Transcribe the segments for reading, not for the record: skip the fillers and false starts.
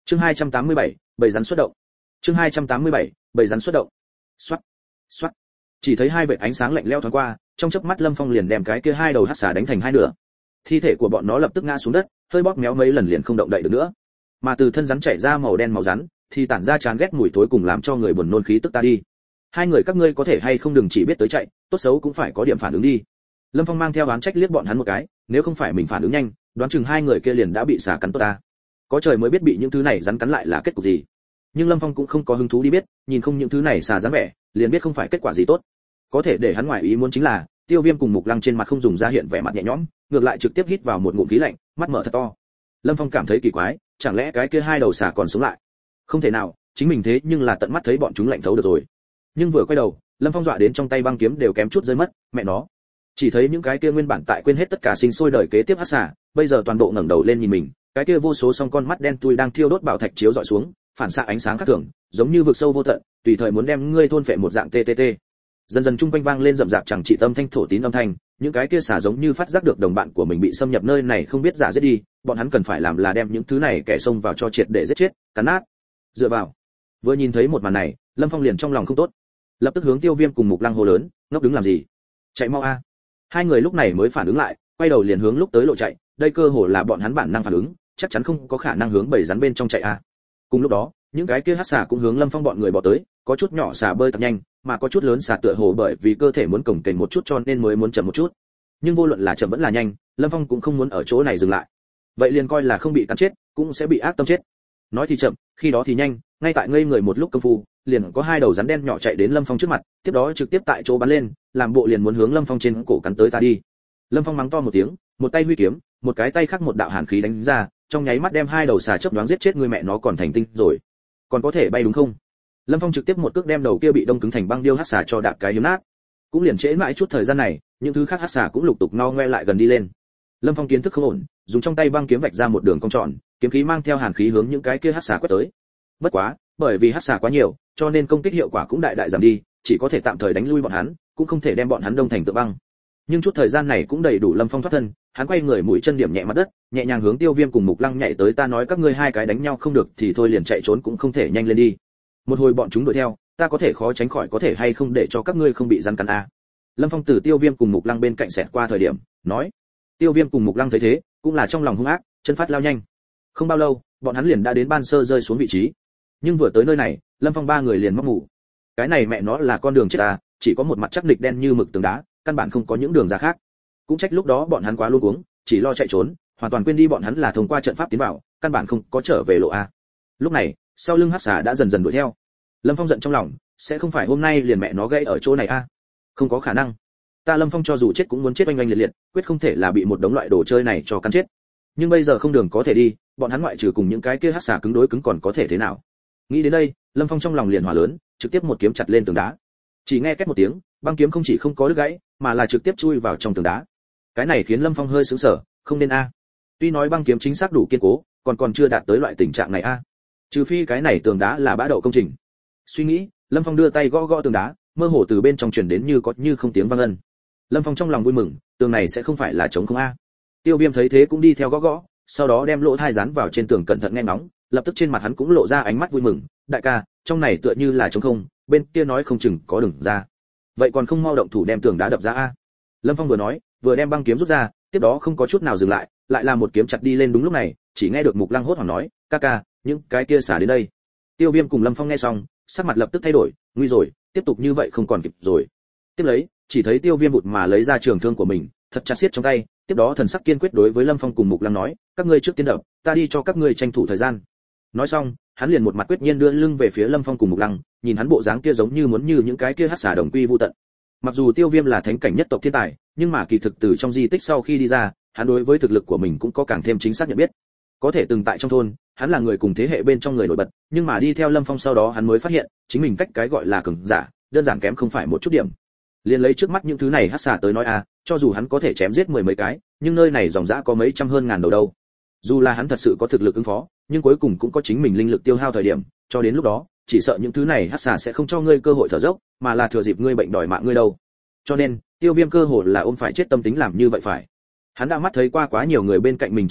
Chương 287, bầy rắn xuất động. Chương 287, bầy rắn xuất động. Soát, soát. Chỉ thấy hai vệt ánh sáng lạnh lẽo thoáng qua, trong chớp mắt Lâm Phong liền đem cái kia hai đầu hắc xà đánh thành hai nửa. Thi thể của bọn nó lập tức ngã xuống đất, hơi bóp méo mấy lần liền không động đậy được nữa. Mà từ thân rắn chảy ra màu đen máu rắn, thì tản ra chán ghét mùi thối cùng làm cho người buồn nôn khí tức ta đi. Hai người các ngươi có thể hay không đừng chỉ biết tới chạy, tốt xấu cũng phải có điểm phản ứng đi. Lâm Phong mang theo oán trách liếc bọn hắn một cái, nếu không phải mình phản ứng nhanh, đoán chừng hai người kia liền đã bị xà cắn tốt ta. Có trời mới biết bị những thứ này rắn cắn lại là kết cục gì. Nhưng Lâm Phong cũng không có hứng thú đi biết, nhìn không những thứ này xà dáng vẻ, liền biết không phải kết quả gì tốt. Có thể để hắn ngoài ý muốn chính là, Tiêu Viêm cùng Mục Lăng trên mặt không dùng ra hiện vẻ mặt nhẹ nhõm, ngược lại trực tiếp hít vào một ngụm khí lạnh, mắt mở thật to. Lâm Phong cảm thấy kỳ quái, chẳng lẽ cái kia hai đầu xà còn sống lại? Không thể nào, chính mình thế nhưng là tận mắt thấy bọn chúng lạnh thấu được rồi. Nhưng vừa quay đầu, Lâm Phong dọa đến trong tay băng kiếm đều kém chút rơi mất, mẹ nó. Chỉ thấy những cái kia nguyên bản tại quên hết tất cả sinh sôi đời kế tiếp hắc xà, bây giờ toàn bộ ngẩng đầu lên nhìn mình, cái kia vô số song con mắt đen thui đang thiêu đốt bảo thạch chiếu dọi xuống, phản xạ ánh sáng khác thường, giống như vực sâu vô tận, tùy thời muốn đem ngươi thôn phệ một dạng ttt. Dần dần trung quanh vang lên rậm rạp chẳng trị tâm thanh thổ tín âm thanh, những cái kia xà giống như phát giác được đồng bạn của mình bị xâm nhập nơi này không biết giả giết đi, bọn hắn cần phải làm là đem những thứ này kẻ xông vào cho triệt để giết chết, cắn nát. Dựa vào. Vừa nhìn thấy một màn này, Lâm Phong liền trong lòng không tốt, lập tức hướng Tiêu Viêm cùng Mục Lăng hô lớn, ngốc đứng làm gì? Chạy mau a! Hai người lúc này mới phản ứng lại, quay đầu liền hướng lúc tới lộ chạy, đây cơ hồ là bọn hắn bản năng phản ứng, chắc chắn không có khả năng hướng bầy rắn bên trong chạy a. Cùng lúc đó, những cái kia hắc xà cũng hướng Lâm Phong bọn người bỏ tới, có chút nhỏ xà bơi thật nhanh, mà có chút lớn xà tựa hồ bởi vì cơ thể muốn cồng kềnh một chút cho nên mới muốn chậm một chút. Nhưng vô luận là chậm vẫn là nhanh, Lâm Phong cũng không muốn ở chỗ này dừng lại. Vậy liền coi là không bị cắn chết, cũng sẽ bị ác tâm chết. Nói thì chậm, khi đó thì nhanh, ngay tại ngây người một lúc công phu, liền có hai đầu rắn đen nhỏ chạy đến Lâm Phong trước mặt, tiếp đó trực tiếp tại chỗ bắn lên, làm bộ liền muốn hướng Lâm Phong trên cổ cắn tới ta đi. Lâm Phong mắng to một tiếng, một tay huy kiếm, một cái tay khác một đạo hàn khí đánh ra, trong nháy mắt đem hai đầu xà chớp nhoáng giết chết người mẹ nó còn thành tinh rồi. Còn có thể bay đúng không? Lâm Phong trực tiếp một cước đem đầu kia bị đông cứng thành băng điêu hắc xà cho đạp cái hiếm nát. Cũng liền trễ mãi chút thời gian này, những thứ khác hắc xà cũng lục tục no ngoe lại gần đi lên. Lâm Phong kiến thức không ổn, dùng trong tay băng kiếm vạch ra một đường cong tròn, kiếm khí mang theo hàn khí hướng những cái kia hắc xà quét tới. Bất quá, bởi vì hắc xà quá nhiều, cho nên công kích hiệu quả cũng đại đại giảm đi, chỉ có thể tạm thời đánh lui bọn hắn, cũng không thể đem bọn hắn đông thành tượng băng. Nhưng chút thời gian này cũng đầy đủ Lâm Phong thoát thân, hắn quay người mũi chân điểm nhẹ mặt đất, nhẹ nhàng hướng Tiêu Viêm cùng Mục Lăng nhảy tới, ta nói các ngươi hai cái đánh nhau không được thì thôi liền chạy trốn cũng không thể nhanh lên đi. Một hồi bọn chúng đuổi theo, ta có thể khó tránh khỏi có thể hay không để cho các ngươi không bị rắn cắn a. Lâm Phong từ Tiêu Viêm cùng Mục Lăng bên cạnh xẹt qua thời điểm, nói. Tiêu Viêm cùng Mục Lăng thấy thế, cũng là trong lòng hung ác, chân phát lao nhanh. Không bao lâu, bọn hắn liền đã đến ban sơ rơi xuống vị trí. Nhưng vừa tới nơi này, Lâm Phong ba người liền móc mù. Cái này mẹ nó là con đường chết à, chỉ có một mặt chắc địch đen như mực tường đá, căn bản không có những đường ra khác. Cũng trách lúc đó bọn hắn quá luống cuống, chỉ lo chạy trốn, hoàn toàn quên đi bọn hắn là thông qua trận pháp tiến vào, căn bản không có trở về lộ a. Lúc này, sau lưng hắc xà đã dần dần đuổi theo. Lâm Phong giận trong lòng, sẽ không phải hôm nay liền mẹ nó gãy ở chỗ này a? Không có khả năng. Ta Lâm Phong cho dù chết cũng muốn chết oanh oanh liệt liệt, quyết không thể là bị một đống loại đồ chơi này cho cắn chết. Nhưng bây giờ không đường có thể đi, bọn hắn ngoại trừ cùng những cái kia hắc xà cứng đối cứng còn có thể thế nào? Nghĩ đến đây, Lâm Phong trong lòng liền hỏa lớn, trực tiếp một kiếm chặt lên tường đá. Chỉ nghe két một tiếng, băng kiếm không chỉ không có đứt gãy, mà là trực tiếp chui vào trong tường đá. Cái này khiến Lâm Phong hơi sửng sở, không nên a. Tuy nói băng kiếm chính xác đủ kiên cố, còn chưa đạt tới loại tình trạng này a. Trừ phi cái này tường đá là bã đậu công trình. Suy nghĩ, Lâm Phong đưa tay gõ gõ tường đá, mơ hồ từ bên trong truyền đến như có như không tiếng vang ân. Lâm Phong trong lòng vui mừng, tường này sẽ không phải là trống không a. Tiêu Viêm thấy thế cũng đi theo gõ gõ, sau đó đem lỗ tai dán vào trên tường cẩn thận nghe ngóng, lập tức trên mặt hắn cũng lộ ra ánh mắt vui mừng, đại ca, trong này tựa như là trống không, bên kia nói không chừng có đường ra. Vậy còn không mau động thủ đem tường đá đập ra a. Lâm Phong vừa nói, vừa đem băng kiếm rút ra, tiếp đó không có chút nào dừng lại, lại là một kiếm chặt đi lên. Đúng lúc này, chỉ nghe được Mục Lăng hốt hoảng nói, ca ca, những cái kia xả đến đây. Tiêu Viêm cùng Lâm Phong nghe xong, sắc mặt lập tức thay đổi, nguy rồi, tiếp tục như vậy không còn kịp rồi. Tiếp lấy, chỉ thấy Tiêu Viêm vụt mà lấy ra trường thương của mình, thật chặt siết trong tay, tiếp đó thần sắc kiên quyết đối với Lâm Phong cùng Mục Lăng nói, các ngươi trước tiến đập, ta đi cho các ngươi tranh thủ thời gian. Nói xong, hắn liền một mặt quyết nhiên đưa lưng về phía Lâm Phong cùng Mục Lăng, nhìn hắn bộ dáng kia giống như muốn như những cái kia hắc xà đồng quy vu tận. Mặc dù Tiêu Viêm là thánh cảnh nhất tộc thiên tài, nhưng mà kỳ thực từ trong di tích sau khi đi ra, hắn đối với thực lực của mình cũng có càng thêm chính xác nhận biết. Có thể từng tại trong thôn, hắn là người cùng thế hệ bên trong người nổi bật, nhưng mà đi theo Lâm Phong sau đó hắn mới phát hiện, chính mình cách cái gọi là cường giả, đơn giản kém không phải một chút điểm. Liên lấy trước mắt những thứ này hắc xà tới nói a, cho dù hắn có thể chém giết mười mấy cái, nhưng nơi này dòng dã có mấy trăm hơn ngàn đầu đâu. Dù là hắn thật sự có thực lực ứng phó, nhưng cuối cùng cũng có chính mình linh lực tiêu hao thời điểm, cho đến lúc đó, chỉ sợ những thứ này hắc xà sẽ không cho ngươi cơ hội thở dốc, mà là thừa dịp ngươi bệnh đòi mạng ngươi đâu. Cho nên, Tiêu Viêm cơ hội là ôm phải chết tâm tính làm như vậy phải. Hắn đã mắt thấy qua quá nhiều người bên cạnh mình chết đi,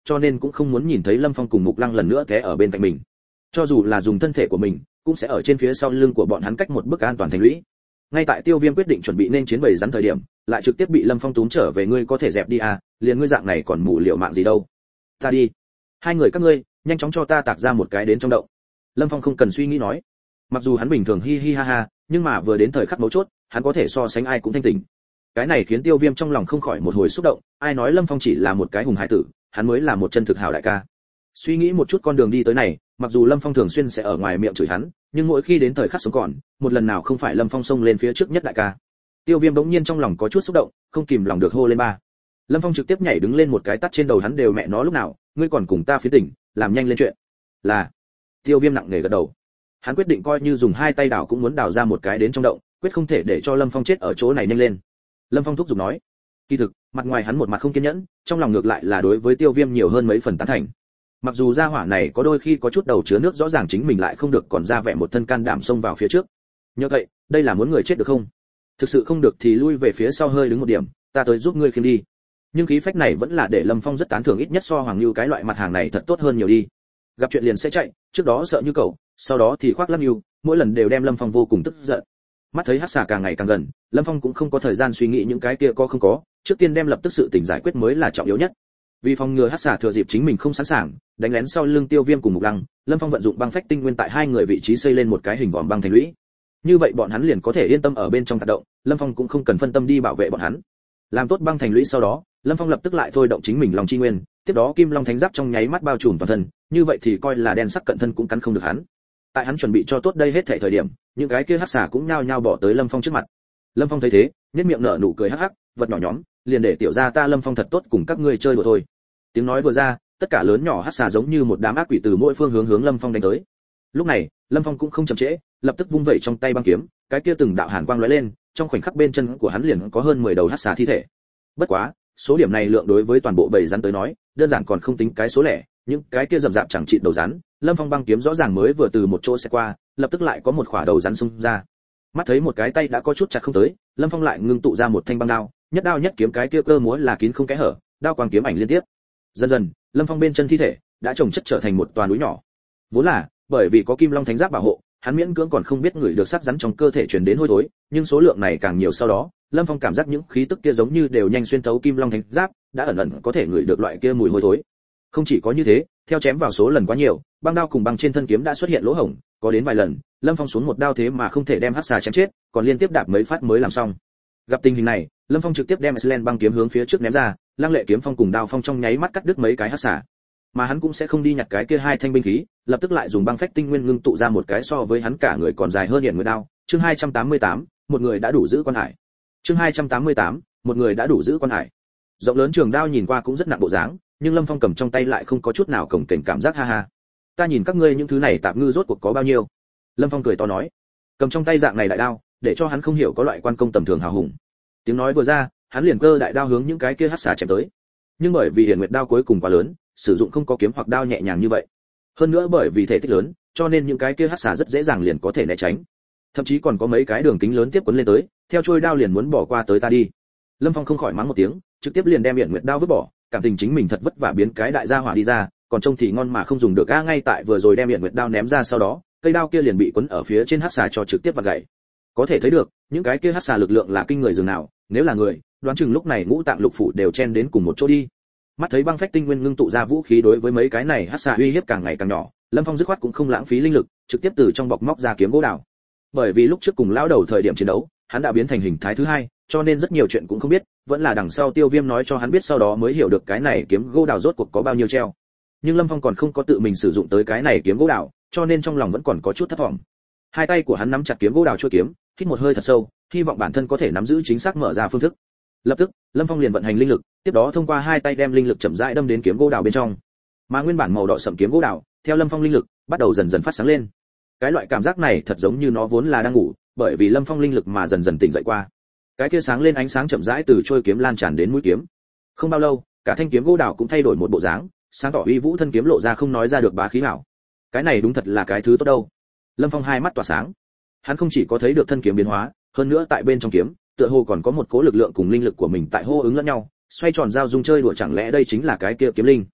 cho nên cũng không muốn nhìn thấy Lâm Phong cùng Mục Lăng lần nữa té ở bên cạnh mình. Cho dù là dùng thân thể của mình, cũng sẽ ở trên phía sau lưng của bọn hắn cách một bước an toàn thành lũy. Ngay tại Tiêu Viêm quyết định chuẩn bị nên chiến bầy rắn thời điểm, lại trực tiếp bị Lâm Phong túm trở về. Ngươi có thể dẹp đi à, liền ngươi dạng này còn mù liệu mạng gì đâu. Ta đi. Hai người các ngươi, nhanh chóng cho ta tạc ra một cái đến trong động. Lâm Phong không cần suy nghĩ nói. Mặc dù hắn bình thường hi hi ha ha, nhưng mà vừa đến thời khắc mấu chốt, hắn có thể so sánh ai cũng thanh tỉnh. Cái này khiến Tiêu Viêm trong lòng không khỏi một hồi xúc động, ai nói Lâm Phong chỉ là một cái hùng hải tử, hắn mới là một chân thực hảo đại ca. Suy nghĩ một chút con đường đi tới này, mặc dù Lâm Phong thường xuyên sẽ ở ngoài miệng chửi hắn, nhưng mỗi khi đến thời khắc sống còn, một lần nào không phải Lâm Phong xông lên phía trước nhất đại ca. Tiêu Viêm bỗng nhiên trong lòng có chút xúc động, không kìm lòng được hô lên ba. Lâm Phong trực tiếp nhảy đứng lên một cái tát trên đầu hắn. Đều mẹ nó lúc nào, ngươi còn cùng ta phiến tỉnh, làm nhanh lên chuyện. Là. Tiêu Viêm nặng nề gật đầu. Hắn quyết định coi như dùng hai tay đào cũng muốn đào ra một cái đến trong động, quyết không thể để cho Lâm Phong chết ở chỗ này. Nhanh lên. Lâm Phong thúc giục nói. Kỳ thực, mặt ngoài hắn một mặt không kiên nhẫn, trong lòng ngược lại là đối với Tiêu Viêm nhiều hơn mấy phần tán thành. Mặc dù gia hỏa này có đôi khi có chút đầu chứa nước, rõ ràng chính mình lại không được, còn ra vẻ một thân can đảm xông vào phía trước. Nhớ vậy, đây là muốn người chết được không? Thực sự không được thì lui về phía sau hơi đứng một điểm, ta tới giúp ngươi khiêng đi. Nhưng khí phách này vẫn là để Lâm Phong rất tán thưởng, ít nhất so Hoàng Nưu cái loại mặt hàng này thật tốt hơn nhiều đi. Gặp chuyện liền sẽ chạy, trước đó sợ như cẩu, sau đó thì khoác lác Nưu, mỗi lần đều đem Lâm Phong vô cùng tức giận. Mắt thấy hắc xà càng ngày càng gần, Lâm Phong cũng không có thời gian suy nghĩ những cái kia có không có, trước tiên đem lập tức sự tình giải quyết mới là trọng yếu nhất. Vì phòng ngừa hắc xà thừa dịp chính mình không sẵn sàng đánh lén sau lưng Tiêu Viêm cùng Mục Lăng, Lâm Phong vận dụng băng phách tinh nguyên tại hai người vị trí xây lên một cái hình vòm băng thành lũy. Như vậy bọn hắn liền có thể yên tâm ở bên trong hoạt động, Lâm Phong cũng không cần phân tâm đi bảo vệ bọn hắn. Làm tốt băng thành lũy sau đó, Lâm Phong lập tức lại thôi động chính mình Long chi nguyên, tiếp đó Kim Long Thánh Giáp trong nháy mắt bao trùm toàn thân, như vậy thì coi là đen sắc cận thân cũng cắn không được hắn. Tại hắn chuẩn bị cho tốt đây hết thảy thời điểm, những cái kia hắc xà cũng nhao nhao bỏ tới Lâm Phong trước mặt. Lâm Phong thấy thế, nhếch miệng nở nụ cười hắc hắc, vật nhỏ nhóm, liền để tiểu gia ta Lâm Phong thật tốt cùng các ngươi chơi đùa thôi. Tiếng nói vừa ra, tất cả lớn nhỏ hắc xà giống như một đám ác quỷ từ mỗi phương hướng Lâm Phong đánh tới. Lúc này, Lâm Phong cũng không chậm trễ, lập tức vung vẩy trong tay băng kiếm, cái kia từng đạo hàn quang lóe lên, trong khoảnh khắc bên chân của hắn liền có hơn 10 đầu hắc xà thi thể. Bất quá, số điểm này lượng đối với toàn bộ bầy rắn tới nói, đơn giản còn không tính cái số lẻ, những cái kia rậm rạp chẳng chịt đầu rắn, Lâm Phong băng kiếm rõ ràng mới vừa từ một chỗ sẽ qua, lập tức lại có một khỏa đầu rắn xung ra. Mắt thấy một cái tay đã có chút chặt không tới, Lâm Phong lại ngưng tụ ra một thanh băng đao, nhất đao nhất kiếm, cái kia cơ múa là kín không kẽ hở, đao quang kiếm ảnh liên tiếp. Dần dần, Lâm Phong bên chân thi thể đã chồng chất trở thành một toà núi nhỏ. Vốn là, bởi vì có Kim Long Thánh Giáp bảo hộ, hắn miễn cưỡng còn không biết người được sắc rắn trong cơ thể truyền đến hôi thối, nhưng số lượng này càng nhiều sau đó, Lâm Phong cảm giác những khí tức kia giống như đều nhanh xuyên thấu Kim Long Thánh Giáp, đã ẩn ẩn có thể ngửi được loại kia mùi hôi thối. Không chỉ có như thế, theo chém vào số lần quá nhiều, băng đao cùng băng trên thân kiếm đã xuất hiện lỗ hổng, có đến vài lần, Lâm Phong xuống một đao thế mà không thể đem hắc xà chém chết, còn liên tiếp đạp mấy phát mới làm xong. Gặp tình hình này, Lâm Phong trực tiếp đem Slen băng kiếm hướng phía trước ném ra, Lăng Lệ kiếm phong cùng đao phong trong nháy mắt cắt đứt mấy cái hắc xà. Mà hắn cũng sẽ không đi nhặt cái kia hai thanh binh khí, lập tức lại dùng băng phách tinh nguyên ngưng tụ ra một cái so với hắn cả người còn dài hơn hiện người đao. Chương 288, một người đã đủ giữ quan hải. Chương 288, một người đã đủ giữ quan hải. Rộng lớn trường đao nhìn qua cũng rất nặng bộ dáng, nhưng Lâm Phong cầm trong tay lại không có chút nào cồng kềnh cảm giác, ha ha. Ta nhìn các ngươi những thứ này tạp ngư rốt cuộc có bao nhiêu. Lâm Phong cười to nói, cầm trong tay dạng này đại đao, để cho hắn không hiểu có loại quan công tầm thường hào hùng. Tiếng nói vừa ra, hắn liền cơ đại đao hướng những cái kia hắc xà chém tới. Nhưng bởi vì hiển nguyệt đao cuối cùng quá lớn, sử dụng không có kiếm hoặc đao nhẹ nhàng như vậy. Hơn nữa bởi vì thể tích lớn, cho nên những cái kia hắc xà rất dễ dàng liền có thể né tránh. Thậm chí còn có mấy cái đường kính lớn tiếp cuốn lên tới, theo trôi đao liền muốn bỏ qua tới ta đi. Lâm Phong không khỏi mắng một tiếng, trực tiếp liền đem hiển nguyệt đao vứt bỏ, cảm tình chính mình thật vất vả biến cái đại gia hỏa đi ra, còn trông thì ngon mà không dùng được a. Ngay tại vừa rồi đem hiển nguyệt đao ném ra sau đó, cây đao kia liền bị quấn ở phía trên hắc xà cho trực tiếp vặt gãy. Có thể thấy được, những cái kia hắc xà lực lượng là kinh người dường nào, nếu là người, đoán chừng lúc này ngũ tạng lục phủ đều chen đến cùng một chỗ đi. Mắt thấy băng phách tinh nguyên ngưng tụ ra vũ khí đối với mấy cái này hắc xà uy hiếp càng ngày càng nhỏ, Lâm Phong dứt khoát cũng không lãng phí linh lực, trực tiếp từ trong bọc móc ra kiếm gỗ đào. Bởi vì lúc trước cùng lão đầu thời điểm chiến đấu, hắn đã biến thành hình thái thứ hai, cho nên rất nhiều chuyện cũng không biết, vẫn là đằng sau Tiêu Viêm nói cho hắn biết sau đó mới hiểu được cái này kiếm gỗ đào rốt cuộc có bao nhiêu treo. Nhưng Lâm Phong còn không có tự mình sử dụng tới cái này kiếm gỗ đào, cho nên trong lòng vẫn còn có chút thất vọng. Hai tay của hắn nắm chặt kiếm gỗ đào chuôi kiếm, hít một hơi thật sâu, hy vọng bản thân có thể nắm giữ chính xác mở ra phương thức. Lập tức, Lâm Phong liền vận hành linh lực, tiếp đó thông qua hai tay đem linh lực chậm rãi đâm đến kiếm gỗ đào bên trong. Mà nguyên bản màu đỏ sẫm kiếm gỗ đào, theo Lâm Phong linh lực, bắt đầu dần dần phát sáng lên. Cái loại cảm giác này thật giống như nó vốn là đang ngủ, bởi vì Lâm Phong linh lực mà dần dần tỉnh dậy qua. Cái kia sáng lên ánh sáng chậm rãi từ trôi kiếm lan tràn đến mũi kiếm. Không bao lâu, cả thanh kiếm gỗ đào cũng thay đổi một bộ dáng, sáng tỏ uy vũ thân kiếm lộ ra không nói ra được bá khí hảo. Cái này đúng thật là cái thứ tốt đâu. Lâm Phong hai mắt tỏa sáng. Hắn không chỉ có thấy được thân kiếm biến hóa, hơn nữa tại bên trong kiếm, tựa hồ còn có một cố lực lượng cùng linh lực của mình tại hô ứng lẫn nhau, xoay tròn giao dung chơi đùa, chẳng lẽ đây chính là cái kia kiếm linh.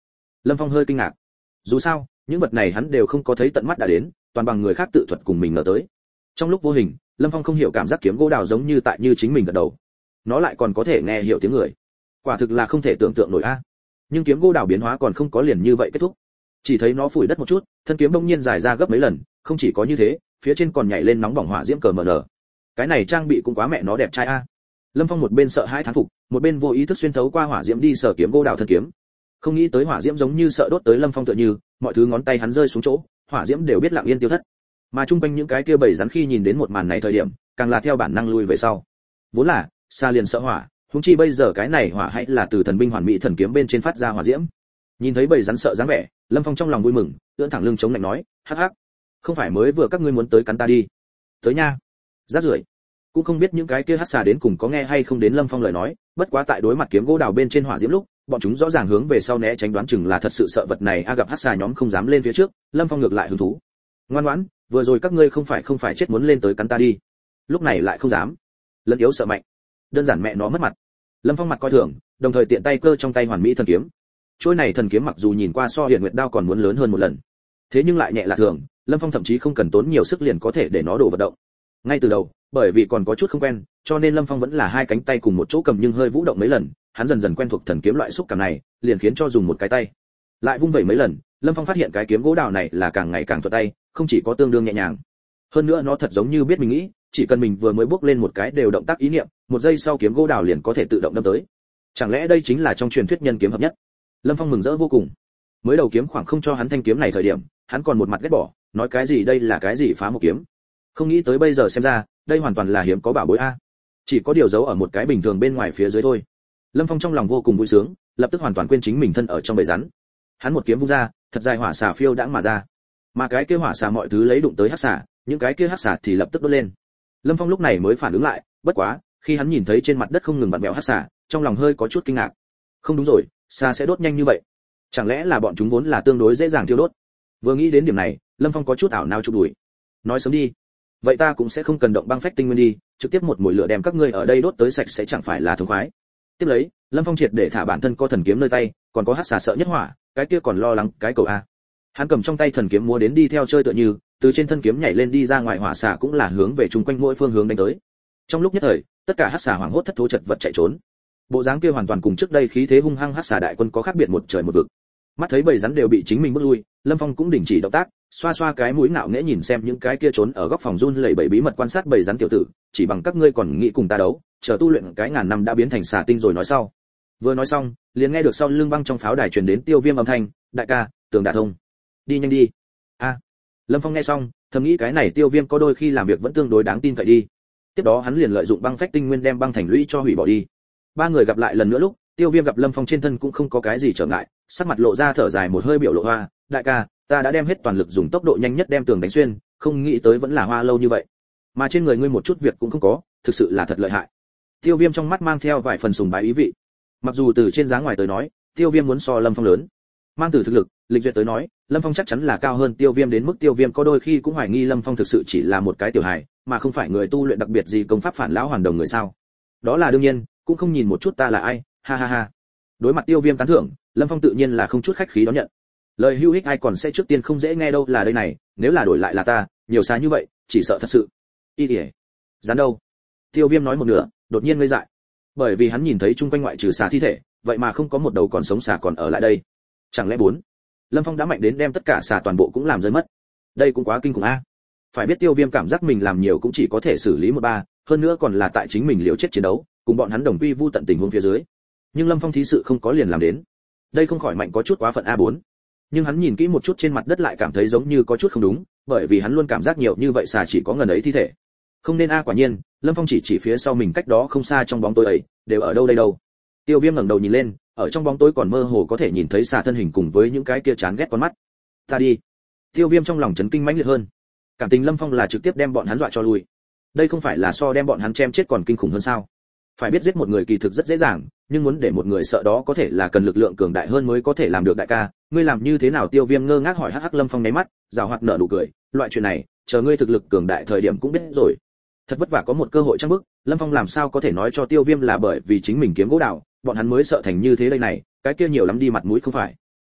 Lâm Phong hơi kinh ngạc. Dù sao, những vật này hắn đều không có thấy tận mắt đã đến, toàn bằng người khác tự thuật cùng mình ngờ tới. Trong lúc vô hình, Lâm Phong không hiểu cảm giác kiếm gỗ đào giống như tại như chính mình gật đầu. Nó lại còn có thể nghe hiểu tiếng người. Quả thực là không thể tưởng tượng nổi a. Nhưng kiếm gỗ đào biến hóa còn không có liền như vậy kết thúc. Chỉ thấy nó phủi đất một chút, thân kiếm bỗng nhiên dài ra gấp mấy lần, không chỉ có như thế, phía trên còn nhảy lên nóng bỏng hỏa diễm cờ mờ nở. Cái này trang bị cũng quá mẹ nó đẹp trai a. Lâm Phong một bên sợ hãi thán phục, một bên vô ý thức xuyên thấu qua hỏa diễm đi sở kiếm gỗ đào thân kiếm. Không nghĩ tới hỏa diễm giống như sợ đốt tới Lâm Phong tựa như, mọi thứ ngón tay hắn rơi xuống chỗ, hỏa diễm đều biết lặng yên tiêu thất. Mà trung quanh những cái kia bầy rắn khi nhìn đến một màn này thời điểm, càng là theo bản năng lui về sau. Vốn là, xa liền sợ hỏa, huống chi bây giờ cái này hỏa hãy là từ thần binh hoàn mỹ thần kiếm bên trên phát ra hỏa diễm. Nhìn thấy bầy rắn sợ dáng vẻ, Lâm Phong trong lòng vui mừng, ưỡn thẳng lưng chống lạnh nói, hắc hắc, không phải mới vừa các ngươi muốn tới cắn ta đi, tới nha, rát rưởi. Cũng không biết những cái kia hắc xà đến cùng có nghe hay không đến Lâm Phong lời nói, bất quá tại đối mặt kiếm gỗ đào bên trên hỏa diễm lúc, bọn chúng rõ ràng hướng về sau né tránh, đoán chừng là thật sự sợ vật này gặp hắc xà nhóm không dám lên phía trước. Lâm Phong ngược lại hứng thú, ngoan ngoãn, vừa rồi các ngươi không phải chết muốn lên tới cắn ta đi, lúc này lại không dám, lẫn yếu sợ mạnh, đơn giản mẹ nó mất mặt. Lâm Phong mặt coi thường, đồng thời tiện tay cơ trong tay hoàn mỹ thần kiếm. Chuôi này thần kiếm mặc dù nhìn qua so Hiển Nguyệt đao còn muốn lớn hơn một lần, thế nhưng lại nhẹ lạ thường, Lâm Phong thậm chí không cần tốn nhiều sức liền có thể để nó đổ vận động. Ngay từ đầu, bởi vì còn có chút không quen, cho nên Lâm Phong vẫn là hai cánh tay cùng một chỗ cầm nhưng hơi vũ động mấy lần, hắn dần dần quen thuộc thần kiếm loại xúc cảm này, liền khiến cho dùng một cái tay lại vung vẩy mấy lần, Lâm Phong phát hiện cái kiếm gỗ đào này là càng ngày càng thuận tay, không chỉ có tương đương nhẹ nhàng, hơn nữa nó thật giống như biết mình nghĩ, chỉ cần mình vừa mới bước lên một cái đều động tác ý niệm, một giây sau kiếm gỗ đào liền có thể tự động đâm tới. Chẳng lẽ đây chính là trong truyền thuyết nhân kiếm hợp nhất? Lâm Phong mừng rỡ vô cùng. Mới đầu kiếm khoảng không cho hắn thanh kiếm này thời điểm, hắn còn một mặt ghét bỏ, nói cái gì đây là cái gì phá một kiếm. Không nghĩ tới bây giờ xem ra, đây hoàn toàn là hiếm có bảo bối a. Chỉ có điều giấu ở một cái bình thường bên ngoài phía dưới thôi. Lâm Phong trong lòng vô cùng vui sướng, lập tức hoàn toàn quên chính mình thân ở trong bầy rắn. Hắn một kiếm vung ra, thật dài hỏa xà phiêu đãng mà ra. Mà cái kia hỏa xà mọi thứ lấy đụng tới hắc xà, những cái kia hắc xà thì lập tức đốt lên. Lâm Phong lúc này mới phản ứng lại, bất quá, khi hắn nhìn thấy trên mặt đất không ngừng vặn vẹo hắc xà, trong lòng hơi có chút kinh ngạc. Không đúng rồi, xà sẽ đốt nhanh như vậy? Chẳng lẽ là bọn chúng vốn là tương đối dễ dàng thiêu đốt? Vừa nghĩ đến điểm này, Lâm Phong có chút ảo não chụp đuổi. Nói sớm đi, vậy ta cũng sẽ không cần động băng phách tinh nguyên đi, trực tiếp một mùi lửa đem các ngươi ở đây đốt tới sạch sẽ chẳng phải là thống khoái. Tiếp lấy, Lâm Phong triệt để thả bản thân có thần kiếm nơi tay, còn có hắc xà sợ nhất hỏa, cái kia còn lo lắng cái cầu a. Hắn cầm trong tay thần kiếm múa đến đi theo chơi tựa như, từ trên thân kiếm nhảy lên đi ra ngoài, hỏa xà cũng là hướng về chung quanh mỗi phương hướng đánh tới. Trong lúc nhất thời, tất cả hắc xà hoảng hốt thất thố chật vật chạy trốn. Bộ dáng kia hoàn toàn cùng trước đây khí thế hung hăng hắc xà đại quân có khác biệt một trời một vực. Mắt thấy bầy rắn đều bị chính mình bước lui, Lâm Phong cũng đình chỉ động tác, xoa xoa cái mũi ngạo nghễ nhìn xem những cái kia trốn ở góc phòng run lẩy bẩy bí mật quan sát bầy rắn tiểu tử, chỉ bằng các ngươi còn nghĩ cùng ta đấu, chờ tu luyện cái ngàn năm đã biến thành xà tinh rồi nói sau. Vừa nói xong, liền nghe được sau lưng băng trong pháo đài truyền đến Tiêu Viêm âm thanh, đại ca, tường đả thông, đi nhanh đi. A. Lâm Phong nghe xong, thầm nghĩ cái này Tiêu Viêm có đôi khi làm việc vẫn tương đối đáng tin cậy đi. Tiếp đó hắn liền lợi dụng băng phách tinh nguyên đem băng thành lũy cho hủy bỏ đi. Ba người gặp lại lần nữa lúc, Tiêu Viêm gặp Lâm Phong trên thân cũng không có cái gì trở ngại, sắc mặt lộ ra thở dài một hơi biểu lộ hoa, đại ca, ta đã đem hết toàn lực dùng tốc độ nhanh nhất đem tường đánh xuyên, không nghĩ tới vẫn là hoa lâu như vậy. Mà trên người ngươi một chút việc cũng không có, thực sự là thật lợi hại. Tiêu Viêm trong mắt mang theo vài phần sùng bái ý vị. Mặc dù từ trên dáng ngoài tới nói, Tiêu Viêm muốn so Lâm Phong lớn, mang từ thực lực, lịch duyệt tới nói, Lâm Phong chắc chắn là cao hơn Tiêu Viêm đến mức Tiêu Viêm có đôi khi cũng hoài nghi Lâm Phong thực sự chỉ là một cái tiểu hài, mà không phải người tu luyện đặc biệt gì công pháp phản lão hoàn đồng người sao? Đó là đương nhiên, cũng không nhìn một chút ta là ai, ha ha ha. Đối mặt Tiêu Viêm tán thưởng, Lâm Phong tự nhiên là không chút khách khí đón nhận. Lời hữu ích ai còn sẽ trước tiên không dễ nghe đâu, là đây này, nếu là đổi lại là ta, nhiều xá như vậy, chỉ sợ thật sự. Y điệp, dán đâu? Tiêu Viêm nói một nửa, đột nhiên ngây dại, bởi vì hắn nhìn thấy chung quanh ngoại trừ xà thi thể, vậy mà không có một đầu còn sống xà còn ở lại đây. Chẳng lẽ bốn? Lâm Phong đã mạnh đến đem tất cả xà toàn bộ cũng làm rơi mất. Đây cũng quá kinh khủng a. Phải biết Tiêu Viêm cảm giác mình làm nhiều cũng chỉ có thể xử lý một ba, hơn nữa còn là tại chính mình liều chết chiến đấu, cùng bọn hắn đồng quy vu tận tình huống phía dưới. Nhưng Lâm Phong thí sự không có liền làm đến. Đây không khỏi mạnh có chút quá phận A4. Nhưng hắn nhìn kỹ một chút trên mặt đất lại cảm thấy giống như có chút không đúng, bởi vì hắn luôn cảm giác nhiều như vậy xà chỉ có ngần ấy thi thể. Không nên a, quả nhiên, Lâm Phong chỉ phía sau mình cách đó không xa trong bóng tối ấy, đều ở đâu đây đâu. Tiêu Viêm ngẩng đầu nhìn lên, ở trong bóng tối còn mơ hồ có thể nhìn thấy xà thân hình cùng với những cái kia chán ghét con mắt. Ta đi. Tiêu Viêm trong lòng chấn kinh mãnh liệt hơn. Cảm tình Lâm Phong là trực tiếp đem bọn hắn dọa cho lui. Đây không phải là so đem bọn hắn chém chết còn kinh khủng hơn sao? Phải biết giết một người kỳ thực rất dễ dàng, nhưng muốn để một người sợ đó có thể là cần lực lượng cường đại hơn mới có thể làm được. Đại ca, ngươi làm như thế nào? Tiêu Viêm ngơ ngác hỏi. Hắc Lâm Phong nháy mắt, giảo hoạt nở nụ cười, loại chuyện này, chờ ngươi thực lực cường đại thời điểm cũng biết rồi. Thật vất vả có một cơ hội trang bức, Lâm Phong làm sao có thể nói cho Tiêu Viêm là bởi vì chính mình kiếm gỗ đào, bọn hắn mới sợ thành như thế đây này, cái kia nhiều lắm đi mặt mũi không phải.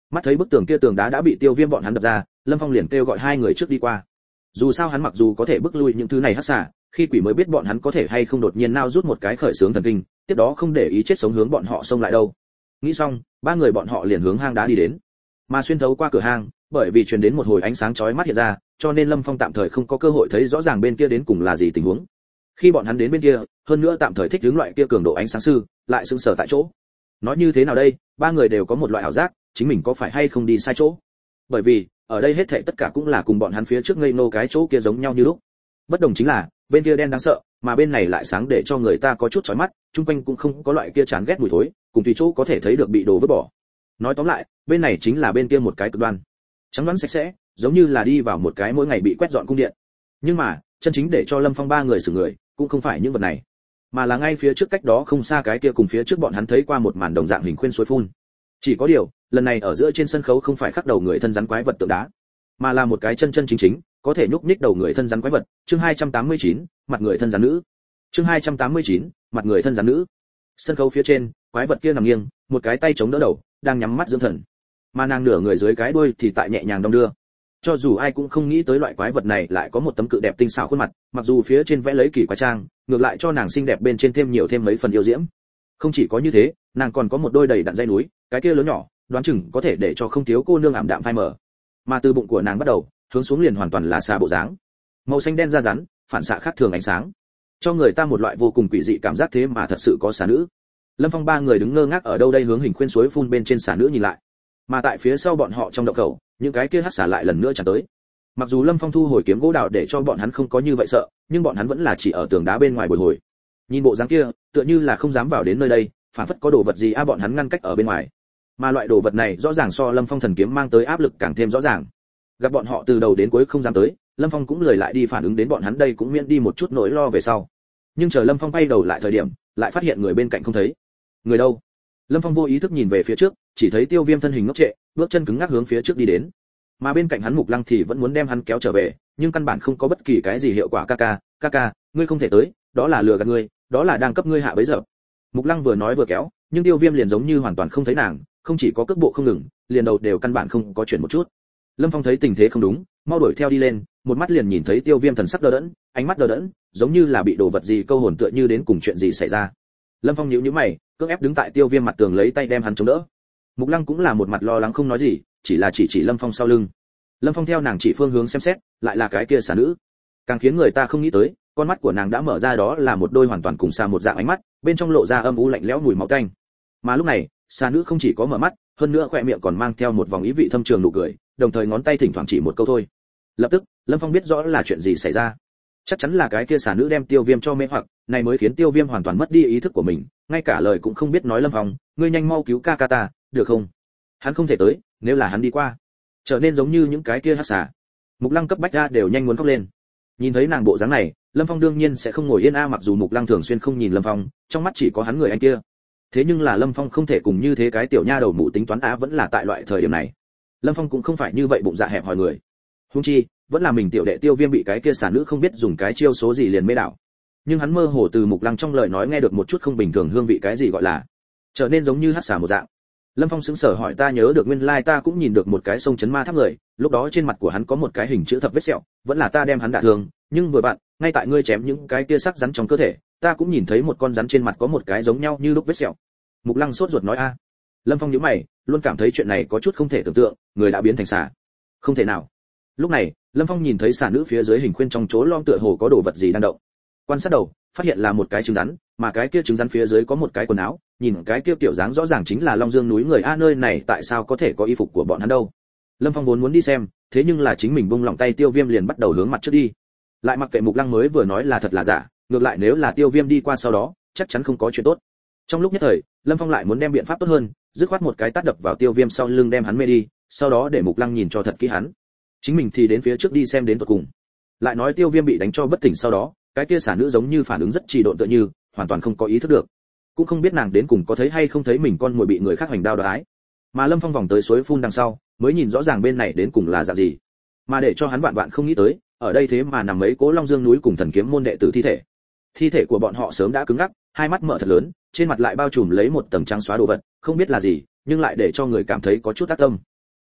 Mắt thấy bức tường kia tường đá đã bị Tiêu Viêm bọn hắn đập ra, Lâm Phong liền kêu gọi hai người trước đi qua. Dù sao hắn mặc dù có thể bức lui những thứ này hắc xà, khi quỷ mới biết bọn hắn có thể hay không đột nhiên nao rút một cái khởi sướng thần kinh, tiếp đó không để ý chết sống hướng bọn họ xông lại đâu. Nghĩ xong, ba người bọn họ liền hướng hang đá đi đến. Mà xuyên thấu qua cửa hang, bởi vì truyền đến một hồi ánh sáng chói mắt hiện ra, cho nên Lâm Phong tạm thời không có cơ hội thấy rõ ràng bên kia đến cùng là gì tình huống. Khi bọn hắn đến bên kia, hơn nữa tạm thời thích ứng loại kia cường độ ánh sáng sư, lại sững sờ tại chỗ. Nói như thế nào đây, ba người đều có một loại ảo giác, chính mình có phải hay không đi sai chỗ. Bởi vì, ở đây hết thảy tất cả cũng là cùng bọn hắn phía trước ngây nô cái chỗ kia giống nhau như lúc. Bất đồng chính là, bên kia đen đáng sợ, mà bên này lại sáng để cho người ta có chút chói mắt, chung quanh cũng không có loại kia chán ghét mùi thối, cùng tùy chỗ có thể thấy được bị đồ vứt bỏ. Nói tóm lại, bên này chính là bên kia một cái cực đoan. Trắng đoán sạch sẽ, giống như là đi vào một cái mỗi ngày bị quét dọn cung điện. Nhưng mà, chân chính để cho Lâm Phong ba người xử người, cũng không phải những vật này, mà là ngay phía trước cách đó không xa cái kia cùng phía trước bọn hắn thấy qua một màn đồng dạng hình khuyên suối phun. Chỉ có điều, lần này ở giữa trên sân khấu không phải khắc đầu người thân rắn quái vật tượng đá, mà là một cái chân chân chính chính, có thể nhúc nhích đầu người thân rắn quái vật. Chương 289, mặt người thân rắn nữ. Chương 289, mặt người thân rắn nữ. Sân khấu phía trên, quái vật kia nằm nghiêng, một cái tay chống đỡ đầu, đang nhắm mắt dưỡng thần. Mà nàng nửa người dưới cái đuôi thì tại nhẹ nhàng đong đưa. Cho dù ai cũng không nghĩ tới loại quái vật này lại có một tấm cự đẹp tinh xảo khuôn mặt, mặc dù phía trên vẽ lấy kỳ quái trang, ngược lại cho nàng xinh đẹp bên trên thêm nhiều thêm mấy phần yêu diễm. Không chỉ có như thế, nàng còn có một đôi đầy đặn dây núi, cái kia lớn nhỏ, đoán chừng có thể để cho không thiếu cô nương ảm đạm phai mờ. Mà từ bụng của nàng bắt đầu, hướng xuống liền hoàn toàn là xà bộ dáng. Màu xanh đen da rắn, phản xạ khác thường ánh sáng, cho người ta một loại vô cùng quỷ dị cảm giác, thế mà thật sự có xà nữ. Lâm Phong ba người đứng ngơ ngác ở đâu đây hướng hình khuyên suối phun bên trên xà nữ nhìn lại. Mà tại phía sau bọn họ trong động khẩu, những cái kia hắc xà lại lần nữa tràn tới. Mặc dù Lâm Phong thu hồi kiếm gỗ đào để cho bọn hắn không có như vậy sợ, nhưng bọn hắn vẫn là chỉ ở tường đá bên ngoài bồi hồi. Nhìn bộ dáng kia, tựa như là không dám vào đến nơi đây, phản phất có đồ vật gì bọn hắn ngăn cách ở bên ngoài. Mà loại đồ vật này rõ ràng so Lâm Phong thần kiếm mang tới áp lực càng thêm rõ ràng. Gặp bọn họ từ đầu đến cuối không dám tới, Lâm Phong cũng lười lại đi phản ứng đến bọn hắn, đây cũng miễn đi một chút nỗi lo về sau. Nhưng chờ Lâm Phong bay đầu lại thời điểm, lại phát hiện người bên cạnh không thấy. Người đâu? Lâm Phong vô ý thức nhìn về phía trước, chỉ thấy Tiêu Viêm thân hình ngốc trệ, bước chân cứng ngắc hướng phía trước đi đến. Mà bên cạnh hắn Mục Lăng thì vẫn muốn đem hắn kéo trở về, nhưng căn bản không có bất kỳ cái gì hiệu quả. Ca, ngươi không thể tới, đó là lừa gạt ngươi, đó là đang cấp ngươi hạ bấy giờ. Mục Lăng vừa nói vừa kéo, nhưng Tiêu Viêm liền giống như hoàn toàn không thấy nàng, không chỉ có cước bộ không ngừng, liền đầu đều căn bản không có chuyển một chút. Lâm Phong thấy tình thế không đúng, mau đuổi theo đi lên, một mắt liền nhìn thấy Tiêu Viêm thần sắc đờ đẫn, ánh mắt đờ đẫn, giống như là bị đồ vật gì câu hồn, tựa như đến cùng chuyện gì xảy ra. Lâm Phong nhíu nhíu mày, cưỡng ép đứng tại Tiêu Viêm mặt tường lấy tay đem hắn chống đỡ. Mục Lăng cũng là một mặt lo lắng không nói gì, chỉ là chỉ Lâm Phong sau lưng. Lâm Phong theo nàng chỉ phương hướng xem xét, lại là cái kia xà nữ. Càng khiến người ta không nghĩ tới, con mắt của nàng đã mở ra, đó là một đôi hoàn toàn cùng xà một dạng ánh mắt, bên trong lộ ra âm u lạnh lẽo mùi máu tanh. Mà lúc này, xà nữ không chỉ có mở mắt, hơn nữa khóe miệng còn mang theo một vòng ý vị thâm trường nụ cười, đồng thời ngón tay thỉnh thoảng chỉ một câu thôi. Lập tức, Lâm Phong biết rõ là chuyện gì xảy ra. Chắc chắn là cái kia xà nữ đem Tiêu Viêm cho mê hoặc, này mới khiến Tiêu Viêm hoàn toàn mất đi ý thức của mình, ngay cả lời cũng không biết nói. Lâm Phong, ngươi nhanh mau cứu ca ta, được không? Hắn không thể tới, nếu là hắn đi qua, trở nên giống như những cái kia hắc xà. Mục Lăng cấp bách ra đều nhanh muốn khóc lên. Nhìn thấy nàng bộ dáng này, Lâm Phong đương nhiên sẽ không ngồi yên mặc dù Mục Lăng thường xuyên không nhìn Lâm Phong, trong mắt chỉ có hắn người anh kia. Thế nhưng là Lâm Phong không thể cùng như thế cái tiểu nha đầu mụ tính toán vẫn là tại loại thời điểm này. Lâm Phong cũng không phải như vậy bụng dạ hẹp hòi người. Huống chi, vẫn là mình tiểu đệ Tiêu Viêm bị cái kia xà nữ không biết dùng cái chiêu số gì liền mê đảo. Nhưng hắn mơ hồ từ Mục Lăng trong lời nói nghe được một chút không bình thường hương vị, cái gì gọi là trở nên giống như hắc xà một dạng. Lâm Phong sững sờ hỏi, ta nhớ được nguyên lai ta cũng nhìn được một cái sông chấn ma tháp người, lúc đó trên mặt của hắn có một cái hình chữ thập vết sẹo, vẫn là ta đem hắn đả thương, nhưng vừa vặn, ngay tại ngươi chém những cái kia sắc rắn trong cơ thể, ta cũng nhìn thấy một con rắn trên mặt có một cái giống nhau như lúc vết sẹo. Mục Lăng sốt ruột nói a. Lâm Phong nhíu mày, luôn cảm thấy chuyện này có chút không thể tưởng tượng, người đã biến thành xà. Không thể nào. Lúc này, Lâm Phong nhìn thấy xà nữ phía dưới hình khuyên trong chỗ lom tựa hồ có đồ vật gì đang động. Quan sát đầu, phát hiện là một cái trứng rắn, mà cái kia trứng rắn phía dưới có một cái quần áo, nhìn cái kia kiểu dáng rõ ràng chính là Long Dương núi người nơi này tại sao có thể có y phục của bọn hắn đâu. Lâm Phong vốn muốn đi xem, thế nhưng là chính mình buông lỏng tay, Tiêu Viêm liền bắt đầu hướng mặt trước đi. Lại mặc kệ Mục Lăng mới vừa nói là thật là giả, ngược lại nếu là Tiêu Viêm đi qua sau đó, chắc chắn không có chuyện tốt. Trong lúc nhất thời, Lâm Phong lại muốn đem biện pháp tốt hơn, dứt khoát một cái tát đập vào Tiêu Viêm sau lưng đem hắn mê đi, sau đó để Mục Lăng nhìn cho thật kỹ hắn. Chính mình thì đến phía trước đi xem đến tận cùng. Lại nói Tiêu Viêm bị đánh cho bất tỉnh sau đó, cái kia xà nữ giống như phản ứng rất trì độn, tựa như hoàn toàn không có ý thức được, cũng không biết nàng đến cùng có thấy hay không thấy mình con mồi bị người khác hành đao đái. Mà Lâm Phong vòng tới suối phun đằng sau, mới nhìn rõ ràng bên này đến cùng là dạng gì. Mà để cho hắn vạn vạn không nghĩ tới, ở đây thế mà nằm mấy cố Long Dương núi cùng thần kiếm môn đệ tử thi thể. Thi thể của bọn họ sớm đã cứng ngắc, hai mắt mở thật lớn, trên mặt lại bao trùm lấy một tầng trắng xóa đồ vật, không biết là gì, nhưng lại để cho người cảm thấy có chút ác tâm.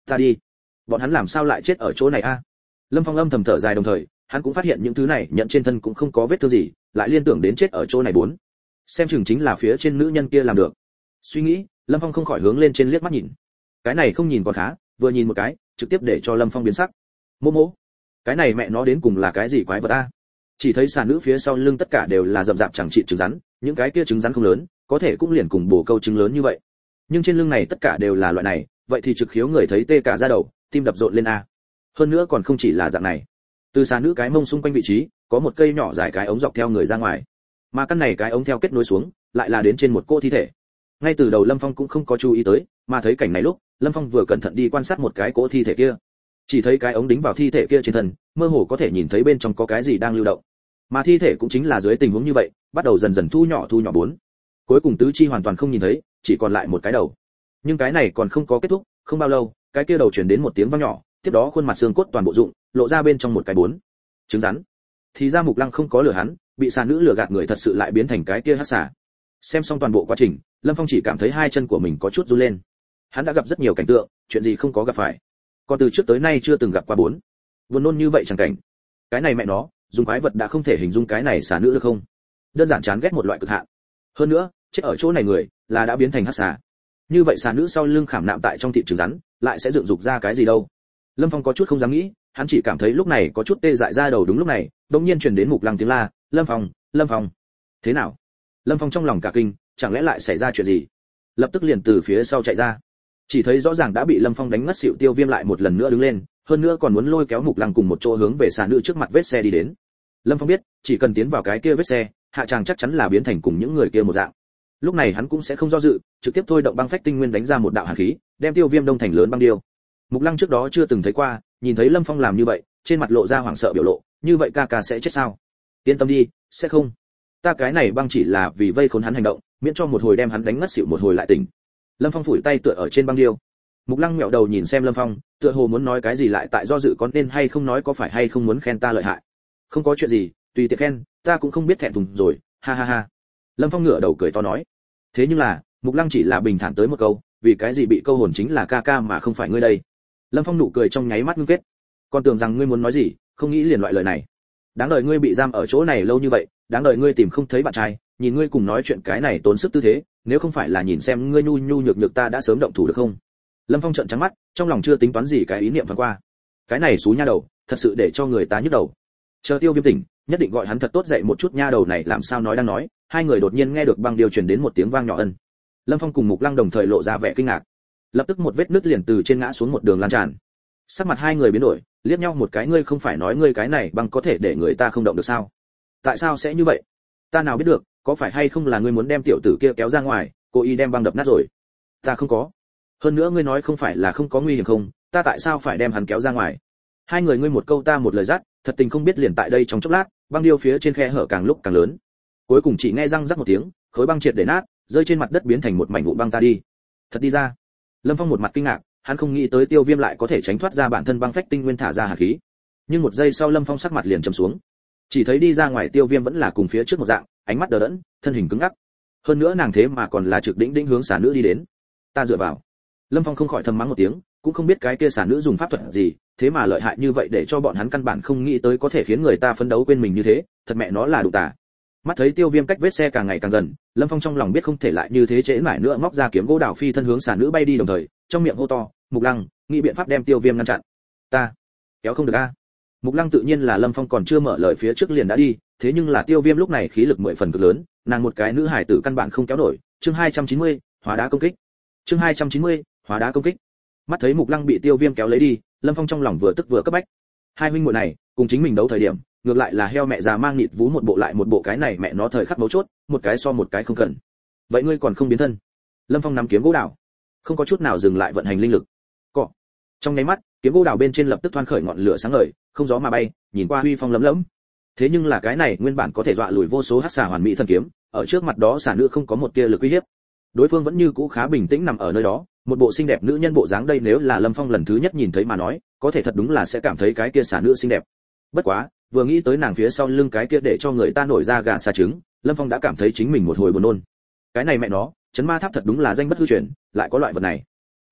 Ta đi, bọn hắn làm sao lại chết ở chỗ này a? Lâm Phong âm thầm thở dài, đồng thời hắn cũng phát hiện những thứ này nhận trên thân cũng không có vết thương gì, lại liên tưởng đến chết ở chỗ này bốn. Xem chừng chính là phía trên nữ nhân kia làm được. Suy nghĩ, Lâm Phong không khỏi hướng lên trên liếc mắt nhìn. Cái này không nhìn còn khá, vừa nhìn một cái, trực tiếp để cho Lâm Phong biến sắc. Mô mô, cái này mẹ nó đến cùng là cái gì quái vật a? Chỉ thấy xà nữ phía sau lưng tất cả đều là rậm rạp chẳng trị trứng rắn, những cái kia trứng rắn không lớn, có thể cũng liền cùng bồ câu trứng lớn như vậy. Nhưng trên lưng này tất cả đều là loại này, vậy thì trực khiếu người thấy tê cả da đầu, tim đập rộn lên a. Hơn nữa còn không chỉ là dạng này. Từ xà nữ cái mông xung quanh vị trí, có một cây nhỏ dài cái ống dọc theo người ra ngoài. Mà căn này cái ống theo kết nối xuống, lại là đến trên một cô thi thể. Ngay từ đầu Lâm Phong cũng không có chú ý tới, mà thấy cảnh này lúc, Lâm Phong vừa cẩn thận đi quan sát một cái cỗ thi thể kia. Chỉ thấy cái ống đính vào thi thể kia trên thân, mơ hồ có thể nhìn thấy bên trong có cái gì đang lưu động. Mà thi thể cũng chính là dưới tình huống như vậy, bắt đầu dần dần thu nhỏ bốn. Cuối cùng tứ chi hoàn toàn không nhìn thấy, chỉ còn lại một cái đầu. Nhưng cái này còn không có kết thúc, không bao lâu, cái kia đầu truyền đến một tiếng vang nhỏ, tiếp đó khuôn mặt xương cốt toàn bộ rụng, lộ ra bên trong một cái bốn. Trứng rắn. Thì ra Mục Lăng không có lừa hắn, bị xà nữ lừa gạt người thật sự lại biến thành cái kia hắc xà. Xem xong toàn bộ quá trình, Lâm Phong chỉ cảm thấy hai chân của mình có chút run lên. Hắn đã gặp rất nhiều cảnh tượng, chuyện gì không có gặp phải. Còn từ trước tới nay chưa từng gặp qua bốn. Buồn nôn như vậy chẳng cảnh. Cái này mẹ nó, dùng quái vật đã không thể hình dung cái này xà nữ được không? Đơn giản chán ghét một loại cực hạn. Hơn nữa, chết ở chỗ này người là đã biến thành hắc xà. Như vậy xà nữ sau lưng khảm nạm tại trong thịt trứng rắn, lại sẽ dựng dục ra cái gì đâu? Lâm Phong có chút không dám nghĩ, hắn chỉ cảm thấy lúc này có chút tê dại ra đầu. Đúng lúc này, đột nhiên truyền đến Mục Lăng tiếng la, "Lâm Phong, Lâm Phong." Thế nào? Lâm Phong trong lòng cả kinh, chẳng lẽ lại xảy ra chuyện gì? Lập tức liền từ phía sau chạy ra. Chỉ thấy rõ ràng đã bị Lâm Phong đánh ngất xỉu Tiêu Viêm lại một lần nữa đứng lên, hơn nữa còn muốn lôi kéo Mục Lăng cùng một chỗ hướng về xà nữ trước mặt vết xe đi đến. Lâm Phong biết, chỉ cần tiến vào cái kia vết xe, hạ chàng chắc chắn là biến thành cùng những người kia một dạng. Lúc này hắn cũng sẽ không do dự, trực tiếp thôi động băng phách tinh nguyên đánh ra một đạo hàn khí, đem Tiêu Viêm đông thành lớn băng điêu. Mục Lăng trước đó chưa từng thấy qua, nhìn thấy Lâm Phong làm như vậy, trên mặt lộ ra hoảng sợ biểu lộ, như vậy ca ca sẽ chết sao? Yên tâm đi, sẽ không. Ta cái này băng chỉ là vì vây khốn hắn hành động, miễn cho một hồi đem hắn đánh ngất xỉu một hồi lại tỉnh. Lâm Phong phủi tay tựa ở trên băng điêu. Mục Lăng ngẹo đầu nhìn xem Lâm Phong, tựa hồ muốn nói cái gì lại tại do dự có nên hay không nói, có phải hay không muốn khen ta lợi hại. Không có chuyện gì, tùy tiện khen, ta cũng không biết thẹn thùng rồi, ha ha ha. Lâm Phong ngửa đầu cười to nói. Thế nhưng là, Mục Lăng chỉ là bình thản tới một câu, vì cái gì bị câu hồn chính là ca ca mà không phải ngươi đây. Lâm Phong nụ cười trong nháy mắt ngưng kết. Còn tưởng rằng ngươi muốn nói gì, không nghĩ liền loại lời này. Đáng đời ngươi bị giam ở chỗ này lâu như vậy, đáng đời ngươi tìm không thấy bạn trai, nhìn ngươi cùng nói chuyện cái này tốn sức tư thế, nếu không phải là nhìn xem ngươi nhu nhu nhược nhược ta đã sớm động thủ được không? Lâm Phong trợn trắng mắt, trong lòng chưa tính toán gì cái ý niệm thoáng qua. Cái này xú nha đầu, thật sự để cho người ta nhức đầu. Chờ Tiêu Viêm tỉnh, nhất định gọi hắn thật tốt dạy một chút nha đầu này làm sao nói đang nói, hai người đột nhiên nghe được băng điều truyền đến một tiếng vang nhỏ ân. Lâm Phong cùng Mục Lăng đồng thời lộ ra vẻ kinh ngạc. Lập tức một vết nứt liền từ trên ngã xuống một đường lan tràn. Sắc mặt hai người biến đổi, liếc nhau một cái, ngươi không phải nói ngươi cái này băng có thể để người ta không động được sao? Tại sao sẽ như vậy? Ta nào biết được, có phải hay không là ngươi muốn đem tiểu tử kia kéo ra ngoài, cố ý đem băng đập nát rồi? Ta không có. Hơn nữa ngươi nói không phải là không có nguy hiểm không, ta tại sao phải đem hắn kéo ra ngoài? Hai người ngươi một câu ta một lời dắt, thật tình không biết liền tại đây trong chốc lát, băng điêu phía trên khe hở càng lúc càng lớn. Cuối cùng chỉ nghe răng rắc một tiếng, khối băng triệt để nát, rơi trên mặt đất biến thành một mảnh vụn băng. Ta đi. Thật đi ra. Lâm Phong một mặt kinh ngạc, hắn không nghĩ tới Tiêu Viêm lại có thể tránh thoát ra bản thân băng phách tinh nguyên thả ra hàn khí. Nhưng một giây sau Lâm Phong sắc mặt liền trầm xuống. Chỉ thấy đi ra ngoài Tiêu Viêm vẫn là cùng phía trước một dạng, ánh mắt đờ đẫn, thân hình cứng ngắc. Hơn nữa nàng thế mà còn là trực đỉnh đỉnh hướng xà nữ đi đến. Ta dựa vào. Lâm Phong không khỏi thầm mắng một tiếng, cũng không biết cái kia xà nữ dùng pháp thuật gì, thế mà lợi hại như vậy để cho bọn hắn căn bản không nghĩ tới có thể khiến người ta phấn đấu quên mình như thế, thật mẹ nó là đủ tà. Mắt thấy Tiêu Viêm cách vết xe càng ngày càng gần, Lâm Phong trong lòng biết không thể lại như thế trễ mãi nữa, móc ra kiếm gỗ đào phi thân hướng xà nữ bay đi, đồng thời trong miệng hô to, Mục Lăng, nghĩ biện pháp đem Tiêu Viêm ngăn chặn. Ta kéo không được a. Mục Lăng tự nhiên là Lâm Phong còn chưa mở lời phía trước liền đã đi, thế nhưng là Tiêu Viêm lúc này khí lực 10 phần cực lớn, nàng một cái nữ hải tử căn bản không kéo nổi. Chương 290, hóa đá công kích. Chương 290, hóa đá công kích. Mắt thấy Mục Lăng bị Tiêu Viêm kéo lấy đi, Lâm Phong trong lòng vừa tức vừa cấp bách. Hai huynh muội này, cùng chính mình đấu thời điểm, ngược lại là heo mẹ già mang nịt vú một bộ lại một bộ, cái này mẹ nó thời khắc mấu chốt, một cái so một cái không cần. Vậy ngươi còn không biến thân? Lâm Phong nắm kiếm gỗ đào, không có chút nào dừng lại vận hành linh lực. Cọ. Trong nháy mắt, kiếm gỗ đào bên trên lập tức thoăn khởi ngọn lửa sáng ngời, không gió mà bay, nhìn qua huy phong lấm lẫm. Thế nhưng là cái này nguyên bản có thể dọa lùi vô số hắc xà hoàn mỹ thần kiếm, ở trước mặt đó xà nữ không có một tia lực uy hiếp. Đối phương vẫn như cũ khá bình tĩnh nằm ở nơi đó, một bộ xinh đẹp nữ nhân bộ dáng, đây nếu là Lâm Phong lần thứ nhất nhìn thấy mà nói, có thể thật đúng là sẽ cảm thấy cái kia xà nữ xinh đẹp. Bất quá, vừa nghĩ tới nàng phía sau lưng cái kia để cho người ta nổi da gà xà trứng, Lâm Phong đã cảm thấy chính mình một hồi buồn nôn. Cái này mẹ nó, chấn ma tháp thật đúng là danh bất hư truyền, lại có loại vật này.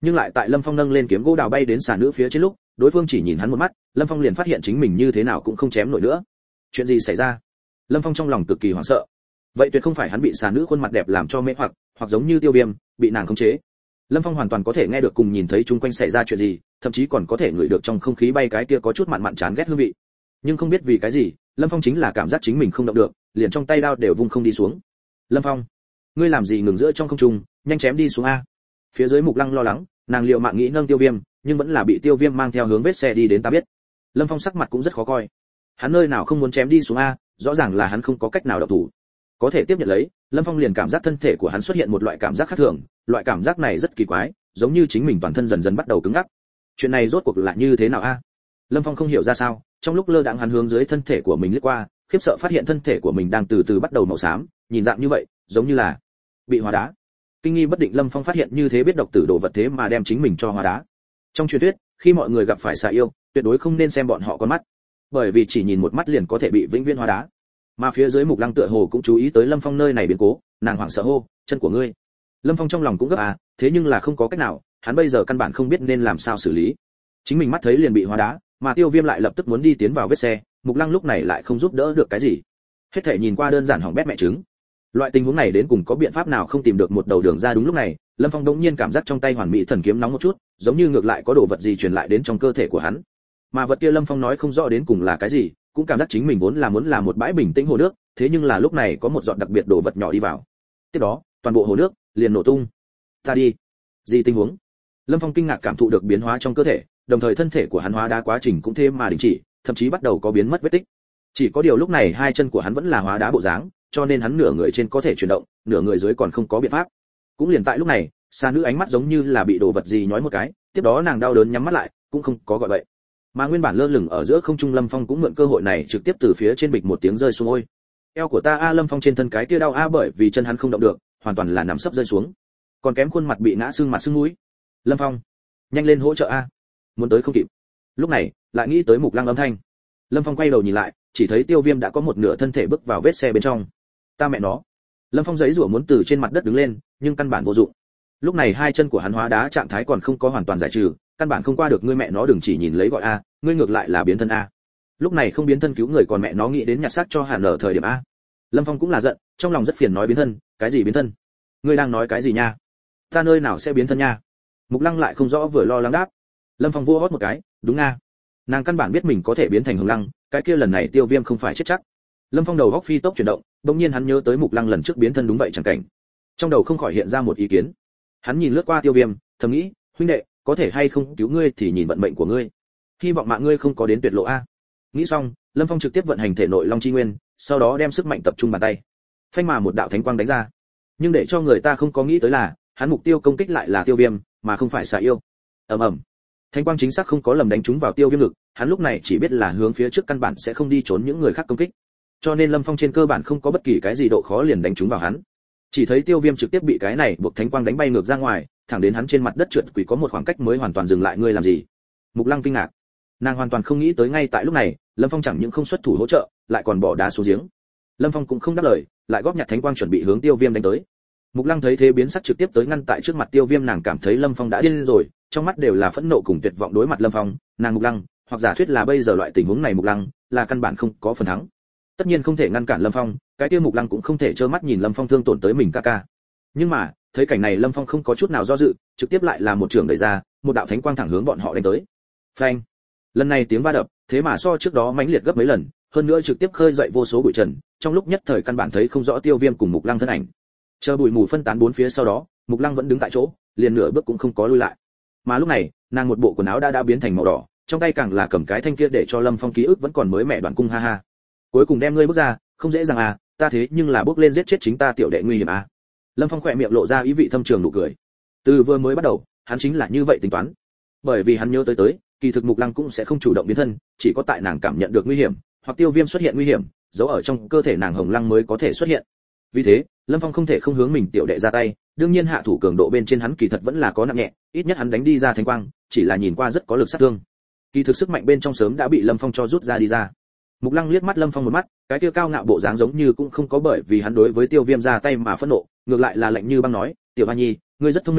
Nhưng lại tại Lâm Phong nâng lên kiếm gỗ đào bay đến xà nữ phía trên lúc, đối phương chỉ nhìn hắn một mắt, Lâm Phong liền phát hiện chính mình như thế nào cũng không chém nổi nữa. Chuyện gì xảy ra? Lâm Phong trong lòng cực kỳ hoảng sợ. Vậy tuyệt không phải hắn bị xà nữ khuôn mặt đẹp làm cho mê hoặc giống như Tiêu Viêm, bị nàng khống chế. Lâm Phong hoàn toàn có thể nghe được cùng nhìn thấy chung quanh xảy ra chuyện gì, thậm chí còn có thể ngửi được trong không khí bay cái kia có chút mặn mặn chán ghét hương vị. Nhưng không biết vì cái gì, Lâm Phong chính là cảm giác chính mình không động được, liền trong tay đao đều vung không đi xuống. Lâm Phong, ngươi làm gì ngừng giữa trong không trung, nhanh chém đi xuống a. Phía dưới Mục Lăng lo lắng, nàng liệu mạng nghĩ nâng Tiêu Viêm, nhưng vẫn là bị Tiêu Viêm mang theo hướng vết xe đi đến ta biết. Lâm Phong sắc mặt cũng rất khó coi. Hắn nơi nào không muốn chém đi xuống a, rõ ràng là hắn không có cách nào động thủ. Có thể tiếp nhận lấy, Lâm Phong liền cảm giác thân thể của hắn xuất hiện một loại cảm giác khác thường, loại cảm giác này rất kỳ quái, giống như chính mình toàn thân dần dần bắt đầu cứng ngắc. Chuyện này rốt cuộc là như thế nào a? Lâm Phong không hiểu ra sao, trong lúc lơ đãng hắn hướng dưới thân thể của mình lướt qua, khiếp sợ phát hiện thân thể của mình đang từ từ bắt đầu màu xám, nhìn dạng như vậy, giống như là bị hóa đá. Kinh nghi bất định Lâm Phong phát hiện như thế biết độc tử đồ vật thế mà đem chính mình cho hóa đá. Trong truyền thuyết, khi mọi người gặp phải xà yêu, tuyệt đối không nên xem bọn họ con mắt, bởi vì chỉ nhìn một mắt liền có thể bị vĩnh viễn hóa đá. Mà phía dưới Mục Lăng tựa hồ cũng chú ý tới Lâm Phong nơi này biến cố, nàng hoảng sợ hô, chân của ngươi. Lâm Phong trong lòng cũng gấp thế nhưng là không có cách nào, hắn bây giờ căn bản không biết nên làm sao xử lý. Chính mình mắt thấy liền bị hóa đá, mà Tiêu Viêm lại lập tức muốn đi tiến vào vết xe, Mục Lăng lúc này lại không giúp đỡ được cái gì. Hết thể nhìn qua đơn giản hỏng bét mẹ trứng. Loại tình huống này đến cùng có biện pháp nào không tìm được một đầu đường ra. Đúng lúc này, Lâm Phong đột nhiên cảm giác trong tay Hoàn Mỹ Thần Kiếm nóng một chút, giống như ngược lại có đồ vật gì truyền lại đến trong cơ thể của hắn. Mà vật kia Lâm Phong nói không rõ đến cùng là cái gì, cũng cảm giác chính mình vốn là muốn là một bãi bình tĩnh hồ nước, thế nhưng là lúc này có một giọt đặc biệt đồ vật nhỏ đi vào. Tiếp đó, toàn bộ hồ nước liền nổ tung. Ta đi, gì tình huống? Lâm Phong kinh ngạc cảm thụ được biến hóa trong cơ thể, đồng thời thân thể của hắn hóa đá quá trình cũng thêm mà đình chỉ, thậm chí bắt đầu có biến mất vết tích. Chỉ có điều lúc này hai chân của hắn vẫn là hóa đá bộ dáng, cho nên hắn nửa người trên có thể chuyển động, nửa người dưới còn không có biện pháp. Cũng liền tại lúc này, xà nữ ánh mắt giống như là bị đồ vật gì nhói một cái, tiếp đó nàng đau đớn nhắm mắt lại, cũng không có gọi vậy. Mà nguyên bản lơ lửng ở giữa không trung Lâm Phong cũng mượn cơ hội này trực tiếp từ phía trên bịch một tiếng rơi xuống. Ôi, eo của ta Lâm Phong trên thân cái kia đau bởi vì chân hắn không động được, hoàn toàn là nằm sấp rơi xuống, còn kém khuôn mặt bị ngã sưng mặt sưng mũi. Lâm Phong, nhanh lên hỗ trợ muốn tới không kịp. Lúc này lại nghĩ tới Mục Lăng âm thanh. Lâm Phong quay đầu nhìn lại, chỉ thấy Tiêu Viêm đã có một nửa thân thể bước vào vết xe bên trong. Ta mẹ nó. Lâm Phong giãy giụa muốn từ trên mặt đất đứng lên, nhưng căn bản vô dụng. Lúc này hai chân của hắn hóa đá trạng thái còn không có hoàn toàn giải trừ, căn bản không qua được. Ngươi mẹ nó đừng chỉ nhìn lấy gọi ngươi ngược lại là biến thân Lúc này không biến thân cứu người còn mẹ nó nghĩ đến nhặt xác cho Hàn ở thời điểm Lâm Phong cũng là giận, trong lòng rất phiền nói biến thân, cái gì biến thân? Ngươi đang nói cái gì nha? Ta nơi nào sẽ biến thân nha? Mục Lăng lại không rõ vừa lo lắng đáp. Lâm Phong vua hót một cái, đúng nàng căn bản biết mình có thể biến thành Hồng Lăng, cái kia lần này Tiêu Viêm không phải chết chắc. Lâm Phong đầu góc phi tốc chuyển động, đột nhiên hắn nhớ tới Mục Lăng lần trước biến thân đúng vậy chẳng cảnh. Trong đầu không khỏi hiện ra một ý kiến. Hắn nhìn lướt qua Tiêu Viêm, thầm nghĩ, huynh đệ, có thể hay không cứu ngươi thì nhìn vận mệnh của ngươi. Hy vọng mạng ngươi không có đến tuyệt lộ Nghĩ xong, Lâm Phong trực tiếp vận hành thể nội Long Chi Nguyên, sau đó đem sức mạnh tập trung bàn tay. Phanh mà một đạo thánh quang đánh ra. Nhưng để cho người ta không có nghĩ tới là, hắn mục tiêu công kích lại là Tiêu Viêm, mà không phải xà yêu. Ầm ầm. Thánh quang chính xác không có lầm đánh trúng vào Tiêu Viêm ngực, hắn lúc này chỉ biết là hướng phía trước căn bản sẽ không đi trốn những người khác công kích. Cho nên Lâm Phong trên cơ bản không có bất kỳ cái gì độ khó liền đánh trúng vào hắn. Chỉ thấy Tiêu Viêm trực tiếp bị cái này buộc thánh quang đánh bay ngược ra ngoài, thẳng đến hắn trên mặt đất trượt quỷ có một khoảng cách mới hoàn toàn dừng lại. Ngươi làm gì? Mục Lăng kinh ngạc. Nàng hoàn toàn không nghĩ tới ngay tại lúc này, Lâm Phong chẳng những không xuất thủ hỗ trợ, lại còn bỏ đá xuống giếng. Lâm Phong cũng không đáp lời, lại góp nhặt thánh quang chuẩn bị hướng Tiêu Viêm đánh tới. Mục Lăng thấy thế biến sắc trực tiếp tới ngăn tại trước mặt Tiêu Viêm, nàng cảm thấy Lâm Phong đã điên rồi, trong mắt đều là phẫn nộ cùng tuyệt vọng đối mặt Lâm Phong, nàng Mục Lăng, hoặc giả thuyết là bây giờ loại tình huống này Mục Lăng là căn bản không có phần thắng. Tất nhiên không thể ngăn cản Lâm Phong, cái kia Mục Lăng cũng không thể trơ mắt nhìn Lâm Phong thương tổn tới mình ca. Nhưng mà, thấy cảnh này Lâm Phong không có chút nào do dự, trực tiếp lại là một trường đẩy ra, một đạo thánh quang thẳng hướng bọn họ đánh tới. Phanh! Lần này tiếng va đập, thế mà so trước đó mãnh liệt gấp mấy lần, hơn nữa trực tiếp khơi dậy vô số bụi trần, trong lúc nhất thời căn bản thấy không rõ Tiêu Viêm cùng Mục Lăng thân ảnh. Chờ bụi mù phân tán bốn phía sau đó, Mục Lăng vẫn đứng tại chỗ, liền nửa bước cũng không có lui lại. Mà lúc này, nàng một bộ quần áo đã biến thành màu đỏ, trong tay càng là cầm cái thanh kia để cho Lâm Phong ký ức vẫn còn mới mẻ đoạn cung ha. Cuối cùng đem ngươi bước ra, không dễ dàng ta thế nhưng là bước lên giết chết chính ta tiểu đệ nguy hiểm Lâm Phong khỏe miệng lộ ra ý vị thâm trường nụ cười. Từ vừa mới bắt đầu, hắn chính là như vậy tính toán. Bởi vì hắn nhớ tới, kỳ thực Mục Lăng cũng sẽ không chủ động biến thân, chỉ có tại nàng cảm nhận được nguy hiểm, hoặc Tiêu Viêm xuất hiện nguy hiểm, giấu ở trong cơ thể nàng Hồng Lăng mới có thể xuất hiện. Vì thế, Lâm Phong không thể không hướng mình tiểu đệ ra tay, đương nhiên hạ thủ cường độ bên trên hắn kỳ thật vẫn là có nặng nhẹ, ít nhất hắn đánh đi ra thánh quang, chỉ là nhìn qua rất có lực sát thương. Kỳ thực sức mạnh bên trong sớm đã bị Lâm Phong cho rút ra đi ra. Mục Lăng liếc mắt Lâm Phong một mắt, cái kia cao ngạo bộ dáng giống như cũng không có bởi vì hắn đối với Tiêu Viêm ra tay mà phẫn nộ, ngược lại là lạnh như băng nói, "Tiểu Hoa Nhi, ngươi rất thông minh,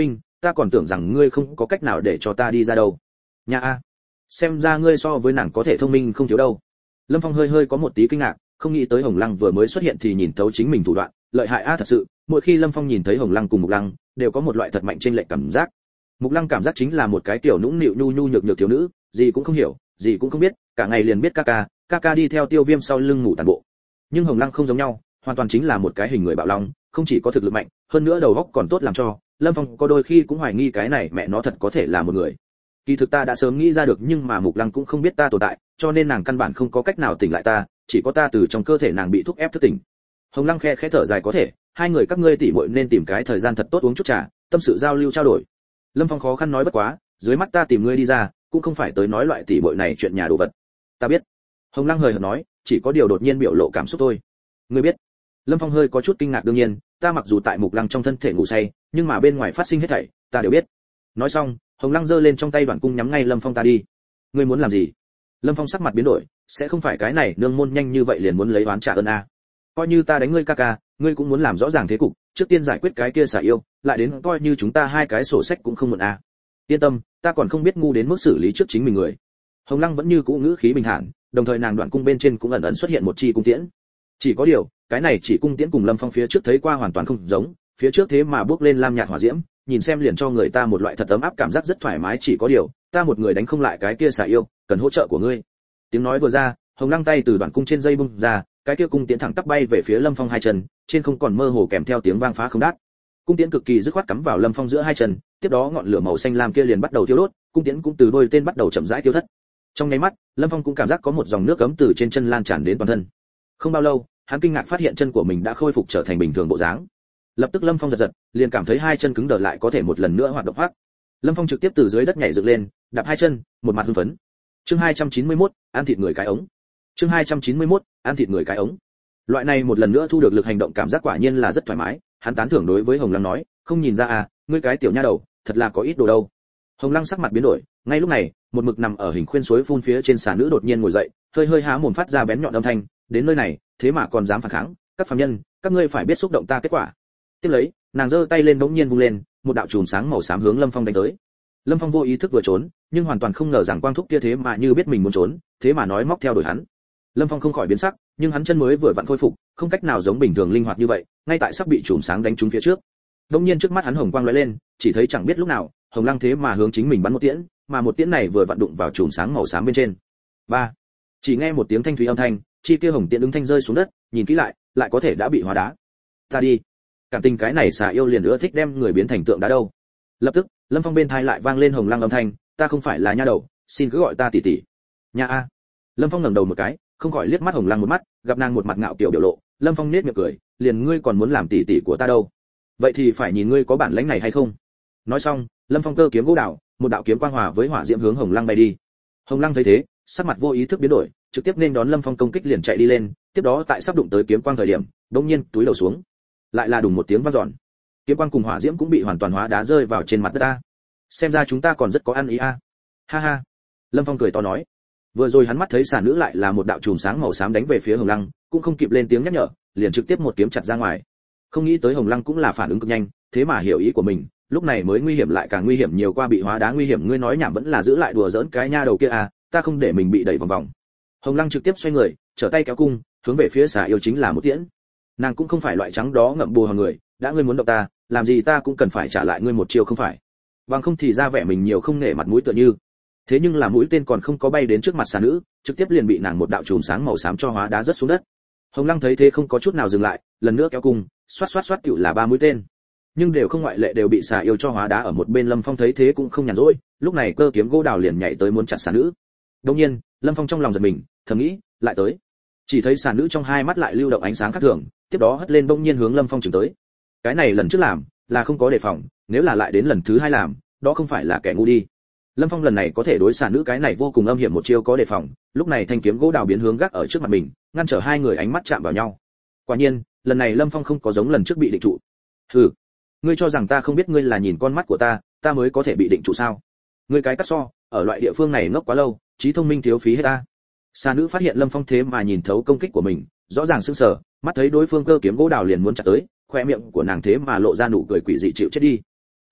ta còn tưởng rằng ngươi không có cách nào để cho ta đi ra đâu. Nha a, xem ra ngươi so với nàng có thể thông minh không thiếu đâu. Lâm Phong hơi hơi có một tí kinh ngạc, không nghĩ tới Hồng Lăng vừa mới xuất hiện thì nhìn thấu chính mình thủ đoạn, lợi hại a thật sự. Mỗi khi Lâm Phong nhìn thấy Hồng Lăng cùng Mục Lăng, đều có một loại thật mạnh trên lệnh cảm giác. Mục Lăng cảm giác chính là một cái tiểu nũng nịu nhu nhu nhược nhược thiếu nữ, gì cũng không hiểu, gì cũng không biết, cả ngày liền biết ca ca đi theo Tiêu Viêm sau lưng ngủ tàn bộ. Nhưng Hồng Lăng không giống nhau, hoàn toàn chính là một cái hình người bạo long, không chỉ có thực lực mạnh, hơn nữa đầu óc còn tốt làm cho Lâm Phong có đôi khi cũng hoài nghi cái này mẹ nó thật có thể là một người. Kỳ thực ta đã sớm nghĩ ra được, nhưng mà Mục Lăng cũng không biết ta tồn tại, cho nên nàng căn bản không có cách nào tỉnh lại ta, chỉ có ta từ trong cơ thể nàng bị thúc ép thức tỉnh. Hồng Lăng khẽ thở dài, có thể, hai người các ngươi tỉ muội nên tìm cái thời gian thật tốt uống chút trà, tâm sự giao lưu trao đổi. Lâm Phong khó khăn nói, bất quá, dưới mắt ta tìm ngươi đi ra, cũng không phải tới nói loại tỉ muội này chuyện nhà đồ vật. Ta biết. Hồng Lăng hời hợt nói, chỉ có điều đột nhiên biểu lộ cảm xúc thôi. Ngươi biết? Lâm Phong hơi có chút kinh ngạc, đương nhiên, ta mặc dù tại Mục Lăng trong thân thể ngủ say, nhưng mà bên ngoài phát sinh hết thảy, ta đều biết. Nói xong, Hồng Lăng giơ lên trong tay đoạn cung nhắm ngay Lâm Phong, ta đi. Ngươi muốn làm gì? Lâm Phong sắc mặt biến đổi, sẽ không phải cái này nương môn nhanh như vậy liền muốn lấy oán trả ơn a? Coi như ta đánh ngươi ca, ngươi cũng muốn làm rõ ràng thế cục, trước tiên giải quyết cái kia xả yêu, lại đến coi như chúng ta hai cái sổ sách cũng không muộn a. Yên tâm, ta còn không biết ngu đến mức xử lý trước chính mình người. Hồng Lăng vẫn như cũ ngữ khí bình thản, đồng thời nàng đoạn cung bên trên cũng ẩn ẩn xuất hiện một chi cung tiễn. Chỉ có điều, cái này chỉ cung tiễn cùng Lâm Phong phía trước thấy qua hoàn toàn không giống, phía trước thế mà bước lên lam nhạt hỏa diễm, nhìn xem liền cho người ta một loại thật ấm áp cảm giác, rất thoải mái. Chỉ có điều, ta một người đánh không lại cái kia xả yêu, cần hỗ trợ của ngươi. Tiếng nói vừa ra, Hồng Lăng tay từ đoạn cung trên dây bung ra, cái kia cung tiễn thẳng tắp bay về phía Lâm Phong hai chân, trên không còn mơ hồ kèm theo tiếng vang phá không đát. Cung tiễn cực kỳ dứt khoát cắm vào Lâm Phong giữa hai chân, tiếp đó ngọn lửa màu xanh lam kia liền bắt đầu thiêu đốt, cung tiễn cũng từ đôi tên bắt đầu chậm rãi tiêu thất. Trong nháy mắt, Lâm Phong cũng cảm giác có một dòng nước ấm từ trên chân lan tràn đến toàn thân. Không bao lâu, hắn kinh ngạc phát hiện chân của mình đã khôi phục trở thành bình thường bộ dáng. Lập tức Lâm Phong giật, liền cảm thấy hai chân cứng đờ lại có thể một lần nữa hoạt động hoác. Lâm Phong trực tiếp từ dưới đất nhảy dựng lên, đạp hai chân, một mặt hưng phấn. Chương 291, ăn thịt người cái ống. Chương 291, ăn thịt người cái ống. Loại này một lần nữa thu được lực hành động cảm giác quả nhiên là rất thoải mái, hắn tán thưởng đối với Hồng Lăng nói, không nhìn ra à, ngươi cái tiểu nha đầu, thật là có ít đồ đâu. Hồng Lăng sắc mặt biến đổi, ngay lúc này, một mực nằm ở hình khuyên suối phun phía trên xà nữ đột nhiên ngồi dậy, hơi há mồm phát ra bén nhọn âm thanh, đến nơi này, thế mà còn dám phản kháng, các phàm nhân, các ngươi phải biết xúc động ta kết quả. Tiếp lấy, nàng giơ tay lên bỗng nhiên vung lên, một đạo chùm sáng màu xám hướng Lâm Phong đánh tới. Lâm Phong vô ý thức vừa trốn, nhưng hoàn toàn không ngờ rằng quang thúc kia thế mà như biết mình muốn trốn, thế mà nói móc theo đuổi hắn. Lâm Phong không khỏi biến sắc, nhưng hắn chân mới vừa vặn khôi phục, không cách nào giống bình thường linh hoạt như vậy, ngay tại sắp bị chùm sáng đánh trúng phía trước. Đống nhiên trước mắt hắn hồng quang lóe lên, chỉ thấy chẳng biết lúc nào, Hồng Lăng thế mà hướng chính mình bắn một tiễn, mà một tiễn này vừa vặn đụng vào chùm sáng màu xám bên trên. Ba, chỉ nghe một tiếng thanh thúy âm thanh, chi kia hồng tiễn ứng thanh rơi xuống đất, nhìn kỹ lại có thể đã bị hóa đá. Ta đi, cảm tình cái này xà yêu liền ưa thích đem người biến thành tượng đá đâu. Lập tức, Lâm Phong bên tai lại vang lên Hồng Lăng âm thanh, ta không phải là nha đầu, xin cứ gọi ta tỷ tỷ. Nha a. Lâm Phong ngẩng đầu một cái, không khỏi liếc mắt Hồng Lăng một mắt, gặp nàng một mặt ngạo kiều biểu lộ, Lâm Phong nhếch miệng cười, liền ngươi còn muốn làm tỷ tỷ của ta đâu? Vậy thì phải nhìn ngươi có bản lĩnh này hay không. Nói xong, Lâm Phong cơ kiếm gỗ đào, một đạo kiếm quang hòa với hỏa diễm hướng Hồng Lăng bay đi. Hồng Lăng thấy thế, sắc mặt vô ý thức biến đổi, trực tiếp nên đón Lâm Phong công kích liền chạy đi lên, tiếp đó tại sắp đụng tới kiếm quang thời điểm, đột nhiên túi đầu xuống. Lại là đùng một tiếng vang dọn. Kiếm quang cùng hỏa diễm cũng bị hoàn toàn hóa đá rơi vào trên mặt đất a. Xem ra chúng ta còn rất có ăn ý a. Ha ha. Lâm Phong cười to nói. Vừa rồi hắn mắt thấy xà nữ lại là một đạo chùm sáng màu xám đánh về phía Hồng Lăng, cũng không kịp lên tiếng nhắc nhở, liền trực tiếp một kiếm chặt ra ngoài. Không nghĩ tới Hồng Lăng cũng là phản ứng cực nhanh, thế mà hiểu ý của mình, lúc này mới nguy hiểm lại càng nguy hiểm nhiều qua bị hóa đá nguy hiểm, ngươi nói nhảm vẫn là giữ lại đùa giỡn cái nha đầu kia à, ta không để mình bị đẩy vòng vòng. Hồng Lăng trực tiếp xoay người, trở tay kéo cung, hướng về phía xà yêu chính là một tiễn. Nàng cũng không phải loại trắng đó ngậm bù hằng người, đã ngươi muốn động ta, làm gì ta cũng cần phải trả lại ngươi một chiêu không phải. Bằng không thì ra vẻ mình nhiều không nể mặt mũi tựa như. Thế nhưng là mũi tên còn không có bay đến trước mặt xà nữ, trực tiếp liền bị nàng một đạo chùm sáng màu xám cho hóa đá rớt xuống đất. Hồng Lăng thấy thế không có chút nào dừng lại, lần nữa kéo cung, xoát cựu là 3 mũi tên, nhưng đều không ngoại lệ đều bị xà yêu cho hóa đá ở một bên. Lâm Phong thấy thế cũng không nhàn rỗi, lúc này cơ kiếm gỗ đào liền nhảy tới muốn chặt xà nữ. Đương nhiên, Lâm Phong trong lòng giật mình, thầm nghĩ, lại tới. Chỉ thấy xà nữ trong hai mắt lại lưu động ánh sáng khác thường, tiếp đó hất lên bỗng nhiên hướng Lâm Phong chừng tới. Cái này lần trước làm là không có đề phòng, nếu là lại đến lần thứ hai làm, đó không phải là kẻ ngu đi. Lâm Phong lần này có thể đối xà nữ cái này vô cùng âm hiểm một chiêu có đề phòng, lúc này thanh kiếm gỗ đào biến hướng gác ở trước mặt mình, ngăn trở hai người ánh mắt chạm vào nhau. Quả nhiên, lần này Lâm Phong không có giống lần trước bị định trụ. Hừ, ngươi cho rằng ta không biết ngươi là nhìn con mắt của ta mới có thể bị định trụ sao? Ngươi cái cắt so, ở loại địa phương này ngốc quá lâu, trí thông minh thiếu phí hết ta. Xà nữ phát hiện Lâm Phong thế mà nhìn thấu công kích của mình, rõ ràng sững sờ, mắt thấy đối phương cơ kiếm gỗ đào liền muốn chặt tới, khoe miệng của nàng thế mà lộ ra nụ cười quỷ dị, chịu chết đi.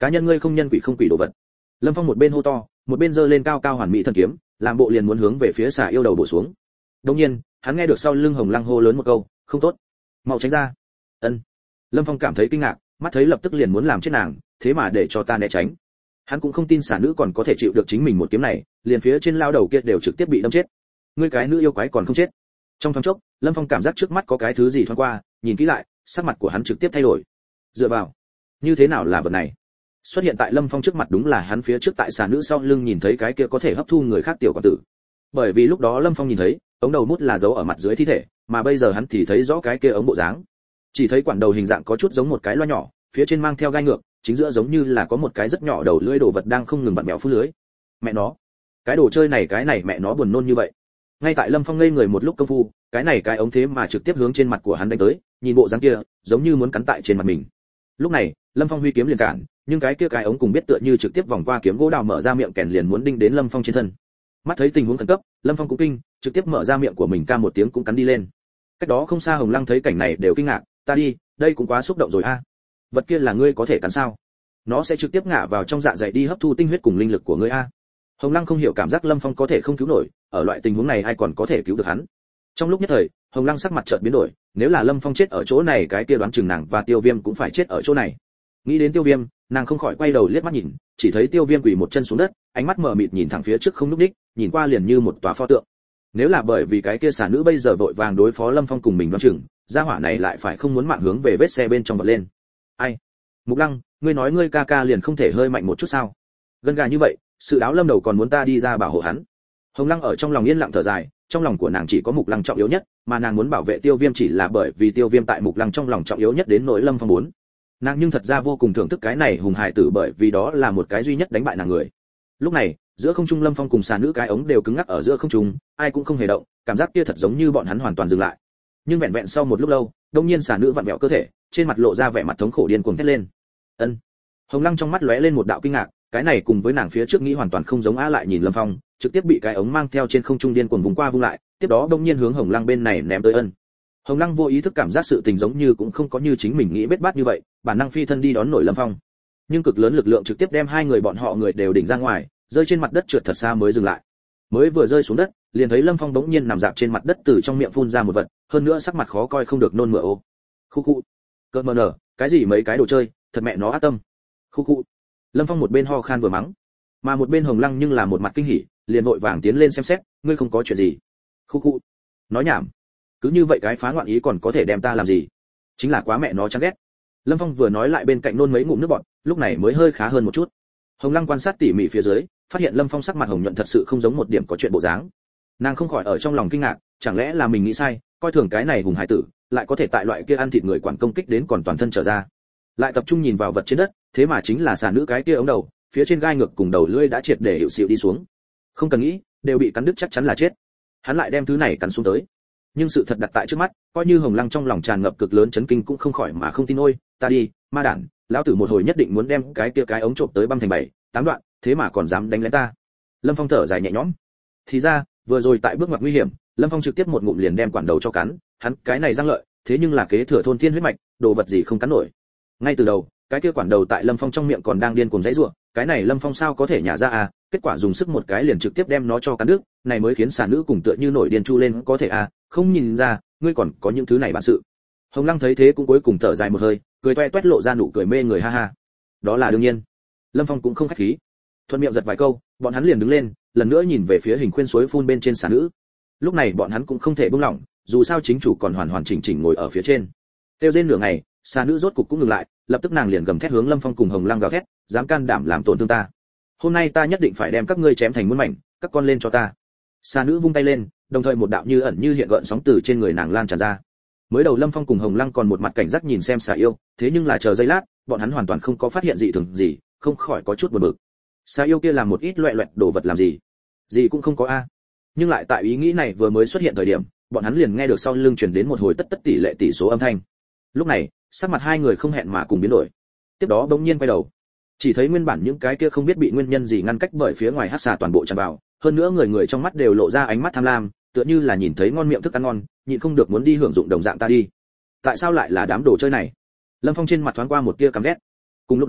cá nhân ngươi không nhân quỷ không quỷ đồ vật. Lâm Phong một bên hô to, một bên giơ lên cao cao hoàn mỹ thần kiếm, làm bộ liền muốn hướng về phía xà yêu đầu bổ xuống. Đột nhiên, hắn nghe được sau lưng Hồng Lăng hô lớn một câu, không tốt, mau tránh ra. Ân. Lâm Phong cảm thấy kinh ngạc, mắt thấy lập tức liền muốn làm chết nàng, thế mà để cho ta né tránh. Hắn cũng không tin xà nữ còn có thể chịu được chính mình một kiếm này, liền phía trên lao đầu kia đều trực tiếp bị đâm chết. Ngươi cái nữ yêu quái còn không chết. Trong thoáng chốc, Lâm Phong cảm giác trước mắt có cái thứ gì thoáng qua, nhìn kỹ lại, sắc mặt của hắn trực tiếp thay đổi. Dựa vào, như thế nào là vật này? Xuất hiện tại Lâm Phong trước mặt đúng là hắn phía trước tại xà nữ sau lưng nhìn thấy cái kia có thể hấp thu người khác tiểu quản tử. Bởi vì lúc đó Lâm Phong nhìn thấy, ống đầu mút là giấu ở mặt dưới thi thể, mà bây giờ hắn thì thấy rõ cái kia ống bộ dáng. Chỉ thấy quản đầu hình dạng có chút giống một cái loa nhỏ, phía trên mang theo gai ngược, chính giữa giống như là có một cái rất nhỏ đầu lưỡi đồ vật đang không ngừng vặn vẹo phun lưới. Mẹ nó, cái đồ chơi này cái này mẹ nó buồn nôn như vậy. Ngay tại Lâm Phong ngây người một lúc công phu, cái ống thế mà trực tiếp hướng trên mặt của hắn đánh tới, nhìn bộ dáng kia, giống như muốn cắn tại trên mặt mình. Lúc này, Lâm Phong huy kiếm liền cản, nhưng cái ống cùng biết tựa như trực tiếp vòng qua kiếm gỗ đào mở ra miệng kèn liền muốn đinh đến Lâm Phong trên thân. Mắt thấy tình huống khẩn cấp, Lâm Phong cũng kinh, trực tiếp mở ra miệng của mình ca một tiếng cũng cắn đi lên. Cách đó không xa Hồng Lăng thấy cảnh này đều kinh ngạc, ta đi, đây cũng quá xúc động rồi a. Vật kia là ngươi có thể cắn sao? Nó sẽ trực tiếp ngã vào trong dạ dày đi hấp thu tinh huyết cùng linh lực của ngươi a. Hồng Lăng không hiểu cảm giác Lâm Phong có thể không cứu nổi, ở loại tình huống này ai còn có thể cứu được hắn. Trong lúc nhất thời, Hồng Lăng sắc mặt chợt biến đổi, nếu là Lâm Phong chết ở chỗ này cái kia đoán chừng nàng và Tiêu Viêm cũng phải chết ở chỗ này. Nghĩ đến Tiêu Viêm, nàng không khỏi quay đầu liếc mắt nhìn, chỉ thấy Tiêu Viêm quỳ một chân xuống đất, ánh mắt mờ mịt nhìn thẳng phía trước không lúc đích, nhìn qua liền như một tòa pho tượng. Nếu là bởi vì cái kia xà nữ bây giờ vội vàng đối phó Lâm Phong cùng mình đoán chừng, gia hỏa này lại phải không muốn mạng hướng về vết xe bên trong vọt lên. Ai? Mục Lăng, ngươi nói ngươi ca ca liền không thể hơi mạnh một chút sao? Gân gà như vậy, sự đáo Lâm đầu còn muốn ta đi ra bảo hộ hắn. Hồng Lăng ở trong lòng yên lặng thở dài, trong lòng của nàng chỉ có Mục Lăng trọng yếu nhất, mà nàng muốn bảo vệ Tiêu Viêm chỉ là bởi vì Tiêu Viêm tại Mục Lăng trong lòng trọng yếu nhất đến nỗi Lâm Phong muốn. Nàng nhưng thật ra vô cùng thưởng thức cái này hùng hài tử bởi vì đó là một cái duy nhất đánh bại nàng người. Lúc này, giữa không trung Lâm Phong cùng xà nữ cái ống đều cứng ngắc ở giữa không trung, ai cũng không hề động, cảm giác kia thật giống như bọn hắn hoàn toàn dừng lại. Nhưng vẹn vẹn sau một lúc lâu, đột nhiên xà nữ vặn vẹo cơ thể, trên mặt lộ ra vẻ mặt thống khổ điên cuồng thét lên. Ân. Hồng Lăng trong mắt lóe lên một đạo kinh ngạc, cái này cùng với nàng phía trước nghĩ hoàn toàn không giống á lại nhìn Lâm Phong, trực tiếp bị cái ống mang theo trên không trung điên cuồng vùng qua vung lại, tiếp đó đột nhiên hướng Hồng Lăng bên này ném tới ân. Hồng Lăng vô ý thức cảm giác sự tình giống như cũng không có như chính mình nghĩ bết bát như vậy, bản năng phi thân đi đón nổi Lâm Phong. Nhưng cực lớn lực lượng trực tiếp đem hai người bọn họ người đều đỉnh ra ngoài, rơi trên mặt đất trượt thật xa mới dừng lại. Mới vừa rơi xuống đất, liền thấy Lâm Phong bỗng nhiên nằm dạp trên mặt đất từ trong miệng phun ra một vật, hơn nữa sắc mặt khó coi không được nôn mửa ô. Khu khu. Cơn mờ nở, cái gì mấy cái đồ chơi, thật mẹ nó ác tâm. Khu khu. Lâm Phong một bên ho khan vừa mắng, mà một bên Hồng Lăng nhưng là một mặt kinh hỉ, liền vội vàng tiến lên xem xét, ngươi không có chuyện gì. Khu khu. Nói nhảm. Cứ như vậy cái phá ngoạn ý còn có thể đem ta làm gì? Chính là quá mẹ nó chán ghét. Lâm Phong vừa nói lại bên cạnh nôn mấy ngụm nước bọt, lúc này mới hơi khá hơn một chút. Hồng Lăng quan sát tỉ mỉ phía dưới, phát hiện Lâm Phong sắc mặt hồng nhuận thật sự không giống một điểm có chuyện bộ dáng. Nàng không khỏi ở trong lòng kinh ngạc, chẳng lẽ là mình nghĩ sai, coi thường cái này hùng hải tử, lại có thể tại loại kia ăn thịt người quản công kích đến còn toàn thân trở ra. Lại tập trung nhìn vào vật trên đất, thế mà chính là xà nữ cái kia ống đầu, phía trên gai ngược cùng đầu lưỡi đã triệt để hiệu xịu đi xuống. Không cần nghĩ, đều bị cắn đứt chắc chắn là chết. Hắn lại đem thứ này cắn xuống tới. Nhưng sự thật đặt tại trước mắt, coi như Hồng Lăng trong lòng tràn ngập cực lớn chấn kinh cũng không khỏi mà không tin ôi, ta đi, ma đản, lão tử một hồi nhất định muốn đem cái kia cái ống trộm tới băm thành 7-8 đoạn, thế mà còn dám đánh lén ta. Lâm Phong thở dài nhẹ nhõm. Thì ra, vừa rồi tại bước ngoặt nguy hiểm, Lâm Phong trực tiếp một ngụm liền đem quản đầu cho cắn, hắn cái này răng lợi, thế nhưng là kế thừa thôn thiên huyết mạch, đồ vật gì không cắn nổi. Ngay từ đầu, cái kia quản đầu tại Lâm Phong trong miệng còn đang điên cuồng giãy giụa, cái này Lâm Phong sao có thể nhả ra à, kết quả dùng sức một cái liền trực tiếp đem nó cho cắn đứt, này mới khiến xà nữ cùng tựa như nổi điên chu lên, có thể à, không nhìn ra, ngươi còn có những thứ này bản sự. Hồng Lăng thấy thế cũng cuối cùng thở dài một hơi, cười toe toét lộ ra nụ cười mê người ha ha. Đó là đương nhiên. Lâm Phong cũng không khách khí, thuận miệng giật vài câu, bọn hắn liền đứng lên, lần nữa nhìn về phía hình khuyên suối phun bên trên xà nữ. Lúc này bọn hắn cũng không thể buông lỏng, dù sao chính chủ còn hoàn hoàn chỉnh chỉnh ngồi ở phía trên. Kêu rên nửa ngày, xà nữ rốt cục cũng ngừng lại, lập tức nàng liền gầm thét hướng Lâm Phong cùng Hồng Lăng gào thét, dám can đảm làm tổn thương ta. Hôm nay ta nhất định phải đem các ngươi chém thành muôn mảnh, các con lên cho ta. Xà nữ vung tay lên, đồng thời một đạo như ẩn như hiện gợn sóng từ trên người nàng lan tràn ra. Mới đầu Lâm Phong cùng Hồng Lăng còn một mặt cảnh giác nhìn xem xà yêu, thế nhưng là chờ giây lát, bọn hắn hoàn toàn không có phát hiện gì thường gì, không khỏi có chút buồn bực. Xà yêu kia làm một ít loẹt loẹt đồ vật làm gì? Gì cũng không có a. Nhưng lại tại ý nghĩ này vừa mới xuất hiện thời điểm, bọn hắn liền nghe được sau lưng truyền đến một hồi tất tất tỷ lệ tỷ số âm thanh. Lúc này, sắc mặt hai người không hẹn mà cùng biến đổi. Tiếp đó bỗng nhiên quay đầu, chỉ thấy nguyên bản những cái kia không biết bị nguyên nhân gì ngăn cách bởi phía ngoài hắc xà toàn bộ tràn vào, hơn nữa người người trong mắt đều lộ ra ánh mắt tham lam, tựa như là nhìn thấy ngon miệng thức ăn ngon, nhịn không được muốn đi hưởng dụng đồng dạng ta đi. Tại sao lại là đám đồ chơi này? Lâm Phong trên mặt thoáng qua một tia căm ghét. Cùng lúc đó,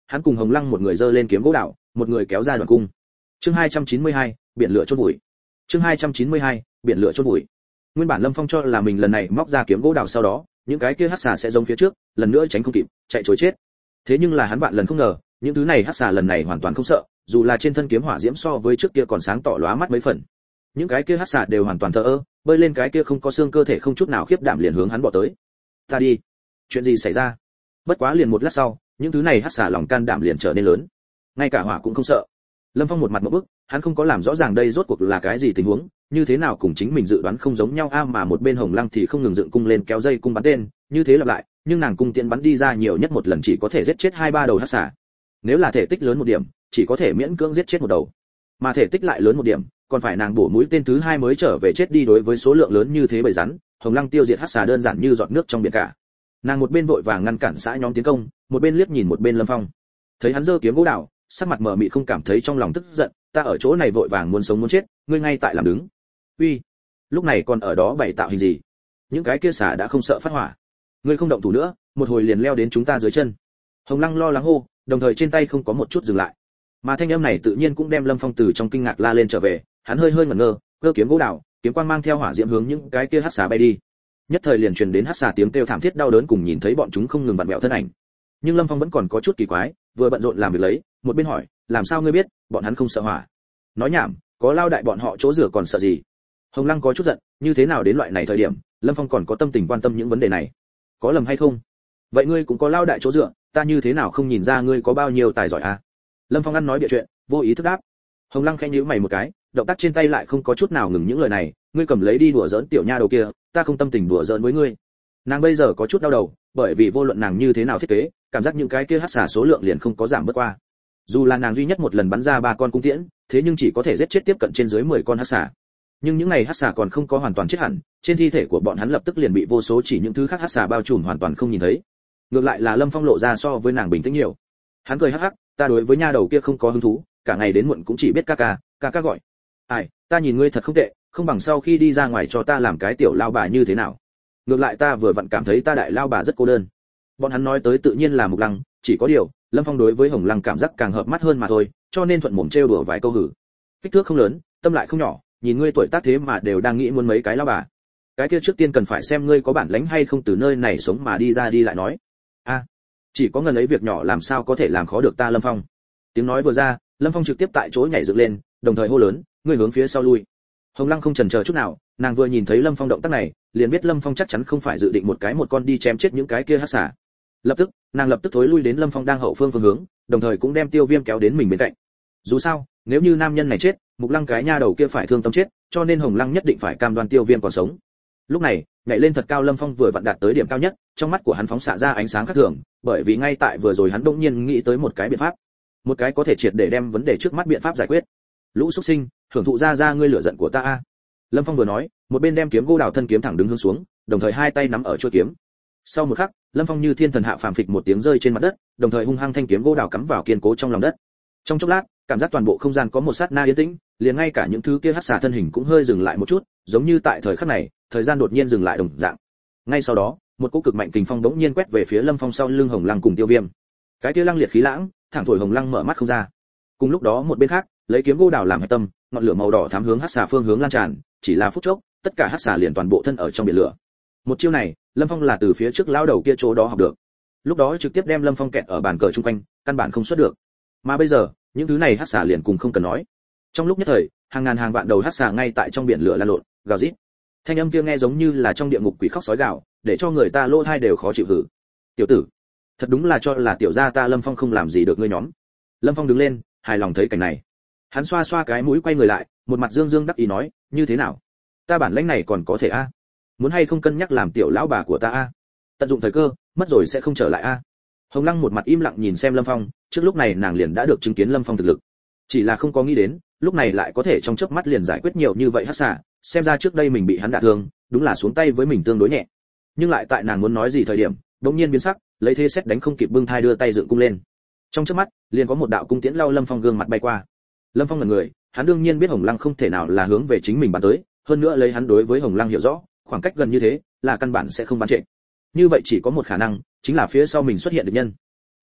hắn cùng Hồng Lăng một người giơ lên kiếm gỗ đào, một người kéo ra đoạn cung. Chương 292, biển lửa chôn vùi. Chương 292, biển lửa chôn vùi. Nguyên bản Lâm Phong cho là mình lần này móc ra kiếm gỗ đào sau đó, những cái kia hắc xà sẽ giống phía trước, lần nữa tránh không kịp, chạy trối chết. Thế nhưng là hắn vạn lần không ngờ, những thứ này hắc xà lần này hoàn toàn không sợ, dù là trên thân kiếm hỏa diễm so với trước kia còn sáng tỏ lóa mắt mấy phần. Những cái kia hắc xà đều hoàn toàn thờ ơ, bơi lên cái kia không có xương cơ thể không chút nào khiếp đảm liền hướng hắn bỏ tới. Ta đi, chuyện gì xảy ra? Bất quá liền một lát sau, những thứ này hắc xà lòng can đảm liền trở nên lớn, ngay cả hỏa cũng không sợ. Lâm Phong một mặt ngộp bức, hắn không có làm rõ ràng đây rốt cuộc là cái gì tình huống, như thế nào cùng chính mình dự đoán không giống nhau mà một bên Hồng Lăng thì không ngừng dựng cung lên kéo dây cung bắn tên, như thế lặp lại, nhưng nàng cung tiễn bắn đi ra nhiều nhất một lần chỉ có thể giết chết 2-3 đầu hắc xà. Nếu là thể tích lớn một điểm, chỉ có thể miễn cưỡng giết chết một đầu. Mà thể tích lại lớn một điểm, còn phải nàng bổ mũi tên thứ 2 mới trở về chết đi. Đối với số lượng lớn như thế bầy rắn, Hồng Lăng tiêu diệt hắc xà đơn giản như giọt nước trong biển cả. Nàng một bên vội vàng ngăn cản xã nhóm tiến công, một bên liếc nhìn một bên Lâm Phong. Thấy hắn giơ kiếm gỗ đào, sắc mặt mờ mịt không cảm thấy trong lòng tức giận, ta ở chỗ này vội vàng muốn sống muốn chết, ngươi ngay tại làm đứng. Uy, lúc này còn ở đó bày tạo hình gì? Những cái kia xà đã không sợ phát hỏa. Ngươi không động thủ nữa, một hồi liền leo đến chúng ta dưới chân. Hồng Lăng lo lắng hô, đồng thời trên tay không có một chút dừng lại. Mà thanh âm này tự nhiên cũng đem Lâm Phong từ trong kinh ngạc la lên trở về, hắn hơi ngẩn ngơ, cơ kiếm gỗ đào, kiếm quang mang theo hỏa diễm hướng những cái kia hắc xà bay đi. Nhất thời liền truyền đến hắc xà tiếng kêu thảm thiết đau đớn cùng nhìn thấy bọn chúng không ngừng vặn vẹo thân ảnh. Nhưng Lâm Phong vẫn còn có chút kỳ quái, vừa bận rộn làm việc lấy, một bên hỏi, làm sao ngươi biết bọn hắn không sợ hỏa? Nói nhảm, có lao đại bọn họ chỗ rửa còn sợ gì? Hồng Lăng có chút giận, như thế nào đến loại này thời điểm, Lâm Phong còn có tâm tình quan tâm những vấn đề này? Có lầm hay không? Vậy ngươi cũng có lao đại chỗ dựa, ta như thế nào không nhìn ra ngươi có bao nhiêu tài giỏi à? Lâm Phong ăn nói bịa chuyện, vô ý thức đáp. Hồng Lăng khẽ nhíu mày một cái, động tác trên tay lại không có chút nào ngừng những lời này, ngươi cầm lấy đi đùa giỡn tiểu nha đầu kia, ta không tâm tình đùa giỡn với ngươi. Nàng bây giờ có chút đau đầu, bởi vì vô luận nàng như thế nào thiết kế, cảm giác những cái kia hắc xà số lượng liền không có giảm bớt qua. Dù là nàng duy nhất một lần bắn ra 3 con cung tiễn, thế nhưng chỉ có thể giết chết tiếp cận trên dưới 10 con hắc xà. Nhưng những này hắc xà còn không có hoàn toàn chết hẳn, trên thi thể của bọn hắn lập tức liền bị vô số chỉ những thứ khác hắc xà bao trùm hoàn toàn không nhìn thấy. Ngược lại là Lâm Phong lộ ra so với nàng bình tĩnh nhiều. Hắn cười hắc hắc, ta đối với nha đầu kia không có hứng thú, cả ngày đến muộn cũng chỉ biết ca ca gọi. Ai, ta nhìn ngươi thật không tệ, không bằng sau khi đi ra ngoài cho ta làm cái tiểu lao bà như thế nào? Ngược lại ta vừa vặn cảm thấy ta đại lao bà rất cô đơn. Bọn hắn nói tới tự nhiên là Mục Lăng, chỉ có điều, Lâm Phong đối với Hồng Lăng cảm giác càng hợp mắt hơn mà thôi, cho nên thuận mồm trêu đùa vài câu hử. Kích thước không lớn, tâm lại không nhỏ, nhìn ngươi tuổi tác thế mà đều đang nghĩ muốn mấy cái lao bà. Cái kia trước tiên cần phải xem ngươi có bản lĩnh hay không từ nơi này sống mà đi ra đi lại nói. A, chỉ có ngần ấy việc nhỏ làm sao có thể làm khó được ta Lâm Phong. Tiếng nói vừa ra, Lâm Phong trực tiếp tại chỗ nhảy dựng lên, đồng thời hô lớn, ngươi hướng phía sau lui. Hồng Lăng không chần chờ chút nào, nàng vừa nhìn thấy Lâm Phong động tác này, liền biết Lâm Phong chắc chắn không phải dự định một con đi chém chết những cái kia hắc xà. Lập tức, nàng lập tức thối lui đến Lâm Phong đang hậu phương phương hướng, đồng thời cũng đem Tiêu Viêm kéo đến mình bên cạnh. Dù sao, nếu như nam nhân này chết, Mục Lăng cái nha đầu kia phải thương tâm chết, cho nên Hồng Lăng nhất định phải cam đoan Tiêu Viêm còn sống. Lúc này, nhảy lên thật cao Lâm Phong vừa vặn đạt tới điểm cao nhất, trong mắt của hắn phóng xạ ra ánh sáng khác thường, bởi vì ngay tại vừa rồi hắn đột nhiên nghĩ tới một cái biện pháp, một cái có thể triệt để đem vấn đề trước mắt biện pháp giải quyết. Lũ xuất sinh, hưởng thụ ra ngươi lửa giận của ta a. Lâm Phong vừa nói, một bên đem kiếm gỗ đào thân kiếm thẳng đứng hướng xuống, đồng thời hai tay nắm ở chuôi kiếm. Sau một khắc, Lâm Phong như thiên thần hạ phàm phịch một tiếng rơi trên mặt đất, đồng thời hung hăng thanh kiếm gỗ đào cắm vào kiên cố trong lòng đất. Trong chốc lát, cảm giác toàn bộ không gian có một sát na yên tĩnh, liền ngay cả những thứ kia hắc xà thân hình cũng hơi dừng lại một chút, giống như tại thời khắc này, thời gian đột nhiên dừng lại đồng dạng. Ngay sau đó, một cỗ cực mạnh kình phong bỗng nhiên quét về phía Lâm Phong sau lưng Hồng Lăng cùng Tiêu Viêm. Cái kia lăng liệt khí lãng, thẳng thổi Hồng Lăng mở mắt không ra. Cùng lúc đó một bên khác, lấy kiếm gỗ đào làm hạch tâm, ngọn lửa màu đỏ thắm hướng hắc xà phương hướng lan tràn, chỉ là phút chốc, tất cả hắc xà liền toàn bộ thân ở trong biển lửa. Một chiêu này, Lâm Phong là từ phía trước lão đầu kia chỗ đó học được. Lúc đó trực tiếp đem Lâm Phong kẹt ở bàn cờ chung quanh, căn bản không xuất được. Mà bây giờ, những thứ này hắc xà liền cùng không cần nói. Trong lúc nhất thời, hàng ngàn hàng vạn đầu hắc xà ngay tại trong biển lửa lan lộn, gào rít. Thanh âm kia nghe giống như là trong địa ngục quỷ khóc sói gào, để cho người ta lỗ tai đều khó chịu hử. Tiểu tử, thật đúng là cho là tiểu gia ta Lâm Phong không làm gì được ngươi nhóm. Lâm Phong đứng lên, hài lòng thấy cảnh này. Hắn xoa xoa cái mũi quay người lại, một mặt dương dương đắc ý nói, như thế nào? Ta bản lĩnh này còn có thể a? Muốn hay không cân nhắc làm tiểu lão bà của ta a? Tận dụng thời cơ, mất rồi sẽ không trở lại a. Hồng Lăng một mặt im lặng nhìn xem Lâm Phong, trước lúc này nàng liền đã được chứng kiến Lâm Phong thực lực, chỉ là không có nghĩ đến, lúc này lại có thể trong chớp mắt liền giải quyết nhiều như vậy hắc xà, xem ra trước đây mình bị hắn đả thương, đúng là xuống tay với mình tương đối nhẹ. Nhưng lại tại nàng muốn nói gì thời điểm, đột nhiên biến sắc, lấy thế xét đánh không kịp bưng thai đưa tay dựng cung lên. Trong chớp mắt, liền có một đạo cung tiễn lao Lâm Phong gương mặt bay qua. Lâm Phong là người, hắn đương nhiên biết Hồng Lăng không thể nào là hướng về chính mình bắn tới, hơn nữa lấy hắn đối với Hồng Lăng hiểu rõ, khoảng cách gần như thế, là căn bản sẽ không bắn trệ. Như vậy chỉ có một khả năng, chính là phía sau mình xuất hiện địch nhân.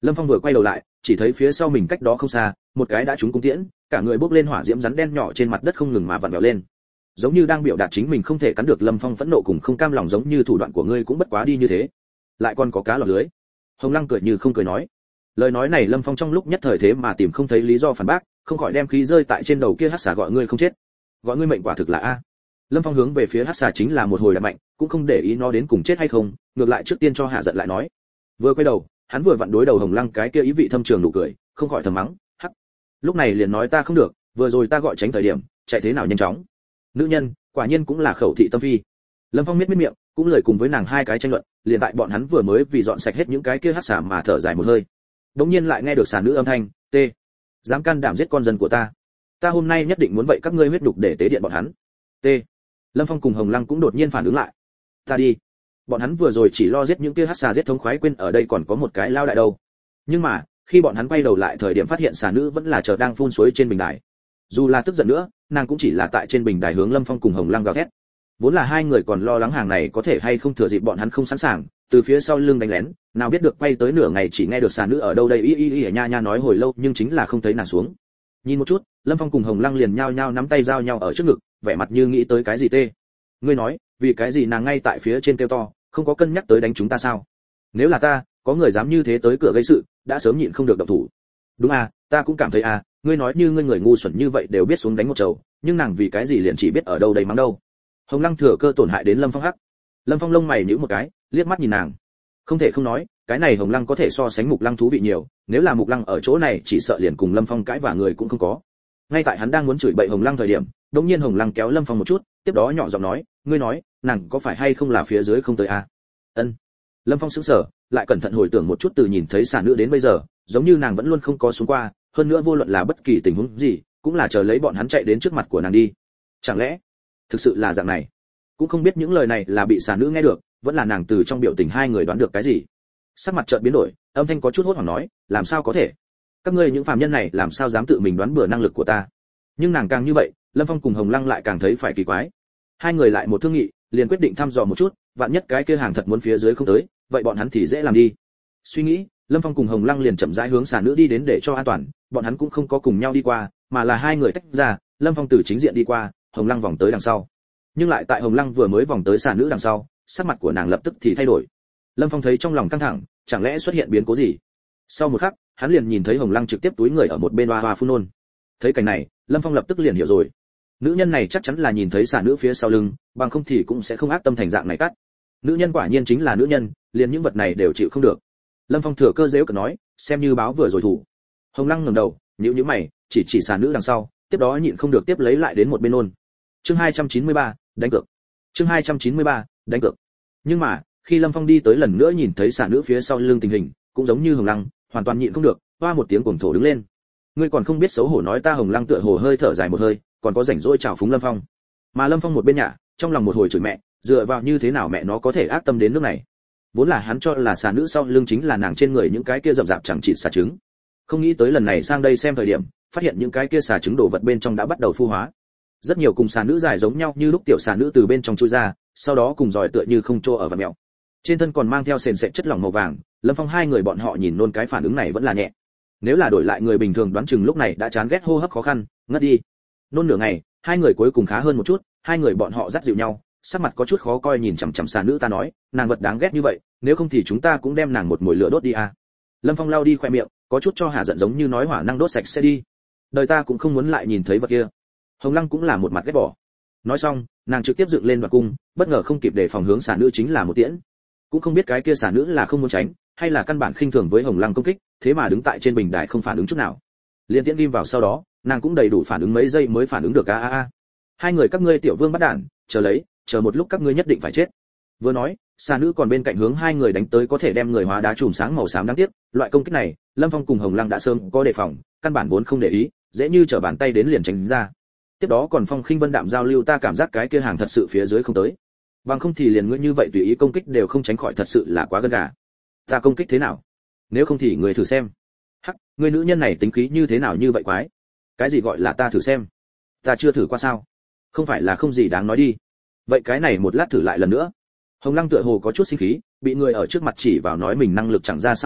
Lâm Phong vừa quay đầu lại, chỉ thấy phía sau mình cách đó không xa, một cái đã trúng cung tiễn, cả người bốc lên hỏa diễm rắn đen nhỏ trên mặt đất không ngừng mà vặn vẹo lên. Giống như đang biểu đạt chính mình không thể cắn được. Lâm Phong phẫn nộ cùng không cam lòng, giống như thủ đoạn của ngươi cũng bất quá đi như thế, lại còn có cá lọt lưới. Hồng Lăng cười như không cười nói. Lời nói này Lâm Phong trong lúc nhất thời thế mà tìm không thấy lý do phản bác, không khỏi đem khí rơi tại trên đầu kia hắc xà, gọi ngươi không chết, gọi ngươi mệnh quả thực là a. Lâm Phong hướng về phía hắc xà chính là một hồi đạp mạnh, cũng không để ý nó đến cùng chết hay không, ngược lại trước tiên cho hạ giận lại nói. Vừa quay đầu, hắn vừa vặn đối đầu Hồng Lăng cái kia ý vị thâm trường nụ cười, không khỏi thầm mắng, hắc. Lúc này liền nói ta không được, vừa rồi ta gọi tránh thời điểm, chạy thế nào nhanh chóng. Nữ nhân, quả nhiên cũng là khẩu thị tâm phi. Lâm Phong miết miệng, cũng lời cùng với nàng hai cái tranh luận, liền tại bọn hắn vừa mới vì dọn sạch hết những cái kia hắc xà mà thở dài một hơi. Đống nhiên lại nghe được xà nữ âm thanh, "T, dám can đảm giết con dân của ta, ta hôm nay nhất định muốn vậy các ngươi huyết nhục để tế điện bọn hắn." T. Lâm Phong cùng Hồng Lăng cũng đột nhiên phản ứng lại. "Ta đi." Bọn hắn vừa rồi chỉ lo giết những kia hắc xà giết thống khoái, quên ở đây còn có một cái lao đại đâu. Nhưng mà, khi bọn hắn quay đầu lại thời điểm phát hiện xà nữ vẫn là chờ đang phun suối trên bình đài. Dù là tức giận nữa, nàng cũng chỉ là tại trên bình đài hướng Lâm Phong cùng Hồng Lăng gào thét. Vốn là hai người còn lo lắng hàng này có thể hay không thừa dịp bọn hắn không sẵn sàng, từ phía sau lưng đánh lén, nào biết được quay tới nửa ngày chỉ nghe được xà nữ ở đâu đây y nha nha nói hồi lâu nhưng chính là không thấy nàng xuống. Nhìn một chút, Lâm Phong cùng Hồng Lăng liền nhao nhao nắm tay giao nhau ở trước ngực, vẻ mặt như nghĩ tới cái gì tê. Ngươi nói, vì cái gì nàng ngay tại phía trên kêu to, không có cân nhắc tới đánh chúng ta sao? Nếu là ta, có người dám như thế tới cửa gây sự, đã sớm nhịn không được động thủ. Đúng à, ta cũng cảm thấy à, ngươi nói như ngươi người ngu xuẩn như vậy đều biết xuống đánh một trầu, nhưng nàng vì cái gì liền chỉ biết ở đâu đây mắng đâu. Hồng Lăng thừa cơ tổn hại đến Lâm Phong hắc. Lâm Phong lông mày nhíu một cái, liếc mắt nhìn nàng. Không thể không nói, cái này Hồng Lăng có thể so sánh Mục Lăng thú vị nhiều, nếu là Mục Lăng ở chỗ này chỉ sợ liền cùng Lâm Phong cãi vả người cũng không có. Ngay tại hắn đang muốn chửi bậy Hồng Lăng thời điểm, đột nhiên Hồng Lăng kéo Lâm Phong một chút, tiếp đó nhỏ giọng nói, ngươi nói, nàng có phải hay không là phía dưới không tới à? Ân. Lâm Phong sững sờ, lại cẩn thận hồi tưởng một chút từ nhìn thấy xà nữ đến bây giờ, giống như nàng vẫn luôn không có xuống qua, hơn nữa vô luận là bất kỳ tình huống gì, cũng là chờ lấy bọn hắn chạy đến trước mặt của nàng đi. Chẳng lẽ thực sự là dạng này? Cũng không biết những lời này là bị xà nữ nghe được, vẫn là nàng từ trong biểu tình hai người đoán được cái gì. Sắc mặt chợt biến đổi, âm thanh có chút hốt hoảng nói, làm sao có thể? Các ngươi những phàm nhân này làm sao dám tự mình đoán bừa năng lực của ta? Nhưng nàng càng như vậy, Lâm Phong cùng Hồng Lăng lại càng thấy phải kỳ quái. Hai người lại một thương nghị, liền quyết định thăm dò một chút, vạn nhất cái kia hàng thật muốn phía dưới không tới, vậy bọn hắn thì dễ làm đi. Suy nghĩ, Lâm Phong cùng Hồng Lăng liền chậm rãi hướng xà nữ đi đến để cho an toàn, bọn hắn cũng không có cùng nhau đi qua, mà là hai người tách ra, Lâm Phong từ chính diện đi qua, Hồng Lăng vòng tới đằng sau. Nhưng lại tại Hồng Lăng vừa mới vòng tới xà nữ đằng sau, sắc mặt của nàng lập tức thì thay đổi. Lâm Phong thấy trong lòng căng thẳng, chẳng lẽ xuất hiện biến cố gì? Sau một khắc, hắn liền nhìn thấy Hồng Lăng trực tiếp túi người ở một bên hoa hoa phun nôn. Thấy cảnh này, Lâm Phong lập tức liền hiểu rồi. Nữ nhân này chắc chắn là nhìn thấy xà nữ phía sau lưng, bằng không thì cũng sẽ không ác tâm thành dạng này cắt. Nữ nhân quả nhiên chính là nữ nhân, liền những vật này đều chịu không được. Lâm Phong thừa cơ giễu cợt nói, xem như báo vừa rồi thủ. Hồng Lăng ngẩng đầu, nhíu mày, chỉ xà nữ đằng sau, tiếp đó nhịn không được tiếp lấy lại đến một bên nôn. Chương 293, đánh cược. Chương 293, đánh cược. Nhưng mà, khi Lâm Phong đi tới lần nữa nhìn thấy xà nữ phía sau lưng tình hình, cũng giống như Hồng Lăng, hoàn toàn nhịn không được, hoa một tiếng cuồng thổ đứng lên. Ngươi còn không biết xấu hổ nói ta. Hồng Lăng tựa hồ hơi thở dài một hơi, còn có rảnh rỗi chào phúng Lâm Phong. Mà Lâm Phong một bên nhả, trong lòng một hồi chửi mẹ, dựa vào như thế nào mẹ nó có thể ác tâm đến nước này. Vốn là hắn cho là xà nữ sau lưng chính là nàng trên người những cái kia rậm rạp chẳng chịt xà trứng. Không nghĩ tới lần này sang đây xem thời điểm, phát hiện những cái kia xà trứng đồ vật bên trong đã bắt đầu phu hóa. Rất nhiều cùng xà nữ dài giống nhau như lúc tiểu xà nữ từ bên trong chui ra, sau đó cùng giòi tựa như không trô ở vạt mèo. Trên thân còn mang theo sền sệt chất lỏng màu vàng, Lâm Phong hai người bọn họ nhìn nôn cái phản ứng này vẫn là nhẹ. Nếu là đổi lại người bình thường đoán chừng lúc này đã chán ghét hô hấp khó khăn, ngất đi. Nôn nửa ngày, hai người cuối cùng khá hơn một chút, hai người bọn họ dắt dịu nhau, sắc mặt có chút khó coi nhìn chằm chằm xà nữ. Ta nói, nàng vật đáng ghét như vậy, nếu không thì chúng ta cũng đem nàng một mồi lửa đốt đi à. Lâm Phong lau đi khoe miệng, có chút cho hà giận giống như nói hỏa năng đốt sạch sẽ đi. Đời ta cũng không muốn lại nhìn thấy vật kia. Hồng Lăng cũng là một mặt ghét bỏ. Nói xong, nàng trực tiếp dựng lên đoạt cung, bất ngờ không kịp để phòng hướng xà nữ chính là một tiễn. Cũng không biết cái kia xà nữ là không muốn tránh, hay là căn bản khinh thường với Hồng Lăng công kích, thế mà đứng tại trên bình đài không phản ứng chút nào. Liên tiễn ghim vào sau đó, nàng cũng đầy đủ phản ứng mấy giây mới phản ứng được a. Hai người các ngươi tiểu vương bắt đản, chờ một lúc các ngươi nhất định phải chết. Vừa nói, xà nữ còn bên cạnh hướng hai người đánh tới, có thể đem người hóa đá chùm sáng màu xám đáng tiếc, loại công kích này, Lâm Phong cùng Hồng Lăng đã sớm có đề phòng, căn bản vốn không để ý, dễ như trở bàn tay đến liền tránh ra. Tiếp đó còn Phong khinh vân đạm giao lưu, ta cảm giác cái kia hàng thật sự phía dưới không tới. Bằng không thì liền ngươi như vậy tùy ý công kích đều không tránh khỏi, thật sự là quá gân gà. Ta công kích thế nào? Nếu không thì người thử xem. Hắc, người nữ nhân này tính khí như thế nào như vậy quái? Cái gì gọi là ta thử xem? Ta chưa thử qua sao? Không phải là không gì đáng nói đi. Vậy cái này một lát thử lại lần nữa. Hồng Lăng tựa hồ có chút sinh khí, bị người ở trước mặt chỉ vào nói mình năng lực chẳng ra sao cả,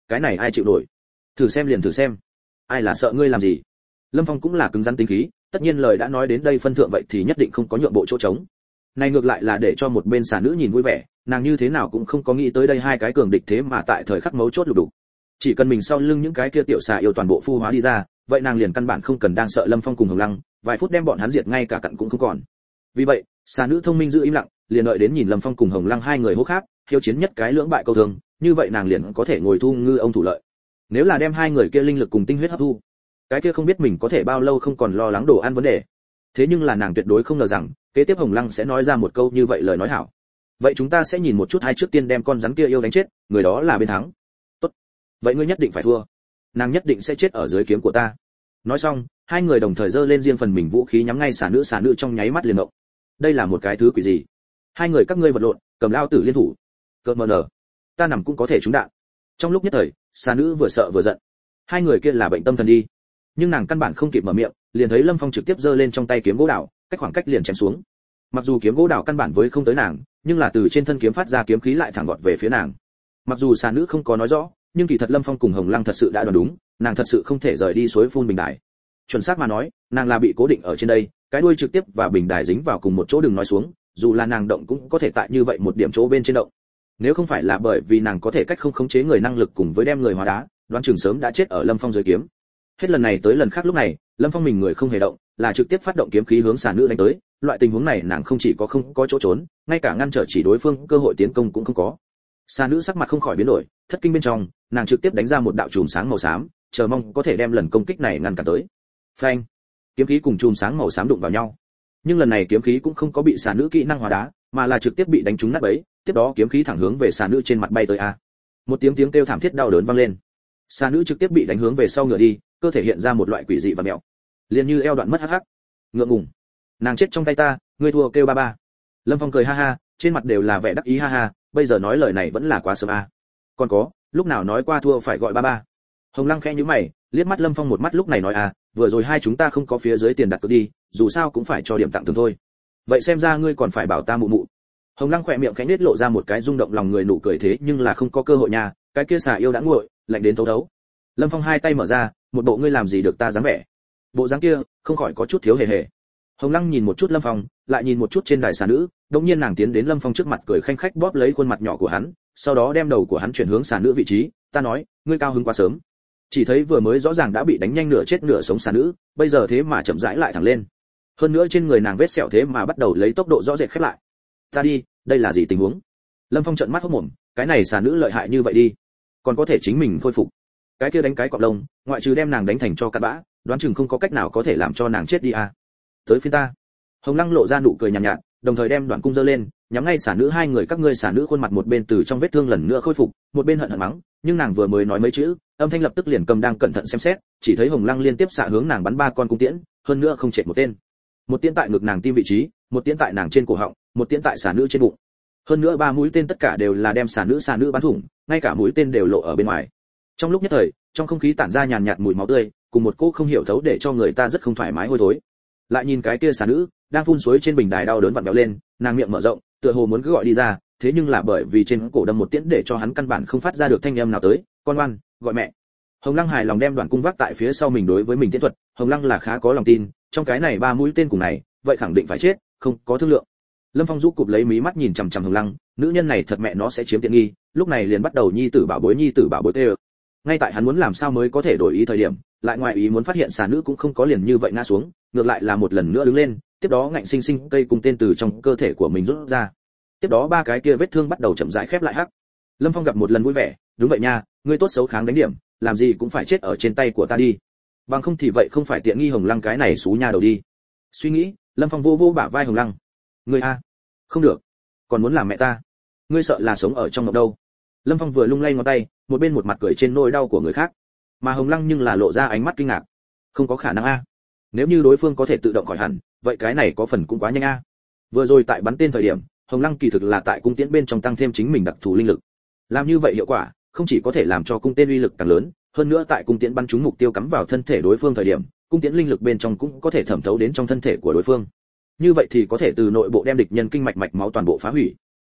cái này ai chịu nổi. Thử xem liền thử xem, ai là sợ ngươi làm gì. Lâm Phong cũng là cứng rắn tính khí, tất nhiên lời đã nói đến đây phân thượng vậy thì nhất định không có nhượng bộ chỗ trống. Này ngược lại là để cho một bên xà nữ nhìn vui vẻ, nàng như thế nào cũng không có nghĩ tới đây hai cái cường địch thế mà tại thời khắc mấu chốt lục đục. Chỉ cần mình sau lưng những cái kia tiểu xà yêu toàn bộ phu hóa đi ra, vậy nàng liền căn bản không cần đang sợ Lâm Phong cùng Hồng Lăng, vài phút đem bọn hắn diệt ngay cả cặn cũng không còn. Vì vậy, xà nữ thông minh giữ im lặng, liền đợi đến nhìn Lâm Phong cùng Hồng Lăng hai người hô khác, hiếu chiến nhất cái lưỡng bại câu thương, như vậy nàng liền có thể ngồi thu ngư ông thủ lợi. Nếu là đem hai người kia linh lực cùng tinh huyết hấp thu, cái kia không biết mình có thể bao lâu không còn lo lắng đồ ăn vấn đề. Thế nhưng là nàng tuyệt đối không ngờ rằng, kế tiếp Hồng Lăng sẽ nói ra một câu như vậy lời nói hảo. Vậy chúng ta sẽ nhìn một chút hai trước tiên đem con rắn kia yêu đánh chết, người đó là bên thắng. Tốt. Vậy ngươi nhất định phải thua. Nàng nhất định sẽ chết ở dưới kiếm của ta. Nói xong, hai người đồng thời giơ lên riêng phần mình vũ khí nhắm ngay xà nữ trong nháy mắt liền động. Đây là một cái thứ quỷ gì? Hai người các ngươi vật lộn, cầm lao tử liên thủ. Cợt mờ nở. Ta nằm cũng có thể trúng đạn. Trong lúc nhất thời, xà nữ vừa sợ vừa giận. Hai người kia là bệnh tâm thần đi. Nhưng nàng căn bản không kịp mở miệng, liền thấy Lâm Phong trực tiếp giơ lên trong tay kiếm gỗ đào, cách khoảng cách liền chém xuống. Mặc dù kiếm gỗ đào căn bản với không tới nàng, nhưng là từ trên thân kiếm phát ra kiếm khí lại thẳng vọt về phía nàng. Mặc dù xà nữ không có nói rõ, nhưng kỳ thật Lâm Phong cùng Hồng Lăng thật sự đã đoán đúng, nàng thật sự không thể rời đi suối phun bình đài. Chuẩn xác mà nói, nàng là bị cố định ở trên đây, cái đuôi trực tiếp và bình đài dính vào cùng một chỗ đừng nói xuống, dù là nàng động cũng có thể tại như vậy một điểm chỗ bên trên động. Nếu không phải là bởi vì nàng có thể cách không khống chế người năng lực cùng với đem người hóa đá, đoán chừng sớm đã chết ở Lâm Phong dưới kiếm. Hết lần này tới lần khác lúc này, Lâm Phong mình người không hề động, là trực tiếp phát động kiếm khí hướng xà nữ đánh tới, loại tình huống này nàng không chỉ có không có chỗ trốn, ngay cả ngăn trở chỉ đối phương cơ hội tiến công cũng không có. Xà nữ sắc mặt không khỏi biến đổi, thất kinh bên trong, nàng trực tiếp đánh ra một đạo chùm sáng màu xám, chờ mong có thể đem lần công kích này ngăn cản tới. Phanh! Kiếm khí cùng chùm sáng màu xám đụng vào nhau. Nhưng lần này kiếm khí cũng không có bị xà nữ kỹ năng hóa đá, mà là trực tiếp bị đánh trúng nát bấy, tiếp đó kiếm khí thẳng hướng về xà nữ trên mặt bay tới a. Một tiếng kêu thảm thiết đau đớn vang lên. Xà nữ trực tiếp bị đánh hướng về sau ngửa đi, cơ thể hiện ra một loại quỷ dị và mèo, liền như eo đoạn mất hắc hắc. Ngượng ngùng, nàng chết trong tay ta, ngươi thua kêu ba ba. Lâm Phong cười ha ha, trên mặt đều là vẻ đắc ý ha ha, bây giờ nói lời này vẫn là quá sớm a. Còn có, lúc nào nói qua thua phải gọi ba ba. Hồng Lăng khẽ nhíu mày, liếc mắt Lâm Phong một mắt lúc này nói à, vừa rồi hai chúng ta không có phía dưới tiền đặt cược đi, dù sao cũng phải cho điểm tặng thưởng thôi. Vậy xem ra ngươi còn phải bảo ta mụ mụ. Hồng Lăng khẽ miệng khẽ nết lộ ra một cái rung động lòng người nụ cười thế nhưng là không có cơ hội nha, cái kia xà yêu đã nguội, lạnh đến thấu thấu. Lâm Phong hai tay mở ra, một bộ ngươi làm gì được ta dáng vẻ. Bộ dáng kia, không khỏi có chút thiếu hề hề. Hồng Lăng nhìn một chút Lâm Phong, lại nhìn một chút trên đài xà nữ, đột nhiên nàng tiến đến Lâm Phong trước mặt cười khanh khách bóp lấy khuôn mặt nhỏ của hắn, sau đó đem đầu của hắn chuyển hướng xà nữ vị trí, ta nói, ngươi cao hứng quá sớm. Chỉ thấy vừa mới rõ ràng đã bị đánh nhanh nửa chết nửa sống xà nữ, bây giờ thế mà chậm rãi lại thẳng lên. Hơn nữa trên người nàng vết sẹo thế mà bắt đầu lấy tốc độ rõ rệt khép lại. Ta đi, đây là gì tình huống? Lâm Phong trợn mắt hốt mồm, cái này xà nữ lợi hại như vậy đi, còn có thể chính mình khôi phục. Cái kia đánh cái cọp lông, ngoại trừ đem nàng đánh thành cho cặn bã, đoán chừng không có cách nào có thể làm cho nàng chết đi à. Tới phiên ta. Hồng Lăng lộ ra nụ cười nhàn nhạt, đồng thời đem đoạn cung giơ lên, nhắm ngay xà nữ hai người các ngươi. Xà nữ khuôn mặt một bên từ trong vết thương lần nữa khôi phục, một bên hận hận mắng, nhưng nàng vừa mới nói mấy chữ, âm thanh lập tức liền cầm đang cẩn thận xem xét, chỉ thấy Hồng Lăng liên tiếp xạ hướng nàng bắn ba con cung tiễn, hơn nữa không chệch một tên. Một tiễn tại ngực nàng tim vị trí, một tiễn tại nàng trên cổ họng, một tiễn tại xà nữ trên bụng. Hơn nữa ba mũi tên tất cả đều là đem xà nữ bắn thủng, ngay cả mũi tên đều lộ ở bên ngoài. Trong lúc nhất thời, trong không khí tản ra nhàn nhạt mùi máu tươi, cùng một cỗ không hiểu thấu để cho người ta rất không thoải mái hôi thối. Lại nhìn cái kia xà nữ đang phun suối trên bình đài đau đớn vặn vẹo lên, nàng miệng mở rộng, tựa hồ muốn cứ gọi đi ra, thế nhưng là bởi vì trên cổ đâm một tiễn để cho hắn căn bản không phát ra được thanh âm nào tới, con ngoan, gọi mẹ. Hồng Lăng hài lòng đem đoạn cung vác tại phía sau mình đối với mình tiễn thuật, Hồng Lăng là khá có lòng tin, trong cái này ba mũi tên cùng này, vậy khẳng định phải chết, không có thương lượng. Lâm Phong rũ cụp lấy mí mắt nhìn chằm chằm Hồng Lăng, nữ nhân này thật mẹ nó sẽ chiếm tiện nghi, lúc này liền bắt đầu nhi tử bảo bối tê. Ngay tại hắn muốn làm sao mới có thể đổi ý thời điểm, lại ngoài ý muốn phát hiện xà nữ cũng không có liền như vậy ngã xuống, ngược lại là một lần nữa đứng lên, tiếp đó ngạnh sinh sinh cây cung tên từ trong cơ thể của mình rút ra. Tiếp đó ba cái kia vết thương bắt đầu chậm rãi khép lại hắc. Lâm Phong gặp một lần vui vẻ, đúng vậy nha, ngươi tốt xấu kháng đánh điểm, làm gì cũng phải chết ở trên tay của ta đi. Bằng không thì vậy không phải tiện nghi Hồng Lăng cái này xú nha đầu đi. Suy nghĩ, Lâm Phong vô bả vai Hồng Lăng. Ngươi a, không được, còn muốn làm mẹ ta. Ngươi sợ là sống ở trong ngục đâu. Lâm Phong vừa lung lay ngón tay, một bên một mặt cười trên nỗi đau của người khác, mà Hồng Lăng nhưng là lộ ra ánh mắt kinh ngạc. Không có khả năng a. Nếu như đối phương có thể tự động khỏi hẳn, vậy cái này có phần cũng quá nhanh a. Vừa rồi tại bắn tên thời điểm, Hồng Lăng kỳ thực là tại cung tiễn bên trong tăng thêm chính mình đặc thù linh lực. Làm như vậy hiệu quả, không chỉ có thể làm cho cung tên uy lực càng lớn, hơn nữa tại cung tiễn bắn trúng mục tiêu cắm vào thân thể đối phương thời điểm, cung tiễn linh lực bên trong cũng có thể thẩm thấu đến trong thân thể của đối phương. Như vậy thì có thể từ nội bộ đem địch nhân kinh mạch mạch máu toàn bộ phá hủy.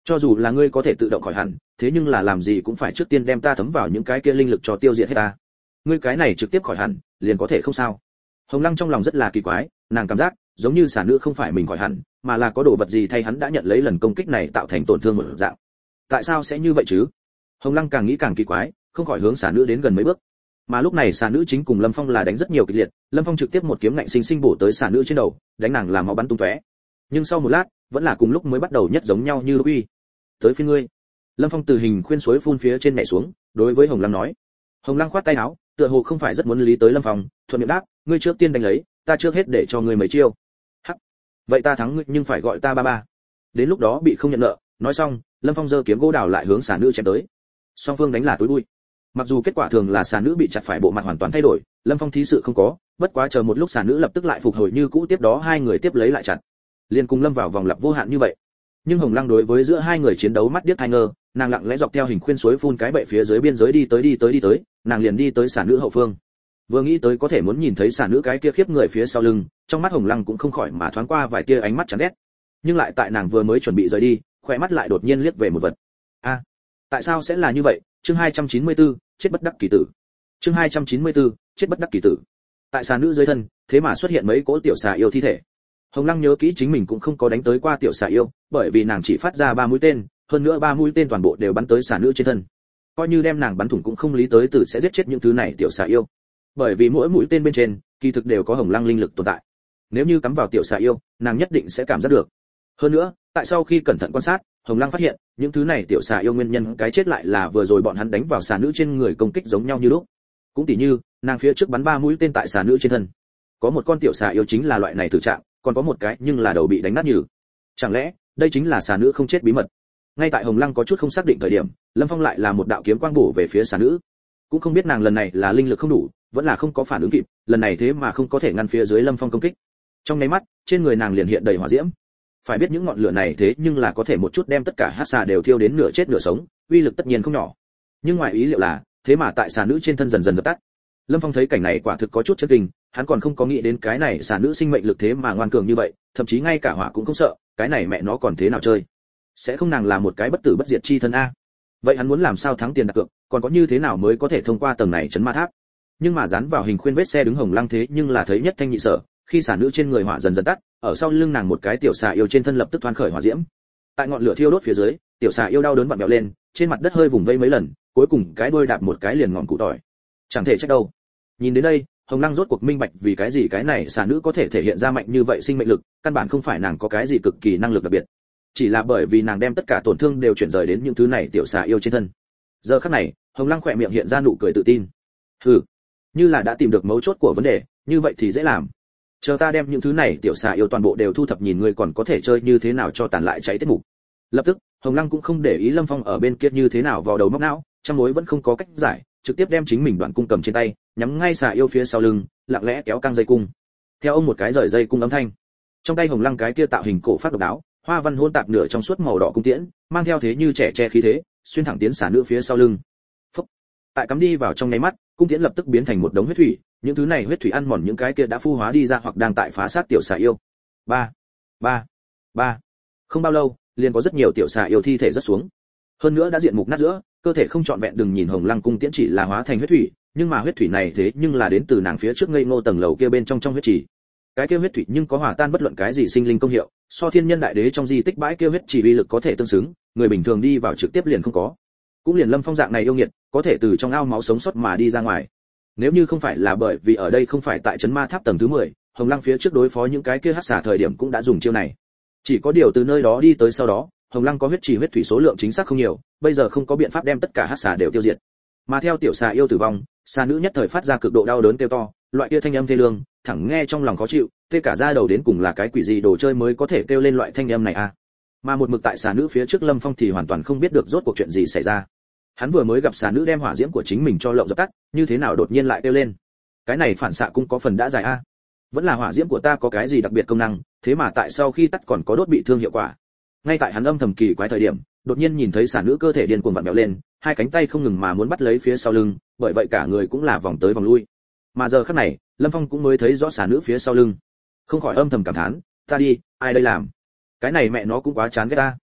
Cho dù là ngươi có thể tự động khỏi hẳn, thế nhưng là làm gì cũng phải trước tiên đem ta thấm vào những cái kia linh lực cho tiêu diệt hết ta. Ngươi cái này trực tiếp khỏi hẳn, liền có thể không sao. Hồng Lăng trong lòng rất là kỳ quái, nàng cảm giác giống như xà nữ không phải mình khỏi hẳn, mà là có đồ vật gì thay hắn đã nhận lấy lần công kích này tạo thành tổn thương một dạng. Tại sao sẽ như vậy chứ? Hồng Lăng càng nghĩ càng kỳ quái, không khỏi hướng xà nữ đến gần mấy bước. Mà lúc này xà nữ chính cùng Lâm Phong là đánh rất nhiều kịch liệt, Lâm Phong trực tiếp một kiếm ngạnh sinh sinh bổ tới xà nữ trên đầu, đánh nàng làm máu bắn tung tóe. Nhưng sau một lát, vẫn là cùng lúc mới bắt đầu nhất giống nhau như uy. Tới phiên ngươi. Lâm Phong từ hình khuyên suối phun phía trên nhảy xuống, đối với Hồng Lăng nói. Hồng Lăng khoát tay áo, tựa hồ không phải rất muốn lý tới Lâm Phong, thuận miệng đáp, ngươi trước tiên đánh lấy, ta trước hết để cho ngươi mấy chiêu. Hắc. Vậy ta thắng ngươi nhưng phải gọi ta ba ba. Đến lúc đó bị không nhận nợ, nói xong, Lâm Phong giơ kiếm gỗ đào lại hướng xà nữ chém tới. Song phương đánh là tối đuôi. Mặc dù kết quả thường là xà nữ bị chặt phải bộ mặt hoàn toàn thay đổi, Lâm Phong thí sự không có, bất quá chờ một lúc xà nữ lập tức lại phục hồi như cũ, tiếp đó hai người tiếp lấy lại chặt. Liên cùng lâm vào vòng lặp vô hạn như vậy. Nhưng Hồng Lăng đối với giữa hai người chiến đấu mắt điếc tai ngơ, nàng lặng lẽ dọc theo hình khuyên suối phun cái bệ phía dưới biên giới đi tới, nàng liền đi tới xà nữ hậu phương. Vừa nghĩ tới có thể muốn nhìn thấy xà nữ cái kia khiếp người phía sau lưng, trong mắt Hồng Lăng cũng không khỏi mà thoáng qua vài tia ánh mắt chán ghét. Nhưng lại tại nàng vừa mới chuẩn bị rời đi, khóe mắt lại đột nhiên liếc về một vật. A, tại sao sẽ là như vậy? Chương 294, chết bất đắc kỳ tử. Chương 294, chết bất đắc kỳ tử. Tại xà nữ dưới thân, thế mà xuất hiện mấy cỗ tiểu xà yêu thi thể. Hồng Lăng nhớ kỹ chính mình cũng không có đánh tới qua tiểu xà yêu, bởi vì nàng chỉ phát ra 3 mũi tên, hơn nữa 3 mũi tên toàn bộ đều bắn tới xà nữ trên thân. Coi như đem nàng bắn thủng cũng không lý tới từ sẽ giết chết những thứ này tiểu xà yêu. Bởi vì mỗi mũi tên bên trên, kỳ thực đều có Hồng Lăng linh lực tồn tại. Nếu như cắm vào tiểu xà yêu, nàng nhất định sẽ cảm giác được. Hơn nữa, tại sau khi cẩn thận quan sát, Hồng Lăng phát hiện, những thứ này tiểu xà yêu nguyên nhân cái chết lại là vừa rồi bọn hắn đánh vào xà nữ trên người công kích giống nhau như lúc. Cũng tỉ như, nàng phía trước bắn 3 mũi tên tại xà nữ trên thân. Có một con tiểu xà yêu chính là loại này thử trạng, còn có một cái nhưng là đầu bị đánh nát nhừ. Chẳng lẽ, đây chính là xà nữ không chết bí mật? Ngay tại Hồng Lăng có chút không xác định thời điểm, Lâm Phong lại là một đạo kiếm quang bổ về phía xà nữ. Cũng không biết nàng lần này là linh lực không đủ, vẫn là không có phản ứng kịp, lần này thế mà không có thể ngăn phía dưới Lâm Phong công kích. Trong nháy mắt, trên người nàng liền hiện đầy hỏa diễm. Phải biết những ngọn lửa này thế nhưng là có thể một chút đem tất cả hắc xà đều thiêu đến nửa chết nửa sống, uy lực tất nhiên không nhỏ. Nhưng ngoài ý liệu là, thế mà tại xà nữ trên thân dần dần dập tắt. Lâm Phong thấy cảnh này quả thực có chút chấn kinh, hắn còn không có nghĩ đến cái này xà nữ sinh mệnh lực thế mà ngoan cường như vậy, thậm chí ngay cả hỏa cũng không sợ, cái này mẹ nó còn thế nào chơi? Sẽ không nàng là một cái bất tử bất diệt chi thân a? Vậy hắn muốn làm sao thắng tiền đặt cược, còn có như thế nào mới có thể thông qua tầng này chấn ma tháp? Nhưng mà dán vào hình khuyên vết xe đứng Hồng Lăng thế nhưng là thấy nhất thanh nhị sở, khi xà nữ trên người hỏa dần dần tắt, ở sau lưng nàng một cái tiểu xà yêu trên thân lập tức thoăn khởi hỏa diễm. Tại ngọn lửa thiêu đốt phía dưới, tiểu xà yêu đau đớn vặn vẹo lên, trên mặt đất hơi vùng vây mấy lần, cuối cùng cái đuôi đạp một cái liền ngọn cụ tỏi. Chẳng thể trách đâu. Nhìn đến đây, Hồng Lăng rốt cuộc minh bạch vì cái gì cái này xà nữ có thể thể hiện ra mạnh như vậy sinh mệnh lực, căn bản không phải nàng có cái gì cực kỳ năng lực đặc biệt, chỉ là bởi vì nàng đem tất cả tổn thương đều chuyển rời đến những thứ này tiểu xà yêu trên thân. Giờ khắc này, Hồng Lăng khỏe miệng hiện ra nụ cười tự tin. Hừ, như là đã tìm được mấu chốt của vấn đề, như vậy thì dễ làm. Chờ ta đem những thứ này tiểu xà yêu toàn bộ đều thu thập, nhìn ngươi còn có thể chơi như thế nào cho tàn lại cháy tiết mục. Lập tức, Hồng Lăng cũng không để ý Lâm Phong ở bên kia như thế nào vào đầu móc não, trăm mối vẫn không có cách giải, trực tiếp đem chính mình đoạn cung cầm trên tay, nhắm ngay xà yêu phía sau lưng, lặng lẽ kéo căng dây cung. Theo ông một cái rời dây cung âm thanh, trong tay Hồng Lăng cái kia tạo hình cổ phát độc đáo, hoa văn hỗn tạp nửa trong suốt màu đỏ cung tiễn, mang theo thế như trẻ tre khí thế, xuyên thẳng tiến xà nữ phía sau lưng. Phốc. Tại cắm đi vào trong nháy mắt, cung tiễn lập tức biến thành một đống huyết thủy, những thứ này huyết thủy ăn mòn những cái kia đã phu hóa đi ra hoặc đang tại phá sát tiểu xà yêu. Ba, ba, ba. Không bao lâu, liền có rất nhiều tiểu xà yêu thi thể rớt xuống. Hơn nữa đã diện mục nát giữa, cơ thể không trọn vẹn, đừng nhìn Hồng Lăng cung tiễn chỉ là hóa thành huyết thủy, nhưng mà huyết thủy này thế nhưng là đến từ nàng phía trước ngây ngô tầng lầu kia bên trong huyết trì. Cái kia huyết thủy nhưng có hòa tan bất luận cái gì sinh linh công hiệu, so thiên nhân đại đế trong di tích bãi kia huyết trì uy lực có thể tương xứng, người bình thường đi vào trực tiếp liền không có. Cũng liền Lâm Phong dạng này yêu nghiệt, có thể từ trong ao máu sống sót mà đi ra ngoài. Nếu như không phải là bởi vì ở đây không phải tại trấn ma tháp tầng thứ 10, Hồng Lăng phía trước đối phó những cái kia hắc xà thời điểm cũng đã dùng chiêu này. Chỉ có điều từ nơi đó đi tới sau đó, Hồng Lăng có huyết trì huyết thủy số lượng chính xác không nhiều, bây giờ không có biện pháp đem tất cả hắc xà đều tiêu diệt. Mà theo tiểu xà yêu tử vong, xà nữ nhất thời phát ra cực độ đau đớn kêu to, loại kia thanh âm thê lương, thẳng nghe trong lòng khó chịu, tê cả da đầu, đến cùng là cái quỷ gì đồ chơi mới có thể kêu lên loại thanh âm này a. Mà một mực tại xà nữ phía trước Lâm Phong thì hoàn toàn không biết được rốt cuộc chuyện gì xảy ra. Hắn vừa mới gặp xà nữ đem hỏa diễm của chính mình cho lộng dập tắt, như thế nào đột nhiên lại kêu lên? Cái này phản xạ cung có phần đã dài a. Vẫn là hỏa diễm của ta có cái gì đặc biệt công năng, thế mà tại sau khi tắt còn có đốt bị thương hiệu quả. Ngay tại hắn âm thầm kỳ quái thời điểm, đột nhiên nhìn thấy xà nữ cơ thể điên cuồng vặn vẹo lên, hai cánh tay không ngừng mà muốn bắt lấy phía sau lưng, bởi vậy cả người cũng là vòng tới vòng lui. Mà giờ khắc này, Lâm Phong cũng mới thấy rõ xà nữ phía sau lưng, không khỏi âm thầm cảm thán, ta đi, ai đây làm? Cái này mẹ nó cũng quá chán ghét ta.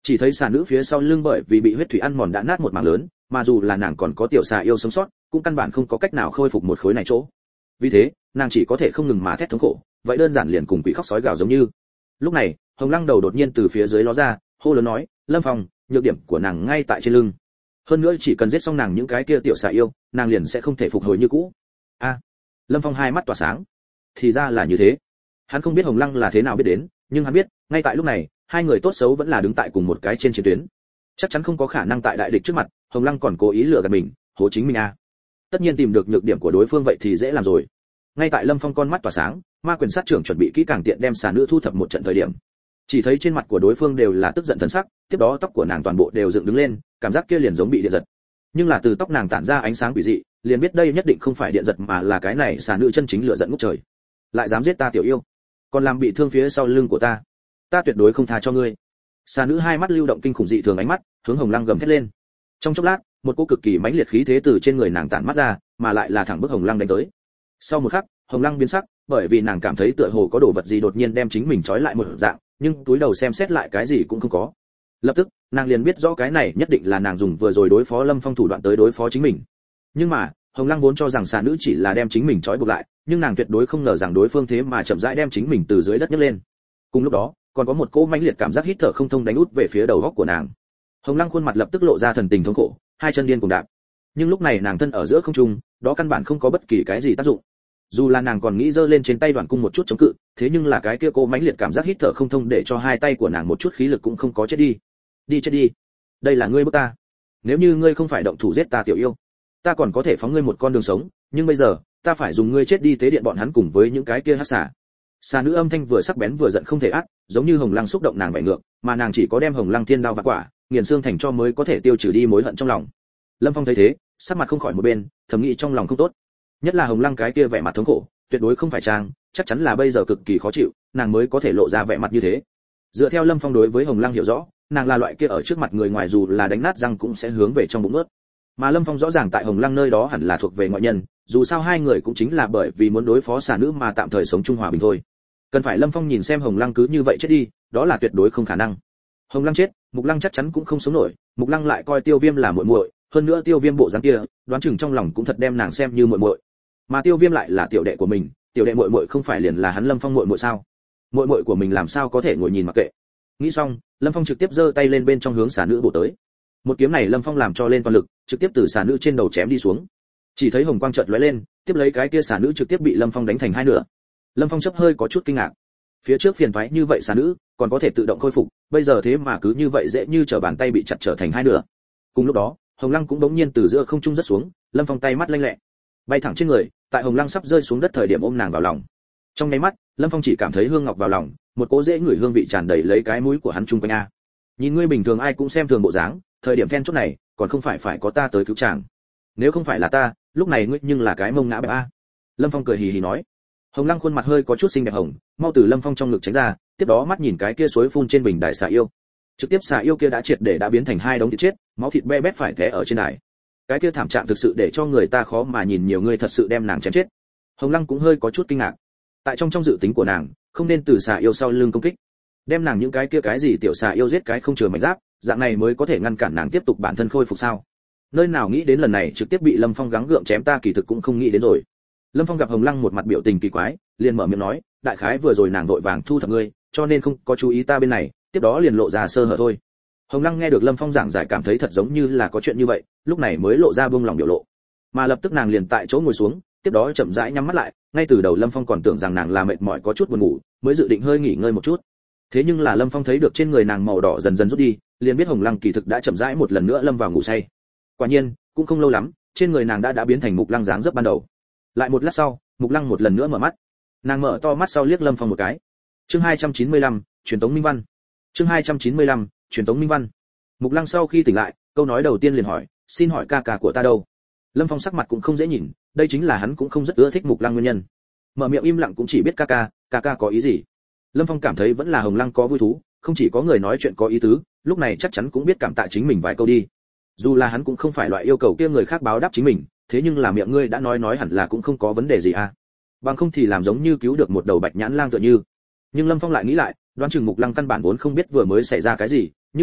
Chỉ thấy xà nữ phía sau lưng bởi vì bị huyết thủy ăn mòn đã nát một mảng lớn, mà dù là nàng còn có tiểu xà yêu sống sót, cũng căn bản không có cách nào khôi phục một khối này chỗ. Vì thế, nàng chỉ có thể không ngừng mà thét thống khổ, vậy đơn giản liền cùng quỷ khóc sói gào giống như. Lúc này, Hồng Lăng đầu đột nhiên từ phía dưới ló ra, hô lớn nói, Lâm Phong, nhược điểm của nàng ngay tại trên lưng. Hơn nữa chỉ cần giết xong nàng những cái kia tiểu xà yêu, nàng liền sẽ không thể phục hồi như cũ. A. Lâm Phong hai mắt tỏa sáng. Thì ra là như thế. Hắn không biết Hồng Lăng là thế nào biết đến, nhưng hắn biết, ngay tại lúc này, hai người tốt xấu vẫn là đứng tại cùng một cái trên chiến tuyến. Chắc chắn không có khả năng tại đại địch trước mặt, Hồng Lăng còn cố ý lừa gạt mình, hố chính mình a. Tất nhiên tìm được nhược điểm của đối phương vậy thì dễ làm rồi. Ngay tại Lâm Phong con mắt tỏa sáng, ma quyền sát trưởng chuẩn bị kỹ càng tiện đem xà nữ thu thập một trận thời điểm, chỉ thấy trên mặt của đối phương đều là tức giận thần sắc, tiếp đó tóc của nàng toàn bộ đều dựng đứng lên, cảm giác kia liền giống bị điện giật. Nhưng là từ tóc nàng tản ra ánh sáng quỷ dị, liền biết đây nhất định không phải điện giật mà là cái này xà nữ chân chính lửa giận ngút trời. Lại dám giết ta tiểu yêu, còn làm bị thương phía sau lưng của ta tuyệt đối không tha cho ngươi. Xà nữ hai mắt lưu động kinh khủng dị thường ánh mắt, hướng Hồng Lăng gầm thét lên. Trong chốc lát, một cỗ cực kỳ mãnh liệt khí thế từ trên người nàng tản mắt ra, mà lại là thẳng bức Hồng Lăng đánh tới. Sau một khắc, Hồng Lăng biến sắc, bởi vì nàng cảm thấy tựa hồ có đồ vật gì đột nhiên đem chính mình trói lại một dạng, nhưng túi đầu xem xét lại cái gì cũng không có. Lập tức, nàng liền biết rõ cái này nhất định là nàng dùng vừa rồi đối phó Lâm Phong thủ đoạn tới đối phó chính mình. Nhưng mà, Hồng Lăng vốn cho rằng xà nữ chỉ là đem chính mình trói buộc lại, nhưng nàng tuyệt đối không ngờ rằng đối phương thế mà chậm rãi đem chính mình từ dưới đất nhấc lên. Cùng lúc đó, còn có một cỗ mãnh liệt cảm giác hít thở không thông đánh út về phía đầu óc của nàng. Hồng Lăng khuôn mặt lập tức lộ ra thần tình thống khổ, hai chân điên cuồng đạp. Nhưng lúc này nàng thân ở giữa không trung, đó căn bản không có bất kỳ cái gì tác dụng. Dù là nàng còn nghĩ giơ lên trên tay đoạn cung một chút chống cự, thế nhưng là cái kia cô mãnh liệt cảm giác hít thở không thông để cho hai tay của nàng một chút khí lực cũng không có, chết đi. Đi chết đi. Đây là ngươi bức ta. Nếu như ngươi không phải động thủ giết ta tiểu yêu, ta còn có thể phóng ngươi một con đường sống, nhưng bây giờ, ta phải dùng ngươi chết đi tế điện bọn hắn cùng với những cái kia hắc xà. Xà nữ âm thanh vừa sắc bén vừa giận không thể át, giống như Hồng Lăng xúc động nàng bẻ ngược, mà nàng chỉ có đem Hồng Lăng thiên đao và quả, nghiền xương thành cho mới có thể tiêu trừ đi mối hận trong lòng. Lâm Phong thấy thế, sắc mặt không khỏi một bên, thầm nghĩ trong lòng không tốt. Nhất là Hồng Lăng cái kia vẻ mặt thống khổ, tuyệt đối không phải trang, chắc chắn là bây giờ cực kỳ khó chịu, nàng mới có thể lộ ra vẻ mặt như thế. Dựa theo Lâm Phong đối với Hồng Lăng hiểu rõ, nàng là loại kia ở trước mặt người ngoài dù là đánh nát răng cũng sẽ hướng về trong bụng nuốt. Mà Lâm Phong rõ ràng tại Hồng Lăng nơi đó hẳn là thuộc về ngoại nhân, dù sao hai người cũng chính là bởi vì muốn đối phó xà nữ mà tạm thời sống chung hòa bình thôi. Cần phải Lâm Phong nhìn xem Hồng Lăng cứ như vậy chết đi, đó là tuyệt đối không khả năng. Hồng Lăng chết, Mục Lăng chắc chắn cũng không sống nổi, Mục Lăng lại coi Tiêu Viêm là muội muội, hơn nữa Tiêu Viêm bộ dáng kia, đoán chừng trong lòng cũng thật đem nàng xem như muội muội. Mà Tiêu Viêm lại là tiểu đệ của mình, tiểu đệ muội muội không phải liền là hắn Lâm Phong muội muội sao? Muội muội của mình làm sao có thể ngồi nhìn mặc kệ? Nghĩ xong, Lâm Phong trực tiếp giơ tay lên bên trong hướng xà nữ bổ tới. Một kiếm này Lâm Phong làm cho lên toàn lực, trực tiếp từ xà nữ trên đầu chém đi xuống. Chỉ thấy hồng quang chợt lóe lên, tiếp lấy cái kia xà nữ trực tiếp bị Lâm Phong đánh thành hai nửa. Lâm Phong chấp hơi có chút kinh ngạc. Phía trước phiền toái như vậy xà nữ, còn có thể tự động khôi phục, bây giờ thế mà cứ như vậy dễ như trở bàn tay bị chặt trở thành hai nửa. Cùng lúc đó, Hồng Lăng cũng bỗng nhiên từ giữa không trung rớt xuống, Lâm Phong tay mắt lanh lẹ, bay thẳng trên người, tại Hồng Lăng sắp rơi xuống đất thời điểm ôm nàng vào lòng. Trong nháy mắt, Lâm Phong chỉ cảm thấy hương ngọc vào lòng, một cỗ dễ ngửi hương vị tràn đầy lấy cái mũi của hắn chung quanh a. Nhìn ngươi bình thường ai cũng xem thường bộ dáng, thời điểm then chốt này, còn không phải có ta tới cứu chàng. Nếu không phải là ta, lúc này ngươi nhưng là cái mông ngã bẹp a. Lâm Phong cười hì hì nói. Hồng Lăng khuôn mặt hơi có chút xinh đẹp hồng, mau từ Lâm Phong trong ngực tránh ra, tiếp đó mắt nhìn cái kia suối phun trên bình đài xà yêu. Trực tiếp xà yêu kia đã triệt để đã biến thành hai đống thịt chết, máu thịt be bét phải té ở trên đài. Cái kia thảm trạng thực sự để cho người ta khó mà nhìn, nhiều người thật sự đem nàng chém chết. Hồng Lăng cũng hơi có chút kinh ngạc. Tại trong dự tính của nàng, không nên từ xà yêu sau lưng công kích, đem nàng những cái kia cái gì tiểu xà yêu giết cái không chừa mảnh giáp, dạng này mới có thể ngăn cản nàng tiếp tục bản thân khôi phục sao? Nơi nào nghĩ đến lần này trực tiếp bị Lâm Phong gắng gượng chém, ta kỳ thực cũng không nghĩ đến rồi. Lâm Phong gặp Hồng Lăng một mặt biểu tình kỳ quái, liền mở miệng nói, đại khái vừa rồi nàng vội vàng thu thập ngươi, cho nên không có chú ý ta bên này, tiếp đó liền lộ ra sơ hở thôi. Hồng Lăng nghe được Lâm Phong giảng giải cảm thấy thật giống như là có chuyện như vậy, lúc này mới lộ ra buông lòng biểu lộ. Mà lập tức nàng liền tại chỗ ngồi xuống, tiếp đó chậm rãi nhắm mắt lại, ngay từ đầu Lâm Phong còn tưởng rằng nàng là mệt mỏi có chút buồn ngủ, mới dự định hơi nghỉ ngơi một chút. Thế nhưng là Lâm Phong thấy được trên người nàng màu đỏ dần dần rút đi, liền biết Hồng Lăng kỳ thực đã chậm rãi một lần nữa lâm vào ngủ say. Quả nhiên, cũng không lâu lắm, trên người nàng đã biến thành Mục Lăng dáng dấp ban đầu. Lại một lát sau, Mục Lăng một lần nữa mở mắt. Nàng mở to mắt sau liếc Lâm Phong một cái. Chương 295, truyền tống minh văn. Chương 295, truyền tống minh văn. Mục Lăng sau khi tỉnh lại, câu nói đầu tiên liền hỏi, xin hỏi ca ca của ta đâu? Lâm Phong sắc mặt cũng không dễ nhìn, đây chính là hắn cũng không rất ưa thích Mục Lăng nguyên nhân. Mở miệng im lặng cũng chỉ biết ca ca có ý gì. Lâm Phong cảm thấy vẫn là Hồng Lăng có vui thú, không chỉ có người nói chuyện có ý tứ, lúc này chắc chắn cũng biết cảm tạ chính mình vài câu đi. Dù là hắn cũng không phải loại yêu cầu kia người khác báo đáp chính mình, thế nhưng là miệng ngươi đã nói hẳn là cũng không có vấn đề gì à. Bằng không thì làm giống như cứu được một đầu bạch nhãn lang tựa như. Nhưng Lâm Phong lại nghĩ lại, đoán chừng Mục Lăng căn bản vốn không biết vừa mới xảy ra cái gì, như vậy,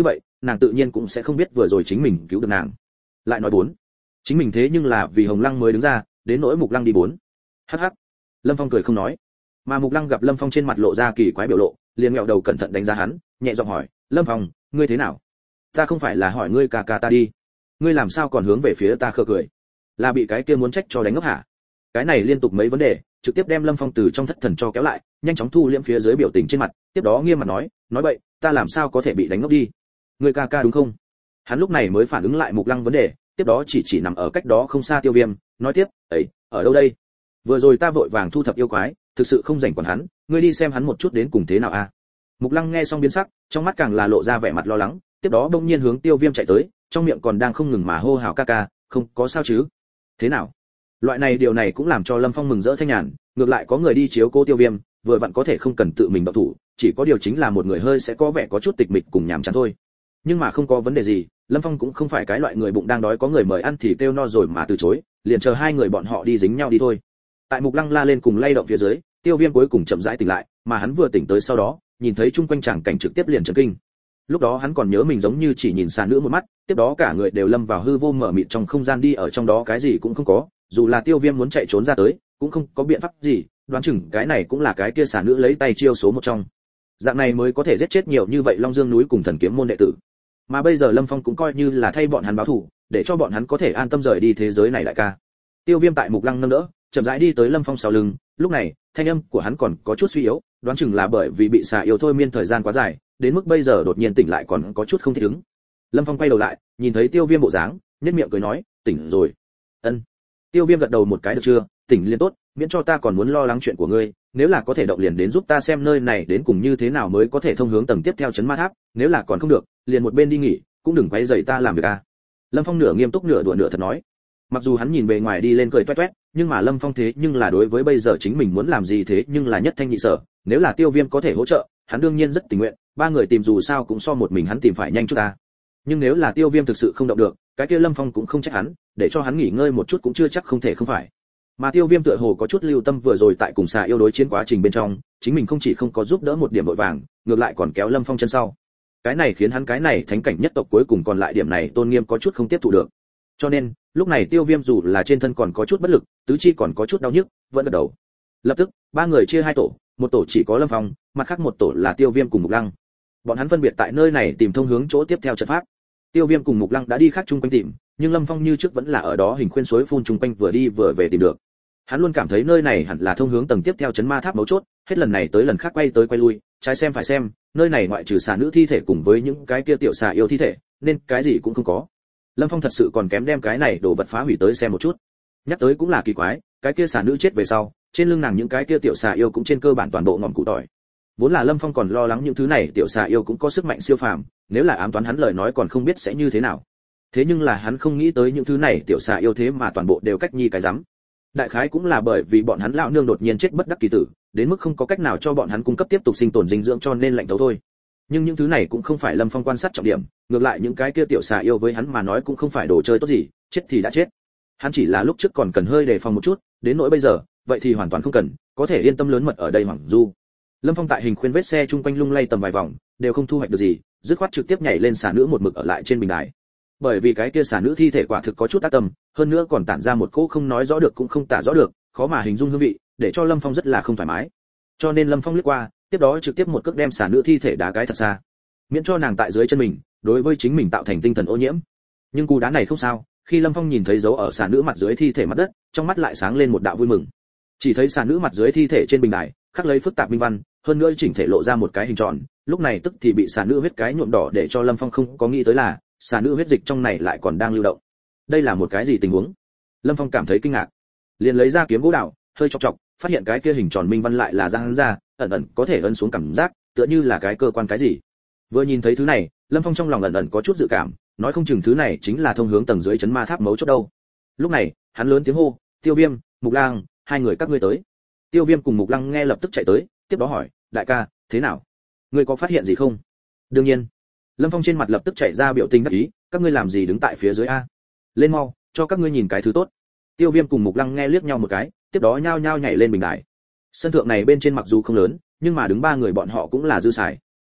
nàng tự nhiên cũng sẽ không biết vừa rồi chính mình cứu được nàng. Lại nói 4, chính mình thế nhưng là vì Hồng Lăng mới đứng ra, đến nỗi Mục Lăng đi 4. Hắc hắc. Lâm Phong cười không nói. Mà Mục Lăng gặp Lâm Phong trên mặt lộ ra kỳ quái biểu lộ, liền ngẹo đầu cẩn thận đánh giá hắn, nhẹ giọng hỏi, "Lâm Phong, ngươi thế nào?" "Ta không phải là hỏi ngươi ca ca ta đi, ngươi làm sao còn hướng về phía ta khờ cười? Là bị cái kia muốn trách cho đánh ngốc hả?" Cái này liên tục mấy vấn đề, trực tiếp đem Lâm Phong từ trong thất thần cho kéo lại, nhanh chóng thu liễm phía dưới biểu tình trên mặt, tiếp đó nghiêm mặt nói bậy, ta làm sao có thể bị đánh ngốc đi? Ngươi ca ca đúng không? Hắn lúc này mới phản ứng lại Mục Lăng vấn đề, tiếp đó chỉ nằm ở cách đó không xa Tiêu Viêm, nói tiếp, "Ấy, ở đâu đây? Vừa rồi ta vội vàng thu thập yêu quái, thực sự không rảnh quản hắn, ngươi đi xem hắn một chút đến cùng thế nào a." Mục Lăng nghe xong biến sắc, trong mắt càng là lộ ra vẻ mặt lo lắng, tiếp đó bỗng nhiên hướng Tiêu Viêm chạy tới, trong miệng còn đang không ngừng mà hô hào ca ca, "Không có sao chứ? Thế nào?" Loại này điều này cũng làm cho Lâm Phong mừng rỡ thanh nhàn, ngược lại có người đi chiếu cố Tiêu Viêm, vừa vặn có thể không cần tự mình động thủ, chỉ có điều chính là một người hơi sẽ có vẻ có chút tịch mịch cùng nhàm chán thôi. Nhưng mà không có vấn đề gì, Lâm Phong cũng không phải cái loại người bụng đang đói có người mời ăn thì kêu no rồi mà từ chối, liền chờ hai người bọn họ đi dính nhau đi thôi. Tại Mục Lăng la lên cùng lay động phía dưới, Tiêu Viêm cuối cùng chậm rãi tỉnh lại, mà hắn vừa tỉnh tới sau đó, nhìn thấy chung quanh tràng cảnh trực tiếp liền chấn kinh. Lúc đó hắn còn nhớ mình giống như chỉ nhìn xà nữ một mắt, tiếp đó cả người đều lâm vào hư vô mở mịt trong không gian đi ở trong đó cái gì cũng không có, dù là Tiêu Viêm muốn chạy trốn ra tới, cũng không có biện pháp gì, đoán chừng cái này cũng là cái kia xà nữ lấy tay chiêu số một trong. Dạng này mới có thể giết chết nhiều như vậy Long Dương núi cùng Thần Kiếm môn đệ tử. Mà bây giờ Lâm Phong cũng coi như là thay bọn hắn báo thù, để cho bọn hắn có thể an tâm rời đi thế giới này đại ca. Tiêu Viêm tại Mục Lăng nâng đỡ, chậm rãi đi tới Lâm Phong sau lưng, lúc này, thanh âm của hắn còn có chút suy yếu, đoán chừng là bởi vì bị xà yêu thôi miên thời gian quá dài, đến mức bây giờ đột nhiên tỉnh lại còn có chút không thích ứng. Lâm Phong quay đầu lại, nhìn thấy Tiêu Viêm bộ dáng, nhếch miệng cười nói, "Tỉnh rồi." "Ân." Tiêu Viêm gật đầu một cái, "Được chưa, tỉnh liền tốt, miễn cho ta còn muốn lo lắng chuyện của ngươi, nếu là có thể động liền đến giúp ta xem nơi này đến cùng như thế nào mới có thể thông hướng tầng tiếp theo trấn ma tháp, nếu là còn không được, liền một bên đi nghỉ, cũng đừng quấy rầy ta làm việc a." Lâm Phong nửa nghiêm túc nửa đùa nửa thật nói. Mặc dù hắn nhìn bề ngoài đi lên cười toét toét, nhưng mà Lâm Phong thế nhưng là đối với bây giờ chính mình muốn làm gì thế nhưng là nhất thanh nhị sở, nếu là Tiêu Viêm có thể hỗ trợ, hắn đương nhiên rất tình nguyện, ba người tìm dù sao cũng so một mình hắn tìm phải nhanh chút ta. Nhưng nếu là Tiêu Viêm thực sự không động được, cái kia Lâm Phong cũng không trách hắn, để cho hắn nghỉ ngơi một chút cũng chưa chắc không thể không phải. Mà Tiêu Viêm tựa hồ có chút lưu tâm vừa rồi tại cùng xà yêu đối chiến quá trình bên trong, chính mình không chỉ không có giúp đỡ một điểm vội vàng, ngược lại còn kéo Lâm Phong chân sau. Cái này khiến hắn cái này thánh cảnh nhất tộc cuối cùng còn lại điểm này tôn nghiêm có chút không tiếp thụ được. Cho nên, lúc này Tiêu Viêm dù là trên thân còn có chút bất lực, tứ chi còn có chút đau nhức, vẫn gật đầu. Lập tức, ba người chia hai tổ, một tổ chỉ có Lâm Phong, mặt khác một tổ là Tiêu Viêm cùng Mục Lăng. Bọn hắn phân biệt tại nơi này tìm thông hướng chỗ tiếp theo trận pháp. Tiêu Viêm cùng Mục Lăng đã đi khác chung quanh tìm, nhưng Lâm Phong như trước vẫn là ở đó hình khuyên suối phun chung quanh vừa đi vừa về tìm được. Hắn luôn cảm thấy nơi này hẳn là thông hướng tầng tiếp theo trấn ma tháp mấu chốt, hết lần này tới lần khác quay tới quay lui, trái xem phải xem, nơi này ngoại trừ xà nữ thi thể cùng với những cái kia tiểu xà yêu thi thể, nên cái gì cũng không có. Lâm Phong thật sự còn kém đem cái này đồ vật phá hủy tới xem một chút. Nhắc tới cũng là kỳ quái, cái kia xà nữ chết về sau, trên lưng nàng những cái kia tiểu xà yêu cũng trên cơ bản toàn bộ ngọn cụ tỏi. Vốn là Lâm Phong còn lo lắng những thứ này tiểu xà yêu cũng có sức mạnh siêu phàm, nếu là ám toán hắn lời nói còn không biết sẽ như thế nào. Thế nhưng là hắn không nghĩ tới những thứ này tiểu xà yêu thế mà toàn bộ đều cách nhi cái rắm. Đại khái cũng là bởi vì bọn hắn lão nương đột nhiên chết bất đắc kỳ tử, đến mức không có cách nào cho bọn hắn cung cấp tiếp tục sinh tồn dinh dưỡng cho nên lạnh thấu thôi. Nhưng những thứ này cũng không phải Lâm Phong quan sát trọng điểm, ngược lại những cái kia tiểu xà yêu với hắn mà nói cũng không phải đồ chơi tốt gì, chết thì đã chết. Hắn chỉ là lúc trước còn cần hơi đề phòng một chút, đến nỗi bây giờ, vậy thì hoàn toàn không cần, có thể yên tâm lớn mật ở đây Hoàng Du. Lâm Phong tại hình khuyên vết xe chung quanh lung lay tầm vài vòng, đều không thu hoạch được gì, dứt khoát trực tiếp nhảy lên xà nữ một mực ở lại trên bình đài. Bởi vì cái kia xà nữ thi thể quả thực có chút ác tâm, hơn nữa còn tản ra một cỗ không nói rõ được cũng không tả rõ được, khó mà hình dung hương vị, để cho Lâm Phong rất là không thoải mái. Cho nên Lâm Phong lướt qua, tiếp đó trực tiếp một cước đem xà nữ thi thể đá cái thật xa, miễn cho nàng tại dưới chân mình, đối với chính mình tạo thành tinh thần ô nhiễm. Nhưng cú đá này không sao, khi Lâm Phong nhìn thấy dấu ở xà nữ mặt dưới thi thể mặt đất, trong mắt lại sáng lên một đạo vui mừng. Chỉ thấy xà nữ mặt dưới thi thể trên bình đài, khắc lấy phức tạp minh văn, hơn nữa chỉnh thể lộ ra một cái hình tròn, lúc này tức thì bị xà nữ huyết cái nhuộm đỏ để cho Lâm Phong không có nghĩ tới là, xà nữ huyết dịch trong này lại còn đang lưu động. Đây là một cái gì tình huống? Lâm Phong cảm thấy kinh ngạc, liền lấy ra kiếm gỗ đào, hơi chọc chọc, phát hiện cái kia hình tròn minh văn lại là răng ra, ẩn ẩn có thể ấn xuống cảm giác, tựa như là cái cơ quan cái gì. Vừa nhìn thấy thứ này, Lâm Phong trong lòng ẩn ẩn có chút dự cảm, nói không chừng thứ này chính là thông hướng tầng dưới trấn ma tháp mấu chốt đâu. Lúc này, hắn lớn tiếng hô, "Tiêu Viêm, Mục Lang, hai người các ngươi tới." Tiêu Viêm cùng Mục Lăng nghe lập tức chạy tới, tiếp đó hỏi, "Đại ca, thế nào? Ngươi có phát hiện gì không?" "Đương nhiên." Lâm Phong trên mặt lập tức chạy ra biểu tình đắc ý, "Các ngươi làm gì đứng tại phía dưới a? Lên mau, cho các ngươi nhìn cái thứ tốt." Tiêu Viêm cùng Mục Lăng nghe liếc nhau một cái, tiếp đó nhao nhao nhảy lên bình đài. Sân thượng này bên trên mặc dù không lớn, nhưng mà đứng ba người bọn họ cũng là dư xài.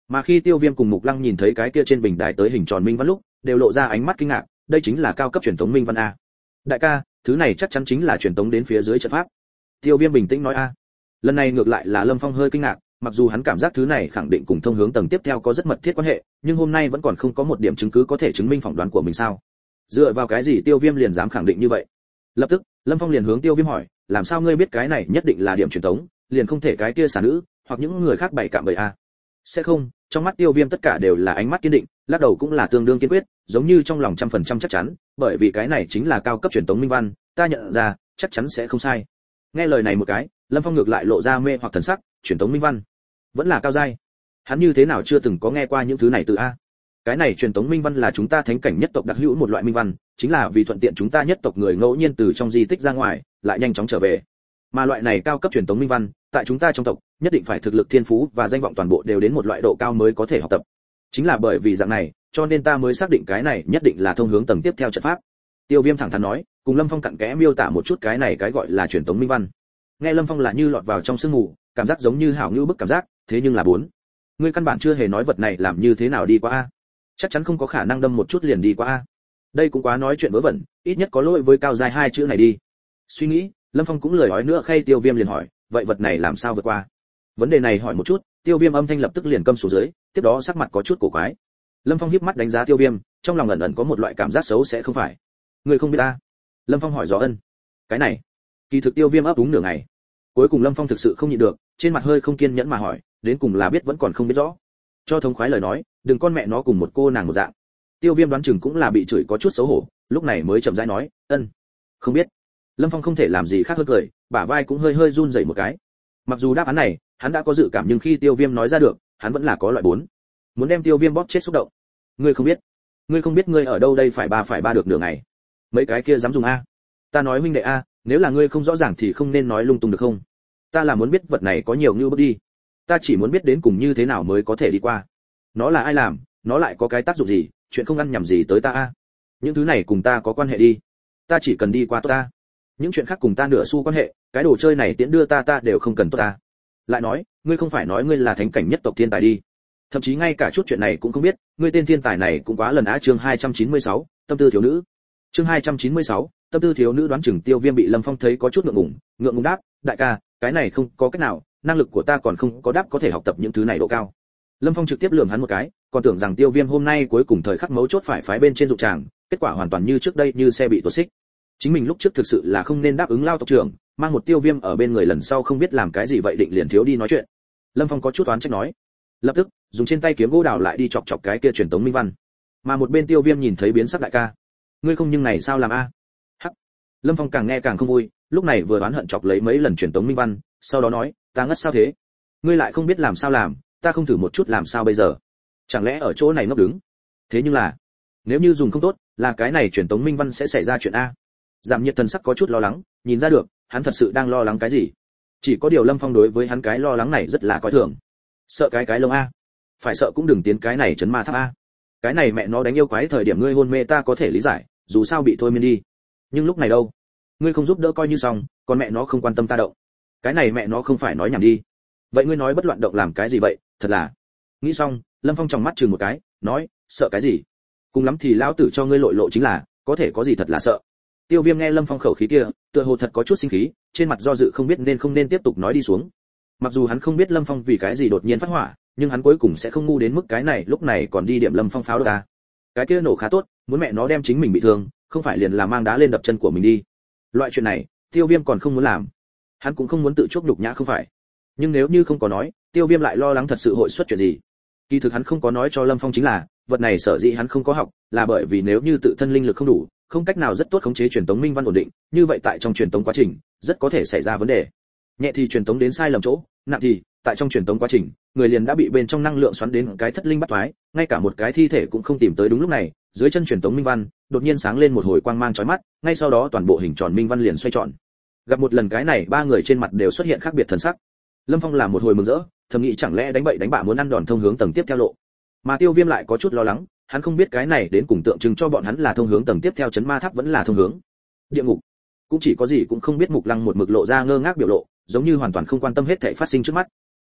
Mà khi Tiêu Viêm cùng Mục Lăng nhìn thấy cái kia trên bình đài tới hình tròn minh văn lúc, đều lộ ra ánh mắt kinh ngạc, đây chính là cao cấp truyền tống minh văn a. Đại ca, thứ này chắc chắn chính là truyền tống đến phía dưới trận pháp. Tiêu Viêm bình tĩnh nói a. Lần này ngược lại là Lâm Phong hơi kinh ngạc, mặc dù hắn cảm giác thứ này khẳng định cùng thông hướng tầng tiếp theo có rất mật thiết quan hệ, nhưng hôm nay vẫn còn không có một điểm chứng cứ có thể chứng minh phỏng đoán của mình sao? Dựa vào cái gì Tiêu Viêm liền dám khẳng định như vậy? Lập tức, Lâm Phong liền hướng Tiêu Viêm hỏi, làm sao ngươi biết cái này nhất định là điểm truyền tống, liền không thể cái kia xà nữ, hoặc những người khác bày cạm bậy a? Sẽ không, trong mắt Tiêu Viêm tất cả đều là ánh mắt kiên định, lắc đầu cũng là tương đương kiên quyết, giống như trong lòng 100% chắc chắn, bởi vì cái này chính là cao cấp truyền tống minh văn, ta nhận ra, chắc chắn sẽ không sai. Nghe lời này một cái, Lâm Phong ngược lại lộ ra mê hoặc thần sắc, truyền tống minh văn, vẫn là cao giai. Hắn như thế nào chưa từng có nghe qua những thứ này từ a? Cái này truyền tống minh văn là chúng ta thánh cảnh nhất tộc đặc hữu một loại minh văn, chính là vì thuận tiện chúng ta nhất tộc người ngẫu nhiên từ trong di tích ra ngoài, lại nhanh chóng trở về. Mà loại này cao cấp truyền tống minh văn, tại chúng ta trong tộc, nhất định phải thực lực thiên phú và danh vọng toàn bộ đều đến một loại độ cao mới có thể học tập. Chính là bởi vì dạng này, cho nên ta mới xác định cái này nhất định là thông hướng tầng tiếp theo trận pháp. Tiêu Viêm thẳng thắn nói, cùng Lâm Phong cặn kẽ miêu tả một chút cái này cái gọi là truyền tống minh văn. Nghe Lâm Phong là như lọt vào trong sương mù, cảm giác giống như hảo như bức cảm giác, thế nhưng là bốn. Ngươi căn bản chưa hề nói vật này làm như thế nào đi qua a. Chắc chắn không có khả năng đâm một chút liền đi qua a. Đây cũng quá nói chuyện vớ vẩn, ít nhất có lỗi với cao dài hai chữ này đi. Suy nghĩ, Lâm Phong cũng lời nói nữa khay Tiêu Viêm liền hỏi, vậy vật này làm sao vượt qua? Vấn đề này hỏi một chút, Tiêu Viêm âm thanh lập tức liền câm xuống dưới, tiếp đó sắc mặt có chút cổ quái. Lâm Phong híp mắt đánh giá Tiêu Viêm, trong lòng ẩn ẩn có một loại cảm giác xấu sẽ không phải. Ngươi không biết ta? Lâm Phong hỏi rõ ân. Cái này, kỳ thực Tiêu Viêm ấp úng nửa ngày. Cuối cùng Lâm Phong thực sự không nhịn được, trên mặt hơi không kiên nhẫn mà hỏi, đến cùng là biết vẫn còn không biết rõ. Cho thống khoái lời nói, đừng con mẹ nó cùng một cô nàng một dạng. Tiêu Viêm đoán chừng cũng là bị chửi có chút xấu hổ, lúc này mới chậm rãi nói, ân, không biết. Lâm Phong không thể làm gì khác hơn cười, bả vai cũng hơi hơi run rẩy một cái. Mặc dù đáp án này, hắn đã có dự cảm nhưng khi Tiêu Viêm nói ra được, hắn vẫn là có loại bốn. Muốn đem Tiêu Viêm bóp chết xúc động. Ngươi không biết? Ngươi không biết ngươi ở đâu đây phải ba được nửa ngày. Mấy cái kia dám dùng a? Ta nói huynh đệ a, nếu là ngươi không rõ ràng thì không nên nói lung tung được không? Ta là muốn biết vật này có nhiều như bước đi. Ta chỉ muốn biết đến cùng như thế nào mới có thể đi qua. Nó là ai làm, nó lại có cái tác dụng gì, chuyện không ăn nhầm gì tới ta a? Những thứ này cùng ta có quan hệ đi. Ta chỉ cần đi qua tốt ta. Những chuyện khác cùng ta nửa xu quan hệ, cái đồ chơi này tiễn đưa ta đều không cần tốt ta. Lại nói, ngươi không phải nói ngươi là thánh cảnh nhất tộc thiên tài đi? Thậm chí ngay cả chút chuyện này cũng không biết, ngươi tên thiên tài này cũng quá lần á. Chương 296, tâm tư thiếu nữ. Chương 296, tâm tư thiếu nữ. Đoán chừng Tiêu Viêm bị Lâm Phong thấy có chút ngượng ngùng đáp, đại ca, cái này không có cách nào, năng lực của ta còn không có đáp có thể học tập những thứ này độ cao. Lâm Phong trực tiếp lườm hắn một cái, còn tưởng rằng Tiêu Viêm hôm nay cuối cùng thời khắc mấu chốt phải phái bên trên dụng tràng, kết quả hoàn toàn như trước đây, như xe bị tuột xích. Chính mình lúc trước thực sự là không nên đáp ứng lao tộc trưởng, mang một Tiêu Viêm ở bên người lần sau không biết làm cái gì vậy, định liền thiếu đi nói chuyện. Lâm Phong có chút oán trách nói, lập tức dùng trên tay kiếm gỗ đào lại đi chọc chọc cái kia truyền tống minh văn. Mà một bên Tiêu Viêm nhìn thấy biến sắc, đại ca, ngươi không nhưng này sao làm a? Hắc. Lâm Phong càng nghe càng không vui, lúc này vừa oán hận chọc lấy mấy lần truyền tống minh văn, sau đó nói, ta ngất sao thế? Ngươi lại không biết làm sao làm, ta không thử một chút làm sao bây giờ? Chẳng lẽ ở chỗ này ngốc đứng? Thế nhưng là, nếu như dùng không tốt, là cái này truyền tống minh văn sẽ xảy ra chuyện a. Giảm Nhiệt thần sắc có chút lo lắng, nhìn ra được, hắn thật sự đang lo lắng cái gì. Chỉ có điều Lâm Phong đối với hắn cái lo lắng này rất là coi thường. Sợ cái lông a? Phải sợ cũng đừng tiến cái này chấn ma tháp a. Cái này mẹ nó đánh yêu quái thời điểm ngươi hôn mê ta có thể lý giải, dù sao bị thôi miên đi. Nhưng lúc này đâu? Ngươi không giúp đỡ coi như xong, còn mẹ nó không quan tâm ta động. Cái này mẹ nó không phải nói nhảm đi. Vậy ngươi nói bất loạn động làm cái gì vậy, thật là. Nghĩ xong, Lâm Phong tròng mắt chừng một cái, nói, sợ cái gì? Cùng lắm thì lão tử cho ngươi lội lộ chính là, có thể có gì thật là sợ. Tiêu Viêm nghe Lâm Phong khẩu khí kia, tựa hồ thật có chút sinh khí, trên mặt do dự không biết nên không nên tiếp tục nói đi xuống. Mặc dù hắn không biết Lâm Phong vì cái gì đột nhiên phát hỏa, nhưng hắn cuối cùng sẽ không ngu đến mức cái này lúc này còn đi điểm Lâm Phong pháo đâu ta. Cái kia nổ khá tốt, muốn mẹ nó đem chính mình bị thương, không phải liền là mang đá lên đập chân của mình đi. Loại chuyện này, Tiêu Viêm còn không muốn làm. Hắn cũng không muốn tự chuốc nhục nhã không phải. Nhưng nếu như không có nói, Tiêu Viêm lại lo lắng thật sự hội xuất chuyện gì. Kỳ thực hắn không có nói cho Lâm Phong chính là, vật này sở dĩ hắn không có học, là bởi vì nếu như tự thân linh lực không đủ, không cách nào rất tốt khống chế truyền tống minh văn ổn định, như vậy tại trong truyền tống quá trình, rất có thể xảy ra vấn đề. Nhẹ thì truyền tống đến sai lầm chỗ, nặng thì, tại trong truyền tống quá trình, người liền đã bị bên trong năng lượng xoắn đến cái thất linh bắt toái, ngay cả một cái thi thể cũng không tìm tới. Đúng lúc này, dưới chân truyền tống minh văn, đột nhiên sáng lên một hồi quang mang chói mắt, ngay sau đó toàn bộ hình tròn minh văn liền xoay tròn. Gặp một lần cái này, ba người trên mặt đều xuất hiện khác biệt thần sắc. Lâm Phong làm một hồi mừng rỡ, thầm nghĩ chẳng lẽ đánh bậy đánh bạ muốn ăn đòn thông hướng tầng tiếp theo lộ. Mà Tiêu Viêm lại có chút lo lắng, hắn không biết cái này đến cùng tượng trưng cho bọn hắn là thông hướng tầng tiếp theo chấn ma tháp vẫn là thông hướng địa ngục. Cũng chỉ có gì cũng không biết. Mục Lăng một mực lộ ra ngơ ngác biểu lộ, giống như hoàn toàn không quan tâm hết thảy phát sinh trước mắt.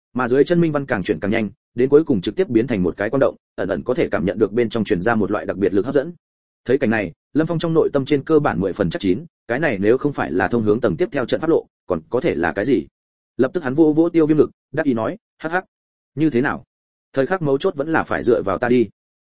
Mà dưới chân minh văn càng chuyển càng nhanh, đến cuối cùng trực tiếp biến thành một cái quang động, ẩn ẩn có thể cảm nhận được bên trong truyền ra một loại đặc biệt lực hấp dẫn. Thấy cảnh này, Lâm Phong trong nội tâm trên cơ bản 10 phần chắc chín, cái này nếu không phải là thông hướng tầng tiếp theo trận pháp lộ, còn có thể là cái gì? Lập tức hắn vỗ vỗ Tiêu Viêm ngực, đắc ý nói, hắc hắc, như thế nào? Thời khắc mấu chốt vẫn là phải dựa vào ta đi.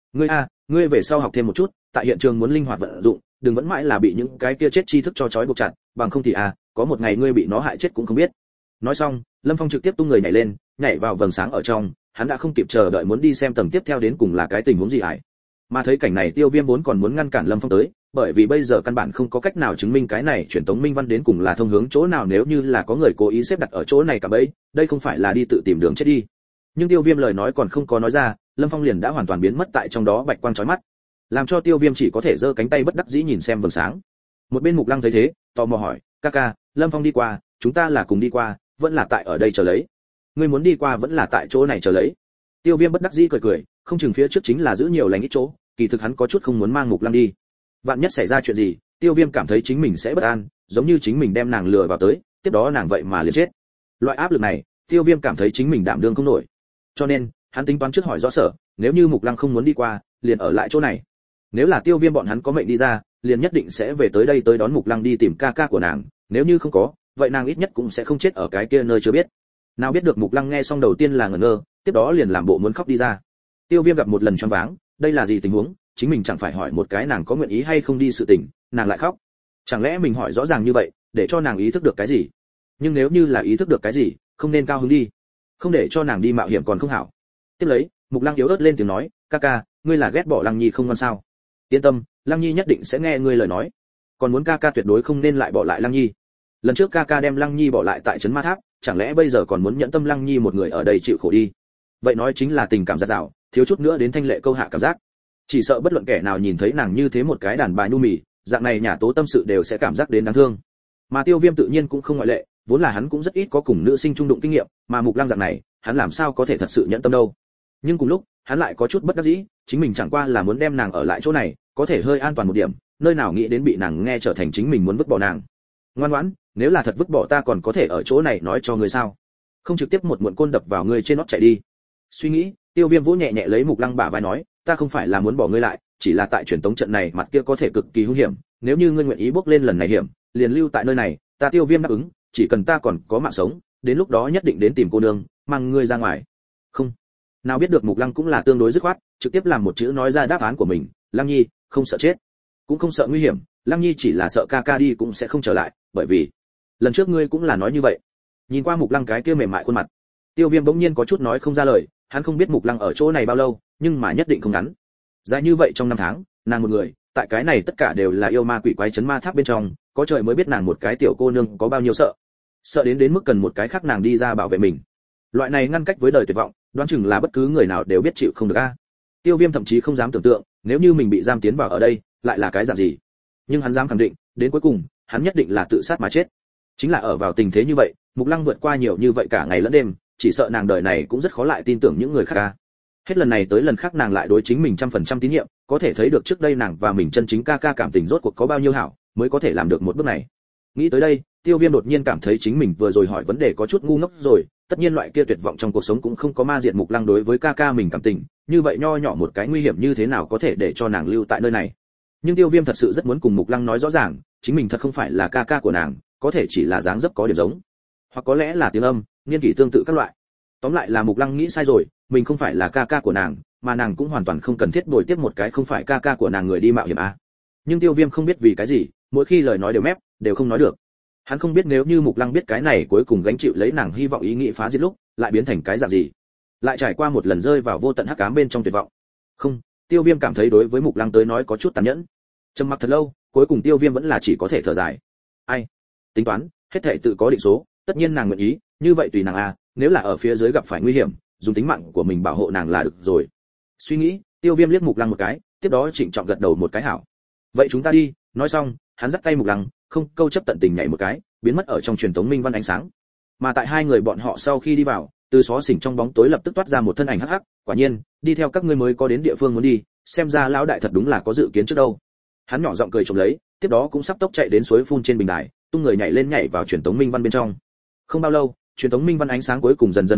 Ngươi về sau học thêm một chút, tại hiện trường muốn linh hoạt vận dụng, đừng vẫn mãi là bị những cái kia chết tri thức cho trói buộc chặt, bằng không thì có một ngày ngươi bị nó hại chết cũng không biết. Nói xong, Lâm Phong trực tiếp tung người nhảy lên, nhảy vào vầng sáng ở trong, hắn đã không kịp chờ đợi muốn đi xem tầng tiếp theo đến cùng là cái tình huống gì ải. Mà thấy cảnh này Tiêu Viêm vốn còn muốn ngăn cản Lâm Phong tới, bởi vì bây giờ căn bản không có cách nào chứng minh cái này truyền tống minh văn đến cùng là thông hướng chỗ nào, nếu như là có người cố ý xếp đặt ở chỗ này cả bấy, đây không phải là đi tự tìm đường chết đi. Nhưng Tiêu Viêm lời nói còn không có nói ra, Lâm Phong liền đã hoàn toàn biến mất tại trong đó bạch quang chói mắt, làm cho Tiêu Viêm chỉ có thể giơ cánh tay bất đắc dĩ nhìn xem vầng sáng. Một bên Mục Lăng thấy thế, tò mò hỏi, ca, Lâm Phong đi qua, chúng ta là cùng đi qua, vẫn là tại ở đây chờ lấy? Ngươi muốn đi qua vẫn là tại chỗ này chờ lấy? Tiêu Viêm bất đắc dĩ cười, không chừng phía trước chính là giữ nhiều lành ít chỗ, kỳ thực hắn có chút không muốn mang Mục Lăng đi. Vạn nhất xảy ra chuyện gì, Tiêu Viêm cảm thấy chính mình sẽ bất an, giống như chính mình đem nàng lừa vào tới, tiếp đó nàng vậy mà liền chết. Loại áp lực này, Tiêu Viêm cảm thấy chính mình đảm đương không nổi. Cho nên, hắn tính toán trước hỏi rõ sở, nếu như Mục Lăng không muốn đi qua, liền ở lại chỗ này. Nếu là Tiêu Viêm bọn hắn có mệnh đi ra, liền nhất định sẽ về tới đây tới đón Mục Lăng đi tìm ca của nàng, nếu như không có, vậy nàng ít nhất cũng sẽ không chết ở cái kia nơi chưa biết. Nào biết được Mục Lăng nghe xong đầu tiên là ngẩn ngơ, tiếp đó liền làm bộ muốn khóc đi ra. Tiêu Viêm gặp một lần choáng váng, đây là gì tình huống, chính mình chẳng phải hỏi một cái nàng có nguyện ý hay không đi sự tình, nàng lại khóc. Chẳng lẽ mình hỏi rõ ràng như vậy, để cho nàng ý thức được cái gì? Nhưng nếu như là ý thức được cái gì, không nên cao hứng đi, không để cho nàng đi mạo hiểm còn không hảo. Tiếp lấy, Mục Lăng yếu ớt lên tiếng nói, ca, ngươi là ghét bỏ Lăng Nhi không ngon sao? Yên tâm, Lăng Nhi nhất định sẽ nghe ngươi lời nói. Còn muốn ca tuyệt đối không nên lại bỏ lại Lăng Nhi. Lần trước ca đem Lăng Nhi bỏ lại tại trấn Ma Tháp, chẳng lẽ bây giờ còn muốn nhẫn tâm Lăng Nhi một người ở đây chịu khổ đi? Vậy nói chính là tình cảm giạt rào, thiếu chút nữa đến thanh lệ câu hạ cảm giác. Chỉ sợ bất luận kẻ nào nhìn thấy nàng như thế một cái đàn bà nhu mì, dạng này nhà tố tâm sự đều sẽ cảm giác đến đáng thương. Mà Tiêu Viêm tự nhiên cũng không ngoại lệ, vốn là hắn cũng rất ít có cùng nữ sinh trung đụng kinh nghiệm, mà Mục Lăng dạng này, hắn làm sao có thể thật sự nhẫn tâm đâu. Nhưng cùng lúc, hắn lại có chút bất đắc dĩ, chính mình chẳng qua là muốn đem nàng ở lại chỗ này, có thể hơi an toàn một điểm, nơi nào nghĩ đến bị nàng nghe trở thành chính mình muốn vứt bỏ nàng. Ngoan ngoãn, nếu là thật vứt bỏ ta còn có thể ở chỗ này nói cho ngươi sao? Không trực tiếp một muộn côn đập vào ngươi trên nót chạy đi. Suy nghĩ, Tiêu Viêm vỗ nhẹ nhẹ lấy Mục Lăng bả vai nói, ta không phải là muốn bỏ ngươi lại, chỉ là tại truyền tống trận này mặt kia có thể cực kỳ hung hiểm, nếu như ngươi nguyện ý bước lên lần này hiểm, liền lưu tại nơi này, ta Tiêu Viêm đáp ứng, chỉ cần ta còn có mạng sống, đến lúc đó nhất định đến tìm cô nương, mang ngươi ra ngoài. Không. Nào biết được Mục Lăng cũng là tương đối dứt khoát, trực tiếp làm một chữ nói ra đáp án của mình, Lăng Nhi, không sợ chết, cũng không sợ nguy hiểm, Lăng Nhi chỉ là sợ ca đi cũng sẽ không trở lại, bởi vì lần trước ngươi cũng là nói như vậy. Nhìn qua Mục Lăng cái kia mềm mại khuôn mặt, Tiêu Viêm bỗng nhiên có chút nói không ra lời, hắn không biết Mục Lăng ở chỗ này bao lâu, nhưng mà nhất định không ngắn. Dài như vậy trong 5 tháng, nàng một người, tại cái này tất cả đều là yêu ma quỷ quái trấn ma tháp bên trong, có trời mới biết nàng một cái tiểu cô nương có bao nhiêu sợ. Sợ đến mức cần một cái khác nàng đi ra bảo vệ mình. Loại này ngăn cách với đời tuyệt vọng, đoán chừng là bất cứ người nào đều biết chịu không được a. Tiêu Viêm thậm chí không dám tưởng tượng, nếu như mình bị giam tiến vào ở đây, lại là cái dạng gì. Nhưng hắn dám khẳng định, đến cuối cùng, hắn nhất định là tự sát mà chết. Chính là ở vào tình thế như vậy, Mục Lăng vượt qua nhiều như vậy cả ngày lẫn đêm, chỉ sợ nàng đời này cũng rất khó lại tin tưởng những người khác a. Hết lần này tới lần khác nàng lại đối chính mình 100% tín nhiệm, có thể thấy được trước đây nàng và mình chân chính ca cảm tình rốt cuộc có bao nhiêu hảo, mới có thể làm được một bước này. Nghĩ tới đây, Tiêu Viêm đột nhiên cảm thấy chính mình vừa rồi hỏi vấn đề có chút ngu ngốc rồi, tất nhiên loại kia tuyệt vọng trong cuộc sống cũng không có ma diệt Mục Lăng đối với ca mình cảm tình, như vậy nho nhỏ một cái nguy hiểm như thế nào có thể để cho nàng lưu tại nơi này. Nhưng Tiêu Viêm thật sự rất muốn cùng Mục Lăng nói rõ ràng, chính mình thật không phải là ca của nàng, có thể chỉ là dáng dấp có điểm giống, hoặc có lẽ là tiếng âm, niên kỷ tương tự các loại. Tóm lại là Mục Lăng nghĩ sai rồi, mình không phải là ca của nàng, mà nàng cũng hoàn toàn không cần thiết bồi tiếp một cái không phải ca của nàng người đi mạo hiểm a. Nhưng Tiêu Viêm không biết vì cái gì, mỗi khi lời nói đều mép, đều không nói được. Hắn không biết nếu như Mục Lăng biết cái này cuối cùng gánh chịu lấy nàng hy vọng ý nghĩ phá diệt lúc, lại biến thành cái dạng gì. Lại trải qua một lần rơi vào vô tận hắc ám bên trong tuyệt vọng. Không, Tiêu Viêm cảm thấy đối với Mục Lăng tới nói có chút tàn nhẫn. Trầm mặc thật lâu, cuối cùng Tiêu Viêm vẫn là chỉ có thể thở dài. Ai, tính toán, hết thảy tự có định số, tất nhiên nàng nguyện ý, như vậy tùy nàng a, nếu là ở phía dưới gặp phải nguy hiểm, dùng tính mạng của mình bảo hộ nàng là được rồi. Suy nghĩ, Tiêu Viêm liếc Mục Lăng một cái, tiếp đó trịnh trọng gật đầu một cái hảo. Vậy chúng ta đi. Nói xong, hắn dắt tay Mục Lăng, không câu chấp tận tình nhảy một cái, biến mất ở trong truyền thống minh văn ánh sáng. Mà tại hai người bọn họ sau khi đi vào, từ xó xỉnh trong bóng tối lập tức toát ra một thân ảnh hắc hắc, quả nhiên, đi theo các ngươi mới có đến địa phương muốn đi, xem ra lão đại thật đúng là có dự kiến trước đâu. Hắn nhỏ giọng cười trộm lấy, tiếp đó cũng sắp tốc chạy đến suối phun trên bình đài, tung người nhảy lên nhảy vào truyền thống minh văn bên trong. Không bao lâu, truyền thống minh văn ánh sáng cuối cùng dần dần biến mất,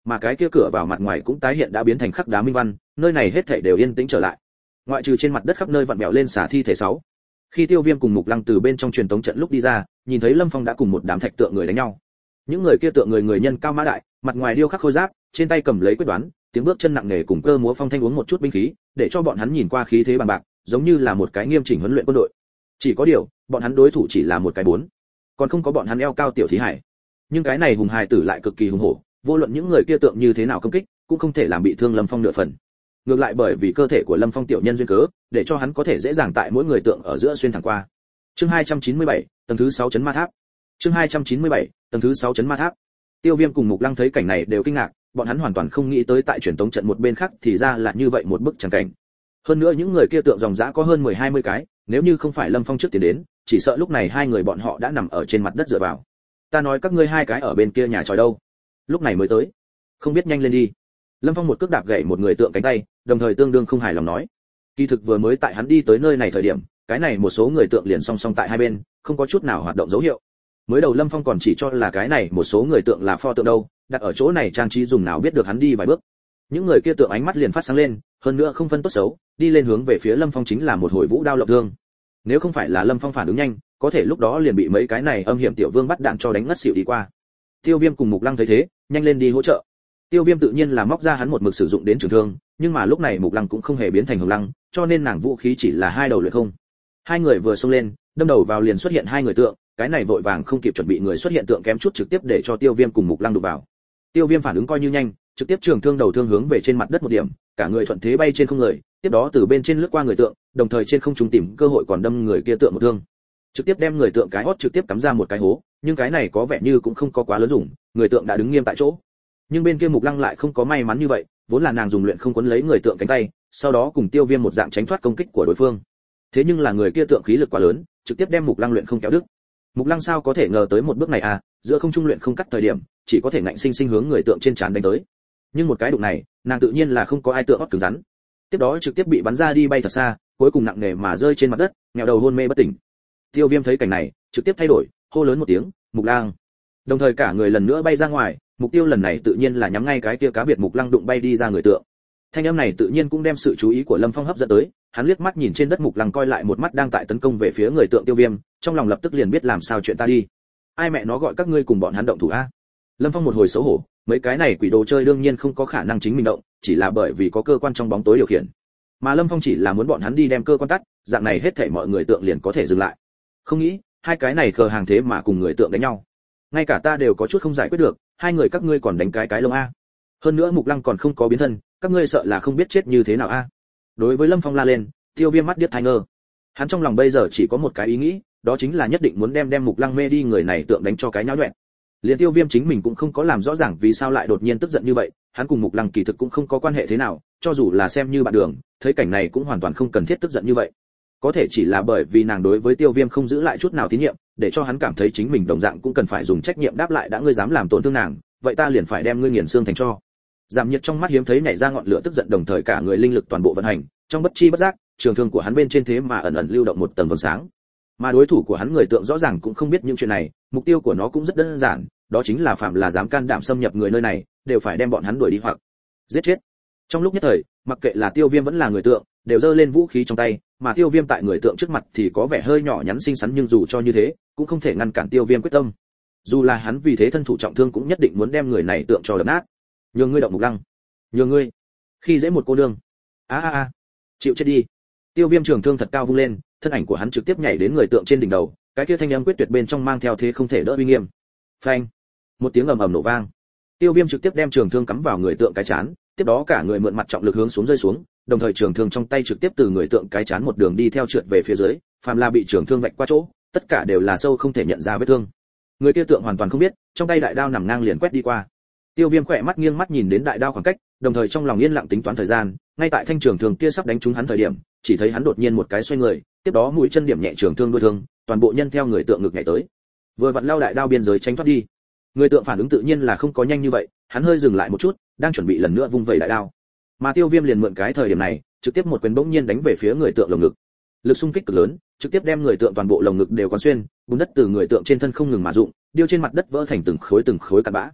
mà cái kia cửa vào mặt ngoài cũng tái hiện đã biến thành khắc đá minh văn, nơi này hết thảy đều yên tĩnh trở lại. Ngoại trừ trên mặt đất khắp nơi vặn vẹo lên xả thi thể 6. Khi Tiêu Viêm cùng Mục Lăng từ bên trong truyền tống trận lúc đi ra, nhìn thấy Lâm Phong đã cùng một đám thạch tượng người đánh nhau. Những người kia tượng người nhân cao mã đại, mặt ngoài điêu khắc khôi giáp, trên tay cầm lấy quyết đoán, tiếng bước chân nặng nề cùng cơ múa phong thanh uống một chút binh khí, để cho bọn hắn nhìn qua khí thế bằng bạc, giống như là một cái nghiêm chỉnh huấn luyện quân đội. Chỉ có điều, bọn hắn đối thủ chỉ là một cái 4, còn không có bọn hắn eo cao tiểu thí hải. Nhưng cái này hùng hài tử lại cực kỳ hùng hổ, vô luận những người kia tượng như thế nào công kích, cũng không thể làm bị thương Lâm Phong nửa phần. Ngược lại bởi vì cơ thể của Lâm Phong tiểu nhân duyên cớ, để cho hắn có thể dễ dàng tại mỗi người tượng ở giữa xuyên thẳng qua. Chương 297, tầng thứ 6 chấn ma tháp. Chương 297, tầng thứ 6 chấn ma tháp. Tiêu Viêm cùng Mục Lăng thấy cảnh này đều kinh ngạc, bọn hắn hoàn toàn không nghĩ tới tại truyền tống trận một bên khác thì ra là như vậy một bức tràng cảnh. Hơn nữa những người kia tượng dòng dã có hơn 10-20 cái, nếu như không phải Lâm Phong trước tiến đến, chỉ sợ lúc này hai người bọn họ đã nằm ở trên mặt đất dựa vào. Ta nói các ngươi hai cái ở bên kia nhà tròi đâu? Lúc này mới tới. Không biết nhanh lên đi. Lâm Phong một cước đạp gãy một người tượng cánh tay, đồng thời tương đương không hài lòng nói. Kỳ thực vừa mới tại hắn đi tới nơi này thời điểm, cái này một số người tượng liền song song tại hai bên, không có chút nào hoạt động dấu hiệu. Mới đầu Lâm Phong còn chỉ cho là cái này một số người tượng là pho tượng đâu, đặt ở chỗ này trang trí dùng nào biết được hắn đi vài bước. Những người kia tượng ánh mắt liền phát sáng lên, hơn nữa không phân tốt xấu, đi lên hướng về phía Lâm Phong chính là một hồi vũ đao lộng thương. Nếu không phải là Lâm Phong phản ứng nhanh, có thể lúc đó liền bị mấy cái này âm hiểm tiểu vương bắt đạn cho đánh ngất xỉu đi qua. Tiêu Viêm cùng Mục Lăng thấy thế, nhanh lên đi hỗ trợ. Tiêu Viêm tự nhiên là móc ra hắn một mực sử dụng đến trường thương, nhưng mà lúc này Mục Lăng cũng không hề biến thành hồng lăng, cho nên nàng vũ khí chỉ là hai đầu luyện không. Hai người vừa xông lên, đâm đầu vào liền xuất hiện hai người tượng, cái này vội vàng không kịp chuẩn bị người xuất hiện tượng kém chút trực tiếp để cho Tiêu Viêm cùng Mục Lăng đụng vào. Tiêu Viêm phản ứng coi như nhanh, trực tiếp trường thương đầu thương hướng về trên mặt đất một điểm, cả người thuận thế bay trên không người, tiếp đó từ bên trên lướt qua người tượng, đồng thời trên không trung tìm cơ hội còn đâm người kia tượng một thương. Trực tiếp đem người tượng cái hốt trực tiếp cắm ra một cái hố, nhưng cái này có vẻ như cũng không có quá lớn dùng, người tượng đã đứng nghiêm tại chỗ. Nhưng bên kia Mục Lăng lại không có may mắn như vậy, vốn là nàng dùng luyện không quấn lấy người tượng cánh tay, sau đó cùng Tiêu Viêm một dạng tránh thoát công kích của đối phương. Thế nhưng là người kia tượng khí lực quá lớn, trực tiếp đem Mục Lăng luyện không kéo đứt. Mục Lăng sao có thể ngờ tới một bước này à, giữa không trung luyện không cắt thời điểm, chỉ có thể ngạnh sinh sinh hướng người tượng trên trán đánh tới. Nhưng một cái đụng này, nàng tự nhiên là không có ai tượng hót cứng rắn. Tiếp đó trực tiếp bị bắn ra đi bay thật xa, cuối cùng nặng nề mà rơi trên mặt đất, nghèo đầu hôn mê bất tỉnh. Tiêu Viêm thấy cảnh này, trực tiếp thay đổi, hô lớn một tiếng, "Mục Lăng!" Đồng thời cả người lần nữa bay ra ngoài, mục tiêu lần này tự nhiên là nhắm ngay cái kia cá biệt Mục Lăng đụng bay đi ra người tượng. Thanh âm này tự nhiên cũng đem sự chú ý của Lâm Phong hấp dẫn tới, hắn liếc mắt nhìn trên đất Mục Lăng coi lại một mắt đang tại tấn công về phía người tượng Tiêu Viêm, trong lòng lập tức liền biết làm sao chuyện ta đi. Ai mẹ nó gọi các ngươi cùng bọn hắn động thủ a? Lâm Phong một hồi xấu hổ, mấy cái này quỷ đồ chơi đương nhiên không có khả năng chính mình động, chỉ là bởi vì có cơ quan trong bóng tối điều khiển. Mà Lâm Phong chỉ là muốn bọn hắn đi đem cơ quan tắt, dạng này hết thảy mọi người tượng liền có thể dừng lại. Không nghĩ, hai cái này khờ hàng thế mà cùng người tượng đánh nhau. Ngay cả ta đều có chút không giải quyết được, hai người các ngươi còn đánh cái lông a. Hơn nữa Mục Lăng còn không có biến thân, các ngươi sợ là không biết chết như thế nào a. Đối với Lâm Phong la lên, Tiêu Viêm mắt điếc tai ngơ. Hắn trong lòng bây giờ chỉ có một cái ý nghĩ, đó chính là nhất định muốn đem Mục Lăng mê đi người này tượng đánh cho cái nháo nhọẹn. Liên Tiêu Viêm chính mình cũng không có làm rõ ràng vì sao lại đột nhiên tức giận như vậy, hắn cùng Mục Lăng kỳ thực cũng không có quan hệ thế nào, cho dù là xem như bạn đường, thấy cảnh này cũng hoàn toàn không cần thiết tức giận như vậy. Có thể chỉ là bởi vì nàng đối với Tiêu Viêm không giữ lại chút nào tín nhiệm, để cho hắn cảm thấy chính mình đồng dạng cũng cần phải dùng trách nhiệm đáp lại, đã ngươi dám làm tổn thương nàng, vậy ta liền phải đem ngươi nghiền xương thành tro. Giảm nhiệt trong mắt hiếm thấy nhảy ra ngọn lửa tức giận, đồng thời cả người linh lực toàn bộ vận hành, trong bất chi bất giác, trường thương của hắn bên trên thế mà ẩn ẩn lưu động một tầng vầng sáng. Mà đối thủ của hắn người tượng rõ ràng cũng không biết những chuyện này, mục tiêu của nó cũng rất đơn giản, đó chính là phạm là dám can đảm xâm nhập người nơi này, đều phải đem bọn hắn đuổi đi hoặc giết chết. Trong lúc nhất thời, mặc kệ là Tiêu Viêm vẫn là người tượng, đều giơ lên vũ khí trong tay, mà Tiêu Viêm tại người tượng trước mặt thì có vẻ hơi nhỏ nhắn xinh xắn, nhưng dù cho như thế, cũng không thể ngăn cản Tiêu Viêm quyết tâm. Dù là hắn vì thế thân thủ trọng thương cũng nhất định muốn đem người này tượng cho đập nát. Nhường ngươi động Mục Lăng, nhường ngươi khi dễ một cô nương. A, chịu chết đi. Tiêu Viêm trường thương thật cao vung lên, thân ảnh của hắn trực tiếp nhảy đến người tượng trên đỉnh đầu, cái kia thanh âm quyết tuyệt bên trong mang theo thế không thể đỡ uy nghiêm. Phanh! Một tiếng ầm ầm nổ vang. Tiêu Viêm trực tiếp đem trường thương cắm vào người tượng cái chán, tiếp đó cả người mượn mặt trọng lực hướng xuống rơi xuống, đồng thời trường thương trong tay trực tiếp từ người tượng cái chán một đường đi theo trượt về phía dưới, phàm là bị trường thương vạch qua chỗ, tất cả đều là sâu không thể nhận ra vết thương. Người kia tượng hoàn toàn không biết, trong tay đại đao nằm ngang liền quét đi qua. Tiêu Viêm khẽ mắt nghiêng mắt nhìn đến đại đao khoảng cách, đồng thời trong lòng yên lặng tính toán thời gian, ngay tại thanh trường thương kia sắp đánh trúng hắn thời điểm, chỉ thấy hắn đột nhiên một cái xoay người, tiếp đó mũi chân điểm nhẹ trường thương đuôi thương, toàn bộ nhân theo người tượng ngực nhảy tới. Vừa vặn lao đại đao biên giới tránh thoát đi. Người tượng phản ứng tự nhiên là không có nhanh như vậy, hắn hơi dừng lại một chút, đang chuẩn bị lần nữa vung vẩy đại đao. Mà Tiêu Viêm liền mượn cái thời điểm này, trực tiếp một quyền bỗng nhiên đánh về phía người tượng lồng ngực. Lực xung kích cực lớn, trực tiếp đem người tượng toàn bộ lồng ngực đều quán xuyên, bùn đất từ người tượng trên thân không ngừng mà rụng, điêu trên mặt đất vỡ thành từng khối cặn bã.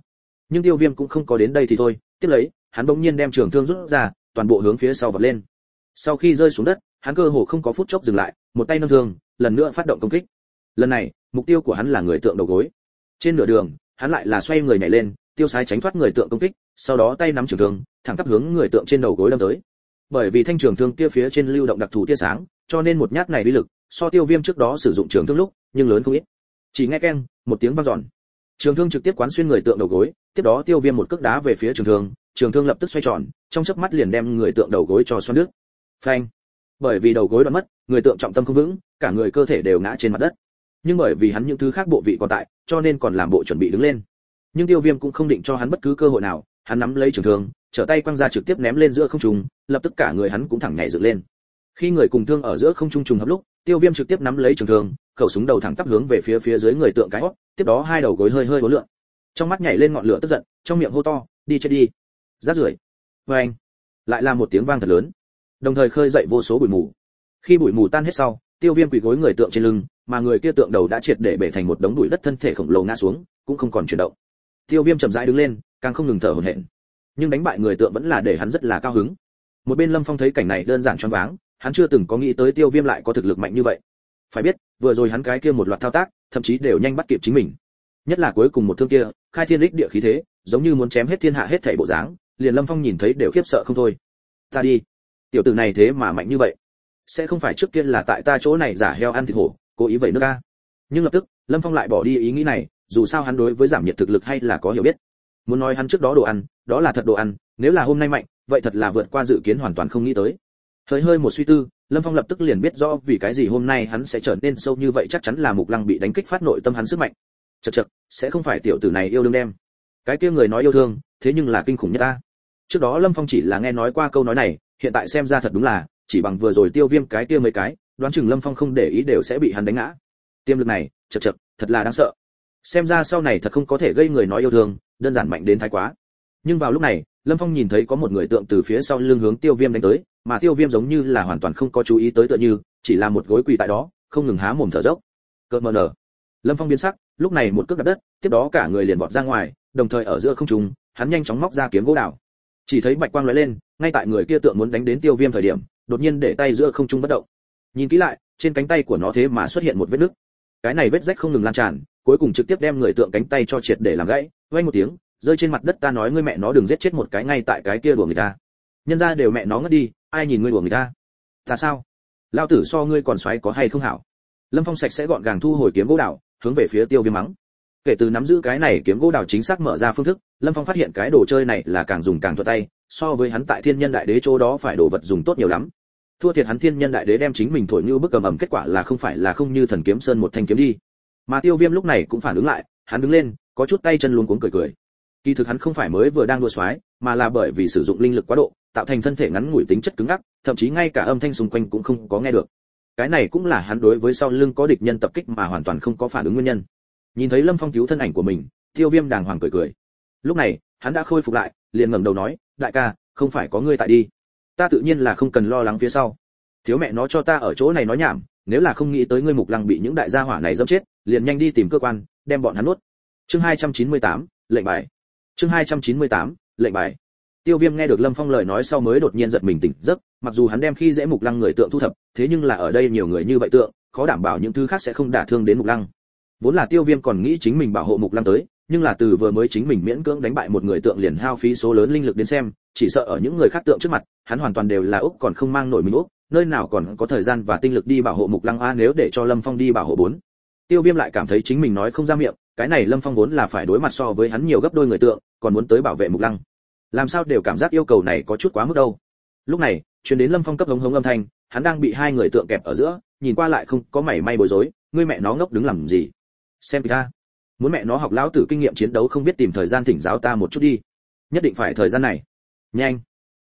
Nhưng Tiêu Viêm cũng không có đến đây thì thôi, tiếp lấy, hắn bỗng nhiên đem trường thương rút ra, toàn bộ hướng phía sau vọt lên. Sau khi rơi xuống đất, hắn cơ hồ không có phút chốc dừng lại, một tay nâng thương, lần nữa phát động công kích. Lần này, mục tiêu của hắn là người tượng đầu gối. Trên nửa đường, hắn lại là xoay người nhảy lên, tiêu sái tránh thoát người tượng công kích, sau đó tay nắm trường thương, thẳng tắp hướng người tượng trên đầu gối đâm tới. Bởi vì thanh trường thương kia phía trên lưu động đặc thù tia sáng, cho nên một nhát này uy lực so Tiêu Viêm trước đó sử dụng trường thương lúc, nhưng lớn không ít. Chỉ nghe keng, một tiếng vang dọn. Trường thương trực tiếp quán xuyên người tượng đầu gối, tiếp đó Tiêu Viêm một cước đá về phía trường thương lập tức xoay tròn, trong chớp mắt liền đem người tượng đầu gối cho xoắn đứt. Phanh. Bởi vì đầu gối đoạn mất, người tượng trọng tâm không vững, cả người cơ thể đều ngã trên mặt đất. Nhưng bởi vì hắn những thứ khác bộ vị còn tại, cho nên còn làm bộ chuẩn bị đứng lên. Nhưng Tiêu Viêm cũng không định cho hắn bất cứ cơ hội nào, hắn nắm lấy trường thương, trở tay quăng ra trực tiếp ném lên giữa không trung, lập tức cả người hắn cũng thẳng nhảy dựng lên. Khi người cùng thương ở giữa không trung trùng hợp lúc, Tiêu Viêm trực tiếp nắm lấy trường thương, khẩu súng đầu thẳng tắp hướng về phía dưới người tượng cái hốc, tiếp đó hai đầu gối hơi hơi uốn lượn. Trong mắt nhảy lên ngọn lửa tức giận, trong miệng hô to, đi chết đi, rác rưởi. Oeng, lại là một tiếng vang thật lớn, đồng thời khơi dậy vô số bụi mù. Khi bụi mù tan hết sau, Tiêu Viêm quỳ gối người tượng trên lưng, mà người kia tượng đầu đã triệt để bể thành một đống bụi đất, thân thể khổng lồ ngã xuống, cũng không còn chuyển động. Tiêu Viêm chậm rãi đứng lên, càng không ngừng thở hổn hển. Nhưng đánh bại người tượng vẫn là để hắn rất là cao hứng. Một bên Lâm Phong thấy cảnh này đơn giản choáng váng, hắn chưa từng có nghĩ tới Tiêu Viêm lại có thực lực mạnh như vậy. Phải biết, vừa rồi hắn cái kia một loạt thao tác, thậm chí đều nhanh bắt kịp chính mình. Nhất là cuối cùng một thương kia, khai thiên lịch địa khí thế, giống như muốn chém hết thiên hạ hết thảy bộ dáng, liền Lâm Phong nhìn thấy đều khiếp sợ không thôi. Ta đi, tiểu tử này thế mà mạnh như vậy, sẽ không phải trước kia là tại ta chỗ này giả heo ăn thịt hổ, cố ý vậy nước a. Nhưng lập tức, Lâm Phong lại bỏ đi ý nghĩ này, dù sao hắn đối với giảm nhiệt thực lực hay là có hiểu biết. Muốn nói hắn trước đó đồ ăn, đó là thật đồ ăn, nếu là hôm nay mạnh, vậy thật là vượt qua dự kiến hoàn toàn không nghĩ tới. Hơi một suy tư, Lâm Phong lập tức liền biết rõ vì cái gì hôm nay hắn sẽ trở nên sâu như vậy, chắc chắn là Mục Lăng bị đánh kích phát nội tâm hắn sức mạnh. Chậc, sẽ không phải tiểu tử này yêu đương đem. Cái kia người nói yêu thương, thế nhưng là kinh khủng nhất ta. Trước đó Lâm Phong chỉ là nghe nói qua câu nói này, hiện tại xem ra thật đúng là, chỉ bằng vừa rồi Tiêu Viêm cái kia mấy cái, đoán chừng Lâm Phong không để ý đều sẽ bị hắn đánh ngã. Tiềm lực này, chậc, thật là đáng sợ. Xem ra sau này thật không có thể gây người nói yêu thương, đơn giản mạnh đến thái quá. Nhưng vào lúc này, Lâm Phong nhìn thấy có một người tượng từ phía sau lưng hướng Tiêu Viêm đánh tới, mà Tiêu Viêm giống như là hoàn toàn không có chú ý tới, tựa như chỉ là một gối quỳ tại đó, không ngừng há mồm thở dốc. Cơn mờ nở. Lâm Phong biến sắc, lúc này một cước đạp đất, tiếp đó cả người liền vọt ra ngoài, đồng thời ở giữa không trung, hắn nhanh chóng móc ra kiếm gỗ đào. Chỉ thấy bạch quang lóe lên, ngay tại người kia tượng muốn đánh đến Tiêu Viêm thời điểm, đột nhiên để tay giữa không trung bất động. Nhìn kỹ lại, trên cánh tay của nó thế mà xuất hiện một vết nứt. Cái này vết rách không ngừng lan tràn, cuối cùng trực tiếp đem người tượng cánh tay cho triệt để làm gãy, vang một tiếng, rơi trên mặt đất. Ta nói ngươi mẹ nó đừng giết chết một cái ngay tại cái kia đùa người ta. Nhân ra đều mẹ nó ngất đi, ai nhìn ngươi đùa người ta. Ta sao? Lão tử so ngươi còn xoáy có hay không hảo? Lâm Phong sạch sẽ gọn gàng thu hồi kiếm gỗ đào, hướng về phía Tiêu Viêm mắng. Kể từ nắm giữ cái này kiếm gỗ đào chính xác mở ra phương thức, Lâm Phong phát hiện cái đồ chơi này là càng dùng càng thuận tay, so với hắn tại Thiên Nhân Đại Đế chỗ đó phải đồ vật dùng tốt nhiều lắm. Thua thiệt hắn Thiên Nhân Đại Đế đem chính mình thổi như bức cầm ẩm, kết quả là không như Thần Kiếm Sơn một thanh kiếm đi. Mà Tiêu Viêm lúc này cũng phản ứng lại, hắn đứng lên, có chút tay chân luống cuống cười. Kỳ thực hắn không phải mới vừa đang đua xoái, mà là bởi vì sử dụng linh lực quá độ, tạo thành thân thể ngắn ngủi tính chất cứng ngắc, thậm chí ngay cả âm thanh xung quanh cũng không có nghe được. Cái này cũng là hắn đối với sau lưng có địch nhân tập kích mà hoàn toàn không có phản ứng nguyên nhân. Nhìn thấy Lâm Phong cứu thân ảnh của mình, Tiêu Viêm đàng hoàng cười. Lúc này, hắn đã khôi phục lại, liền ngẩng đầu nói, đại ca, không phải có ngươi tại đi, ta tự nhiên là không cần lo lắng phía sau. Thiếu mẹ nó cho ta ở chỗ này nói nhảm, nếu là không nghĩ tới ngươi Mục Lăng bị những đại gia hỏa này giẫm chết, liền nhanh đi tìm cơ quan, đem bọn hắn nuốt. Chương 298, lệnh bài. Chương 298, lệnh bài. Tiêu Viêm nghe được Lâm Phong lời nói sau mới đột nhiên giật mình tỉnh giấc, mặc dù hắn đem khi dễ Mục Lăng người tượng thu thập, thế nhưng là ở đây nhiều người như vậy tượng, khó đảm bảo những thứ khác sẽ không đả thương đến Mục Lăng. Vốn là Tiêu Viêm còn nghĩ chính mình bảo hộ Mục Lăng tới, nhưng là từ vừa mới chính mình miễn cưỡng đánh bại một người tượng liền hao phí số lớn linh lực đến xem, chỉ sợ ở những người khác tượng trước mặt, hắn hoàn toàn đều là úc còn không mang nổi mình úc, nơi nào còn có thời gian và tinh lực đi bảo hộ Mục Lăng a. Nếu để cho Lâm Phong đi bảo hộ bốn, Tiêu Viêm lại cảm thấy chính mình nói không ra miệng, cái này Lâm Phong vốn là phải đối mặt so với hắn nhiều gấp đôi người tượng, còn muốn tới bảo vệ Mục Lăng, làm sao đều cảm giác yêu cầu này có chút quá mức đâu. Lúc này, truyền đến Lâm Phong cấp hống âm thanh, hắn đang bị hai người tượng kẹp ở giữa, nhìn qua lại không có mảy may bối rối, ngươi mẹ nó ngốc đứng làm gì? Xem ta, muốn mẹ nó học lão tử kinh nghiệm chiến đấu không biết tìm thời gian thỉnh giáo ta một chút đi, nhất định phải thời gian này, nhanh.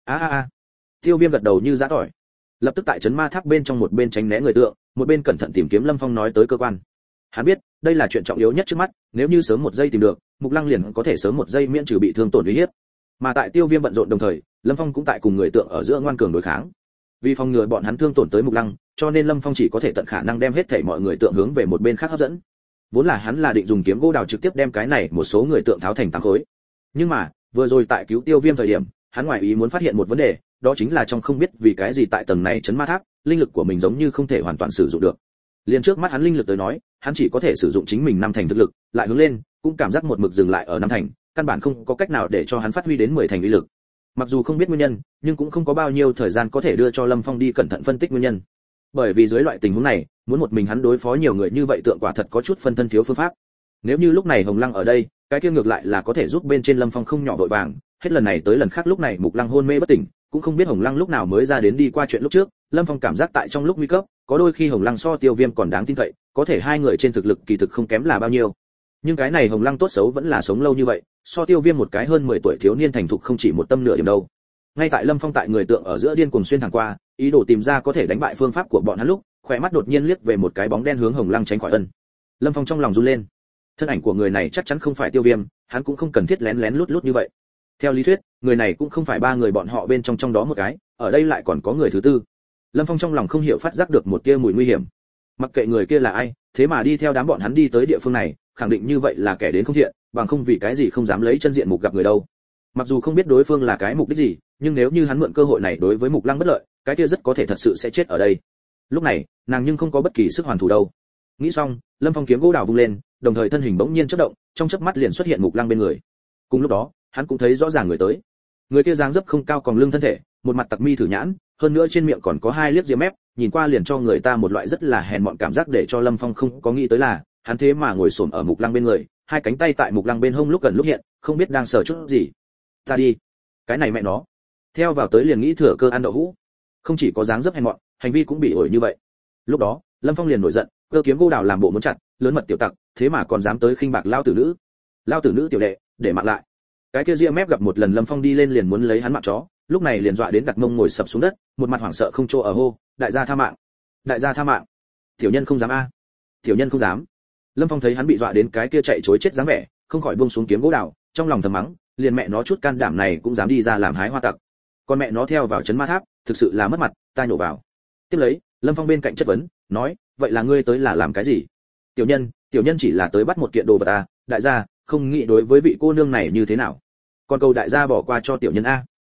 Tiêu Viêm gật đầu như giã tỏi, lập tức tại trấn ma tháp bên trong một bên tránh né người tượng, một bên cẩn thận tìm kiếm Lâm Phong nói tới cơ quan. Hắn biết, đây là chuyện trọng yếu nhất trước mắt, nếu như sớm một giây tìm được, Mục Lăng liền có thể sớm một giây miễn trừ bị thương tổn uy hiếp. Mà tại Tiêu Viêm bận rộn đồng thời, Lâm Phong cũng tại cùng người tượng ở giữa ngoan cường đối kháng. Vì phòng ngừa bọn hắn thương tổn tới Mục Lăng, cho nên Lâm Phong chỉ có thể tận khả năng đem hết thảy mọi người tượng hướng về một bên khác hấp dẫn. Vốn là hắn là định dùng kiếm gỗ đào trực tiếp đem cái này một số người tượng tháo thành tám khối. Nhưng mà vừa rồi tại cứu Tiêu Viêm thời điểm, hắn ngoài ý muốn phát hiện một vấn đề, đó chính là trong không biết vì cái gì tại tầng này trấn ma tháp, linh lực của mình giống như không thể hoàn toàn sử dụng được. Liền trước mắt hắn linh lực tới nói, hắn chỉ có thể sử dụng chính mình năm thành thực lực, lại hướng lên, cũng cảm giác một mực dừng lại ở năm thành, căn bản không có cách nào để cho hắn phát huy đến 10 thành uy lực. Mặc dù không biết nguyên nhân, nhưng cũng không có bao nhiêu thời gian có thể đưa cho Lâm Phong đi cẩn thận phân tích nguyên nhân. Bởi vì dưới loại tình huống này, muốn một mình hắn đối phó nhiều người như vậy tượng quả thật có chút phân thân thiếu phương pháp. Nếu như lúc này Hồng Lăng ở đây, cái kia ngược lại là có thể giúp bên trên Lâm Phong không nhỏ vội vàng, hết lần này tới lần khác lúc này Mục Lăng hôn mê bất tỉnh, cũng không biết Hồng Lăng lúc nào mới ra đến đi qua chuyện lúc trước. Lâm Phong cảm giác tại trong lúc nguy cấp, có đôi khi Hồng Lăng so Tiêu Viêm còn đáng tin cậy, có thể hai người trên thực lực kỳ thực không kém là bao nhiêu. Nhưng cái này Hồng Lăng tốt xấu vẫn là sống lâu như vậy, so Tiêu Viêm một cái hơn 10 tuổi thiếu niên thành thục không chỉ một tâm nửa điểm đâu. Ngay tại Lâm Phong tại người tượng ở giữa điên cuồng xuyên thẳng qua, ý đồ tìm ra có thể đánh bại phương pháp của bọn hắn lúc, khỏe mắt đột nhiên liếc về một cái bóng đen hướng Hồng Lăng tránh khỏi ân. Lâm Phong trong lòng run lên. Thân ảnh của người này chắc chắn không phải Tiêu Viêm, hắn cũng không cần thiết lén lén lút lút như vậy. Theo lý thuyết, người này cũng không phải ba người bọn họ bên trong đó một cái, ở đây lại còn có người thứ tư. Lâm Phong trong lòng không hiểu phát giác được một tia mùi nguy hiểm. Mặc kệ người kia là ai, thế mà đi theo đám bọn hắn đi tới địa phương này, khẳng định như vậy là kẻ đến không thiện, bằng không vì cái gì không dám lấy chân diện mục gặp người đâu. Mặc dù không biết đối phương là cái mục đích gì, nhưng nếu như hắn mượn cơ hội này đối với Mục Lăng bất lợi, cái kia rất có thể thật sự sẽ chết ở đây. Lúc này, nàng nhưng không có bất kỳ sức hoàn thủ đâu. Nghĩ xong, Lâm Phong kiếm gỗ đào vung lên, đồng thời thân hình bỗng nhiên chớp động, trong chớp mắt liền xuất hiện Mục Lăng bên người. Cùng lúc đó, hắn cũng thấy rõ ràng người tới. Người kia dáng dấp không cao còn lưng thân thể, một mặt tặc mi thử nhãn, hơn nữa trên miệng còn có hai liếc ria mép, nhìn qua liền cho người ta một loại rất là hèn mọn cảm giác, để cho Lâm Phong không có nghĩ tới là, hắn thế mà ngồi xổm ở Mục Lăng bên người, hai cánh tay tại Mục Lăng bên hông lúc gần lúc hiện, không biết đang sờ chút gì. Ta đi, cái này mẹ nó, theo vào tới liền nghĩ thừa cơ ăn đậu hũ, không chỉ có dáng dấp hèn mọn, hành vi cũng bị ổi như vậy. Lúc đó, Lâm Phong liền nổi giận, cơ kiếm gỗ đào làm bộ muốn chặt, lớn mật tiểu tặc, thế mà còn dám tới khinh bạc lao tử nữ tiểu đệ, để mạng lại. Cái kia ria mép gặp một lần Lâm Phong đi lên liền muốn lấy hắn mạng chó, lúc này liền dọa đến đặt mông ngồi sập xuống đất, một mặt hoảng sợ không chỗ ở hô, đại gia tha mạng, đại gia tha mạng. Tiểu nhân không dám a, tiểu nhân không dám. Lâm Phong thấy hắn bị dọa đến cái kia chạy trối chết dáng vẻ, không khỏi buông xuống kiếm gỗ đào, trong lòng thầm mắng, liền mẹ nó chút can đảm này cũng dám đi ra làm hái hoa tặc, còn mẹ nó theo vào trấn ma tháp, thực sự là mất mặt, ta nhổ vào. Tiếp lấy, Lâm Phong bên cạnh chất vấn, nói, vậy là ngươi tới là làm cái gì? Tiểu nhân chỉ là tới bắt một kiện đồ vật à, đại gia, không nghĩ đối với vị cô nương này như thế nào, còn cầu đại gia bỏ qua cho tiểu nhân a.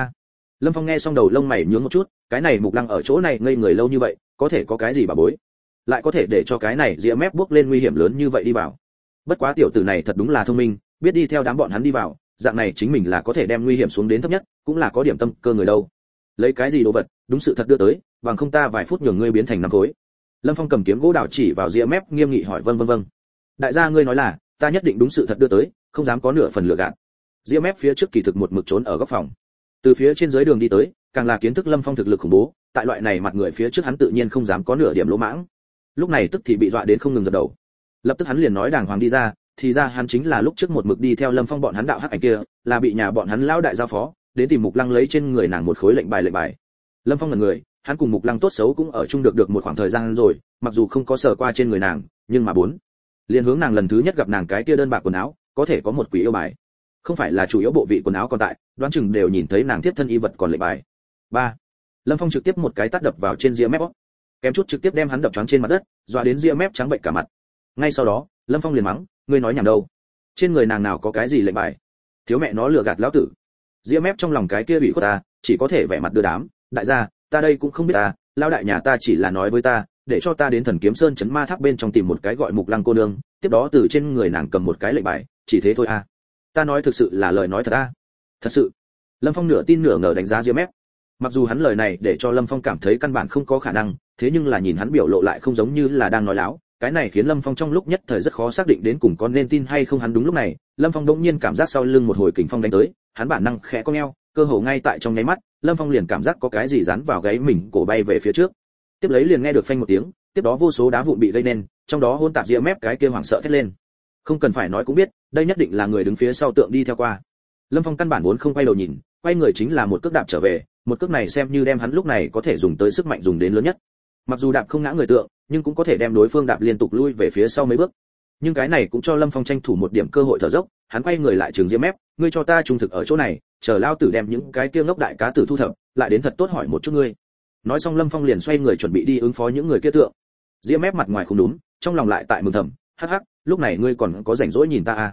Lâm Phong nghe xong đầu lông mày nhướng một chút, cái này Mục Lăng ở chỗ này ngây người lâu như vậy, có thể có cái gì bà bối, lại có thể để cho cái này ria mép bước lên nguy hiểm lớn như vậy đi vào. Bất quá tiểu tử này thật đúng là thông minh, biết đi theo đám bọn hắn đi vào, dạng này chính mình là có thể đem nguy hiểm xuống đến thấp nhất, cũng là có điểm tâm cơ người đâu. Lấy cái gì đồ vật, đúng sự thật đưa tới, bằng không ta vài phút nhường ngươi biến thành năm khối. Lâm Phong cầm kiếm gỗ đào chỉ vào ria mép nghiêm nghị hỏi, vâng. Đại gia ngươi nói là, ta nhất định đúng sự thật đưa tới, không dám có nửa phần lừa gạt. Ria mép phía trước kỳ thực một mực trốn ở góc phòng, từ phía trên dưới đường đi tới, càng là kiến thức Lâm Phong thực lực khủng bố, tại loại này mặt người phía trước hắn tự nhiên không dám có nửa điểm lỗ mãng. Lúc này tức thì bị dọa đến không ngừng dập đầu. Lập tức hắn liền nói đàng hoàng đi ra, thì ra hắn chính là lúc trước một mực đi theo Lâm Phong bọn hắn đạo hắc ảnh kia, là bị nhà bọn hắn lão đại giao phó, đến tìm Mục Lăng lấy trên người nàng một khối lệnh bài. Lâm Phong ngẩn người, hắn cùng Mục Lăng tốt xấu cũng ở chung được một khoảng thời gian rồi, mặc dù không có sờ qua trên người nàng, nhưng mà liền hướng nàng lần thứ nhất gặp nàng cái kia đơn bạc quần áo, có thể có một quỷ yêu bài. Không phải là chủ yếu bộ vị quần áo còn tại, đoán chừng đều nhìn thấy nàng tiếp thân y vật còn lệnh bài. 3. Lâm Phong trực tiếp một cái tát đập vào trên ria mép, kém chút trực tiếp đem hắn đập choáng trên mặt đất, dọa đến ria mép trắng bệch cả mặt. Ngay sau đó, Lâm Phong liền mắng, ngươi nói nhảm đâu? Trên người nàng nào có cái gì lệnh bài? Thiếu mẹ nó lừa gạt lão tử. Ria mép trong lòng cái kia ủy khuất ta, chỉ có thể vẻ mặt đưa đám, đại gia, ta đây cũng không biết ta, lão đại nhà ta chỉ là nói với ta, để cho ta đến Thần Kiếm Sơn trấn ma tháp bên trong tìm một cái gọi Mục Lăng cô nương, tiếp đó từ trên người nàng cầm một cái lệnh bài, chỉ thế thôi a. Ta nói thực sự là lời nói thật a. Thật sự. Lâm Phong nửa tin nửa ngờ đánh giá ria mép. Mặc dù hắn lời này để cho Lâm Phong cảm thấy căn bản không có khả năng, thế nhưng là nhìn hắn biểu lộ lại không giống như là đang nói láo, cái này khiến Lâm Phong trong lúc nhất thời rất khó xác định đến cùng có nên tin hay không. Hắn đúng lúc này, Lâm Phong đột nhiên cảm giác sau lưng một hồi kình phong đánh tới, hắn bản năng khẽ cong eo, cơ hồ ngay tại trong nháy mắt, Lâm Phong liền cảm giác có cái gì dán vào gáy mình, cổ bay về phía trước. Tiếp lấy liền nghe được phanh một tiếng, tiếp đó vô số đá vụn bị gây nên, trong đó hôn tạp ria mép cái kia hoảng sợ thét lên. Không cần phải nói cũng biết, đây nhất định là người đứng phía sau tượng đi theo qua. Lâm Phong căn bản vốn không quay đầu nhìn, quay người chính là một cước đạp trở về, một cước này xem như đem hắn lúc này có thể dùng tới sức mạnh dùng đến lớn nhất. Mặc dù đạp không ngã người tượng, nhưng cũng có thể đem đối phương đạp liên tục lui về phía sau mấy bước. Nhưng cái này cũng cho Lâm Phong tranh thủ một điểm cơ hội thở dốc, hắn quay người lại trường ria mép, ngươi cho ta trung thực ở chỗ này, chờ lao tử đem những cái kia ngốc đại cá tử thu thập, lại đến thật tốt hỏi một chút ngươi. Nói xong Lâm Phong liền xoay người chuẩn bị đi ứng phó những người kia tượng. Ria mép mặt ngoài không đúng, trong lòng lại tại mừng thầm, hắc hắc, lúc này ngươi còn có rảnh rỗi nhìn ta à?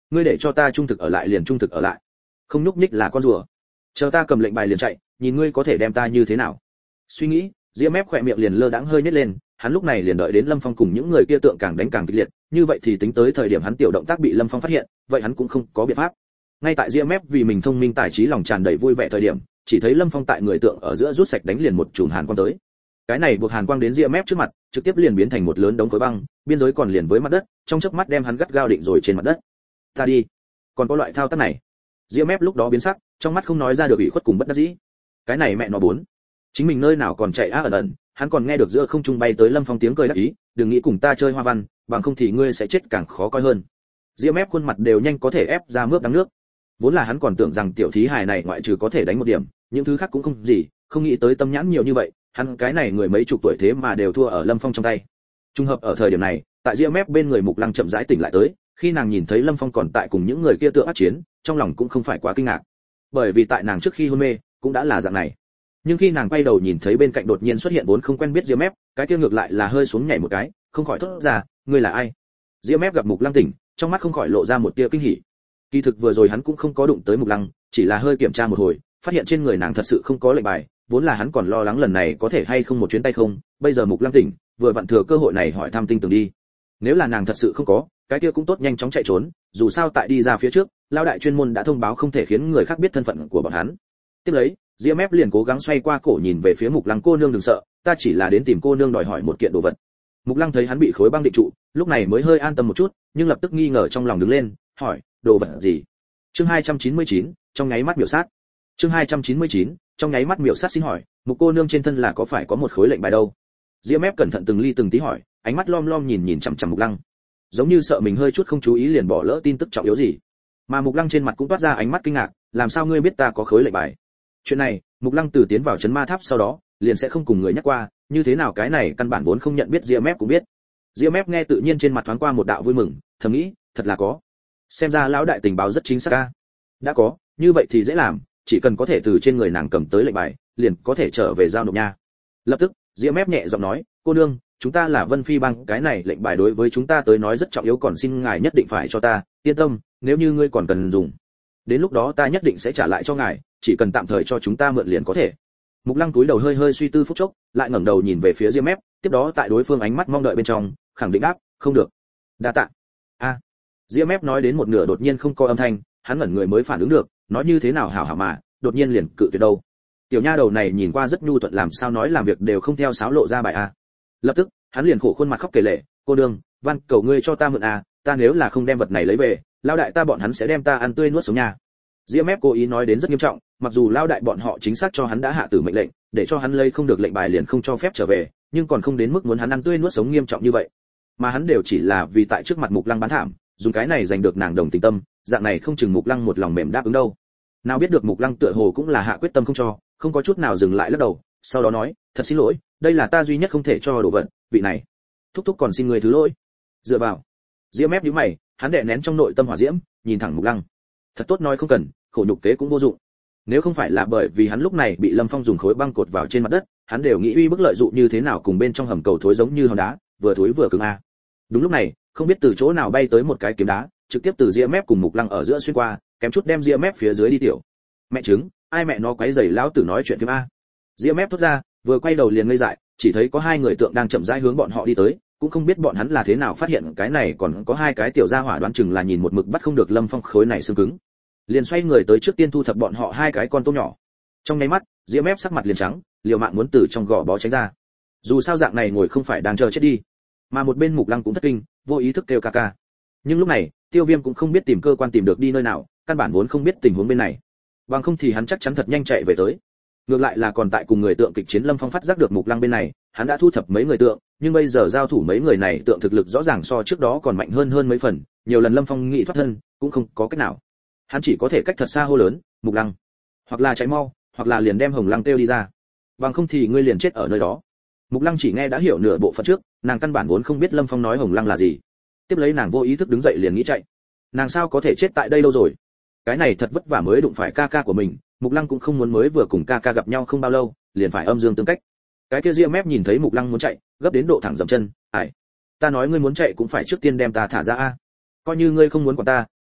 ngươi để cho ta trung thực ở lại liền trung thực ở lại, không nhúc nhích là con rùa. Chờ ta cầm lệnh bài liền chạy, nhìn ngươi có thể đem ta như thế nào. Suy nghĩ, Diễm Mép khỏe miệng liền lơ đãng hơi nhếch lên, hắn lúc này liền đợi đến Lâm Phong cùng những người kia tượng càng đánh càng kịch liệt, như vậy thì tính tới thời điểm hắn tiểu động tác bị Lâm Phong phát hiện, vậy hắn cũng không có biện pháp. Ngay tại Diễm Mép vì mình thông minh tài trí lòng tràn đầy vui vẻ thời điểm, chỉ thấy Lâm Phong tại người tượng ở giữa rút sạch đánh liền một chùm hàn quang tới. Cái này buộc hàn quang đến Diễm Mép trước mặt, trực tiếp liền biến thành một lớn đống khối băng, biên giới còn liền với mặt đất, trong chớp mắt đem hắn gắt gao định rồi trên mặt đất. Ta đi, còn có loại thao tác này. Diễm Mép lúc đó biến sắc, trong mắt không nói ra được ủy khuất cùng bất đắc dĩ. Cái này mẹ nó bốn, chính mình nơi nào còn chạy ẩn ẩn, hắn còn nghe được giữa không trung bay tới Lâm Phong tiếng cười đắc ý, đừng nghĩ cùng ta chơi hoa văn, bằng không thì ngươi sẽ chết càng khó coi hơn. Diễm Mép khuôn mặt đều nhanh có thể ép ra mướp đắng nước. Vốn là hắn còn tưởng rằng tiểu thí hài này ngoại trừ có thể đánh một điểm, những thứ khác cũng không gì, không nghĩ tới tâm nhãn nhiều như vậy, hắn cái này người mấy chục tuổi thế mà đều thua ở Lâm Phong trong tay. Trùng hợp ở thời điểm này, tại Diễm Mép bên người Mục Lăng chậm rãi tỉnh lại tới, khi nàng nhìn thấy Lâm Phong còn tại cùng những người kia tượng ác chiến, trong lòng cũng không phải quá kinh ngạc, bởi vì tại nàng trước khi hôn mê cũng đã là dạng này. Nhưng khi nàng quay đầu nhìn thấy bên cạnh đột nhiên xuất hiện vốn không quen biết Diễm Mép, cái kia ngược lại là hơi xuống nhảy một cái, không khỏi thốt ra, ngươi là ai? Diễm Mép gặp Mục Lăng tỉnh, trong mắt không khỏi lộ ra một tia kinh hỉ. Kỳ thực vừa rồi hắn cũng không có đụng tới Mục Lăng, chỉ là hơi kiểm tra một hồi, phát hiện trên người nàng thật sự không có lệnh bài, vốn là hắn còn lo lắng lần này có thể hay không một chuyến tay không, bây giờ Mục Lăng tỉnh, vừa vặn thừa cơ hội này hỏi thăm tinh tường đi. Nếu là nàng thật sự không có, cái kia cũng tốt nhanh chóng chạy trốn, dù sao tại đi ra phía trước, lão đại chuyên môn đã thông báo không thể khiến người khác biết thân phận của bọn hắn. Tiếp lấy, Diễm Mép liền cố gắng xoay qua cổ nhìn về phía Mục Lăng, cô nương đừng sợ, ta chỉ là đến tìm cô nương đòi hỏi một kiện đồ vật. Mục Lăng thấy hắn bị khối băng định trụ, lúc này mới hơi an tâm một chút, nhưng lập tức nghi ngờ trong lòng đứng lên, hỏi, đồ vật gì? Chương 299, trong nháy mắt miểu sát. Chương 299, trong nháy mắt miểu sát, xin hỏi, Mục cô nương trên thân là có phải có một khối lệnh bài đâu? Diễm Mép cẩn thận từng ly từng tí hỏi, ánh mắt lom lom nhìn chằm chằm Mục Lăng, giống như sợ mình hơi chút không chú ý liền bỏ lỡ tin tức trọng yếu gì. Mà Mục Lăng trên mặt cũng toát ra ánh mắt kinh ngạc, làm sao ngươi biết ta có khối lệnh bài? Chuyện này, Mục Lăng từ tiến vào trấn ma tháp sau đó, liền sẽ không cùng người nhắc qua, như thế nào cái này căn bản vốn không nhận biết. Diễm Mép cũng biết. Diễm Mép nghe tự nhiên trên mặt thoáng qua một đạo vui mừng, thầm nghĩ, thật là có. Xem ra lão đại tình báo rất chính xác a. Đã có, như vậy thì dễ làm, chỉ cần có thể từ trên người nàng cầm tới lệnh bài, liền có thể trở về giao nộp nha. Lập tức, Diễm Mép nhẹ giọng nói, cô nương, chúng ta là Vân Phi bang, cái này lệnh bài đối với chúng ta tới nói rất trọng yếu, còn xin ngài nhất định phải cho ta, yên tâm, nếu như ngươi còn cần dùng, đến lúc đó ta nhất định sẽ trả lại cho ngài, chỉ cần tạm thời cho chúng ta mượn liền có thể. Mục Lăng túi đầu hơi hơi suy tư phút chốc, lại ngẩng đầu nhìn về phía Diễm Mép, tiếp đó tại đối phương ánh mắt mong đợi bên trong, khẳng định đáp, không được. Đa tạ. A. Diễm Mép nói đến một nửa đột nhiên không có âm thanh, hắn ngẩn người mới phản ứng được, nói như thế nào hảo hảo mà, đột nhiên liền cự tuyệt đâu. Tiểu nha đầu này nhìn qua rất nhu thuận, làm sao nói làm việc đều không theo sáo lộ ra bài a. Lập tức, hắn liền khổ khuôn mặt khóc kể lể, cô đương, van cầu ngươi cho ta mượn a, ta nếu là không đem vật này lấy về, lao đại ta bọn hắn sẽ đem ta ăn tươi nuốt sống nha. Diễm Mép cố ý nói đến rất nghiêm trọng, mặc dù lao đại bọn họ chính xác cho hắn đã hạ tử mệnh lệnh, để cho hắn lấy không được lệnh bài liền không cho phép trở về, nhưng còn không đến mức muốn hắn ăn tươi nuốt sống nghiêm trọng như vậy. Mà hắn đều chỉ là vì tại trước mặt Mục Lăng bán thảm, dùng cái này giành được nàng đồng tình tâm, dạng này không chừng Mục Lăng một lòng mềm đáp ứng đâu. Nào biết được Mục Lăng tựa hồ cũng là hạ quyết tâm không cho, không có chút nào dừng lại lắc đầu, sau đó nói, thật xin lỗi, đây là ta duy nhất không thể cho đồ vật, vị này, thúc thúc còn xin người thứ lỗi. Dựa vào. Diễm Mép nhíu mày, hắn đè nén trong nội tâm hỏa diễm, nhìn thẳng Mục Lăng. Thật tốt nói không cần, khổ nhục kế cũng vô dụng. Nếu không phải là bởi vì hắn lúc này bị Lâm Phong dùng khối băng cột vào trên mặt đất, hắn đều nghĩ uy bức lợi dụng như thế nào cùng bên trong hầm cầu thối giống như hòn đá, vừa thối vừa cứng a. Đúng lúc này, không biết từ chỗ nào bay tới một cái kiếm đá, trực tiếp từ Diễm Mép cùng Mục Lăng ở giữa xuyên qua, kém chút đem Diễm Mép phía dưới đi tiểu. Mẹ trứng, ai mẹ nó quấy rầy lão tử nói chuyện phim a. Diễm Mép thốt ra, vừa quay đầu liền ngây dại, chỉ thấy có hai người tượng đang chậm rãi hướng bọn họ đi tới, cũng không biết bọn hắn là thế nào phát hiện cái này còn có hai cái tiểu gia hỏa, đoán chừng là nhìn một mực bắt không được Lâm Phong khối này xương cứng. Liền xoay người tới trước tiên thu thập bọn họ hai cái con tôm nhỏ. Trong nháy mắt, Diễm Mép sắc mặt liền trắng, liều mạng muốn từ trong gò bó tránh ra. Dù sao dạng này ngồi không phải đang chờ chết đi. Mà một bên Mục Lăng cũng thất kinh, vô ý thức kêu ca ca. Nhưng lúc này, Tiêu Viêm cũng không biết tìm cơ quan tìm được đi nơi nào, căn bản vốn không biết tình huống bên này. Bằng không thì hắn chắc chắn thật nhanh chạy về tới. Ngược lại là còn tại cùng người tượng kịch chiến, Lâm Phong phát giác được Mục Lăng bên này, hắn đã thu thập mấy người tượng, nhưng bây giờ giao thủ mấy người này tượng thực lực rõ ràng so trước đó còn mạnh hơn mấy phần, nhiều lần Lâm Phong nghĩ thoát thân, cũng không có cách nào. Hắn chỉ có thể cách thật xa hô lớn, Mục Lăng, hoặc là chạy mau, hoặc là liền đem Hồng Lăng kêu đi ra. Bằng không thì ngươi liền chết ở nơi đó. Mục Lăng chỉ nghe đã hiểu nửa bộ phận trước, nàng căn bản vốn không biết Lâm Phong nói Hồng Lăng là gì. Tiếp lấy nàng vô ý thức đứng dậy liền nghĩ chạy. Nàng sao có thể chết tại đây đâu rồi? Cái này thật vất vả mới đụng phải ca ca của mình, Mục Lăng cũng không muốn mới vừa cùng ca ca gặp nhau không bao lâu, liền phải âm dương tương cách. Cái kia Diễm Mép nhìn thấy Mục Lăng muốn chạy, gấp đến độ thẳng dậm chân, "Ải, ta nói ngươi muốn chạy cũng phải trước tiên đem ta thả ra a. Coi như ngươi không muốn quản ta,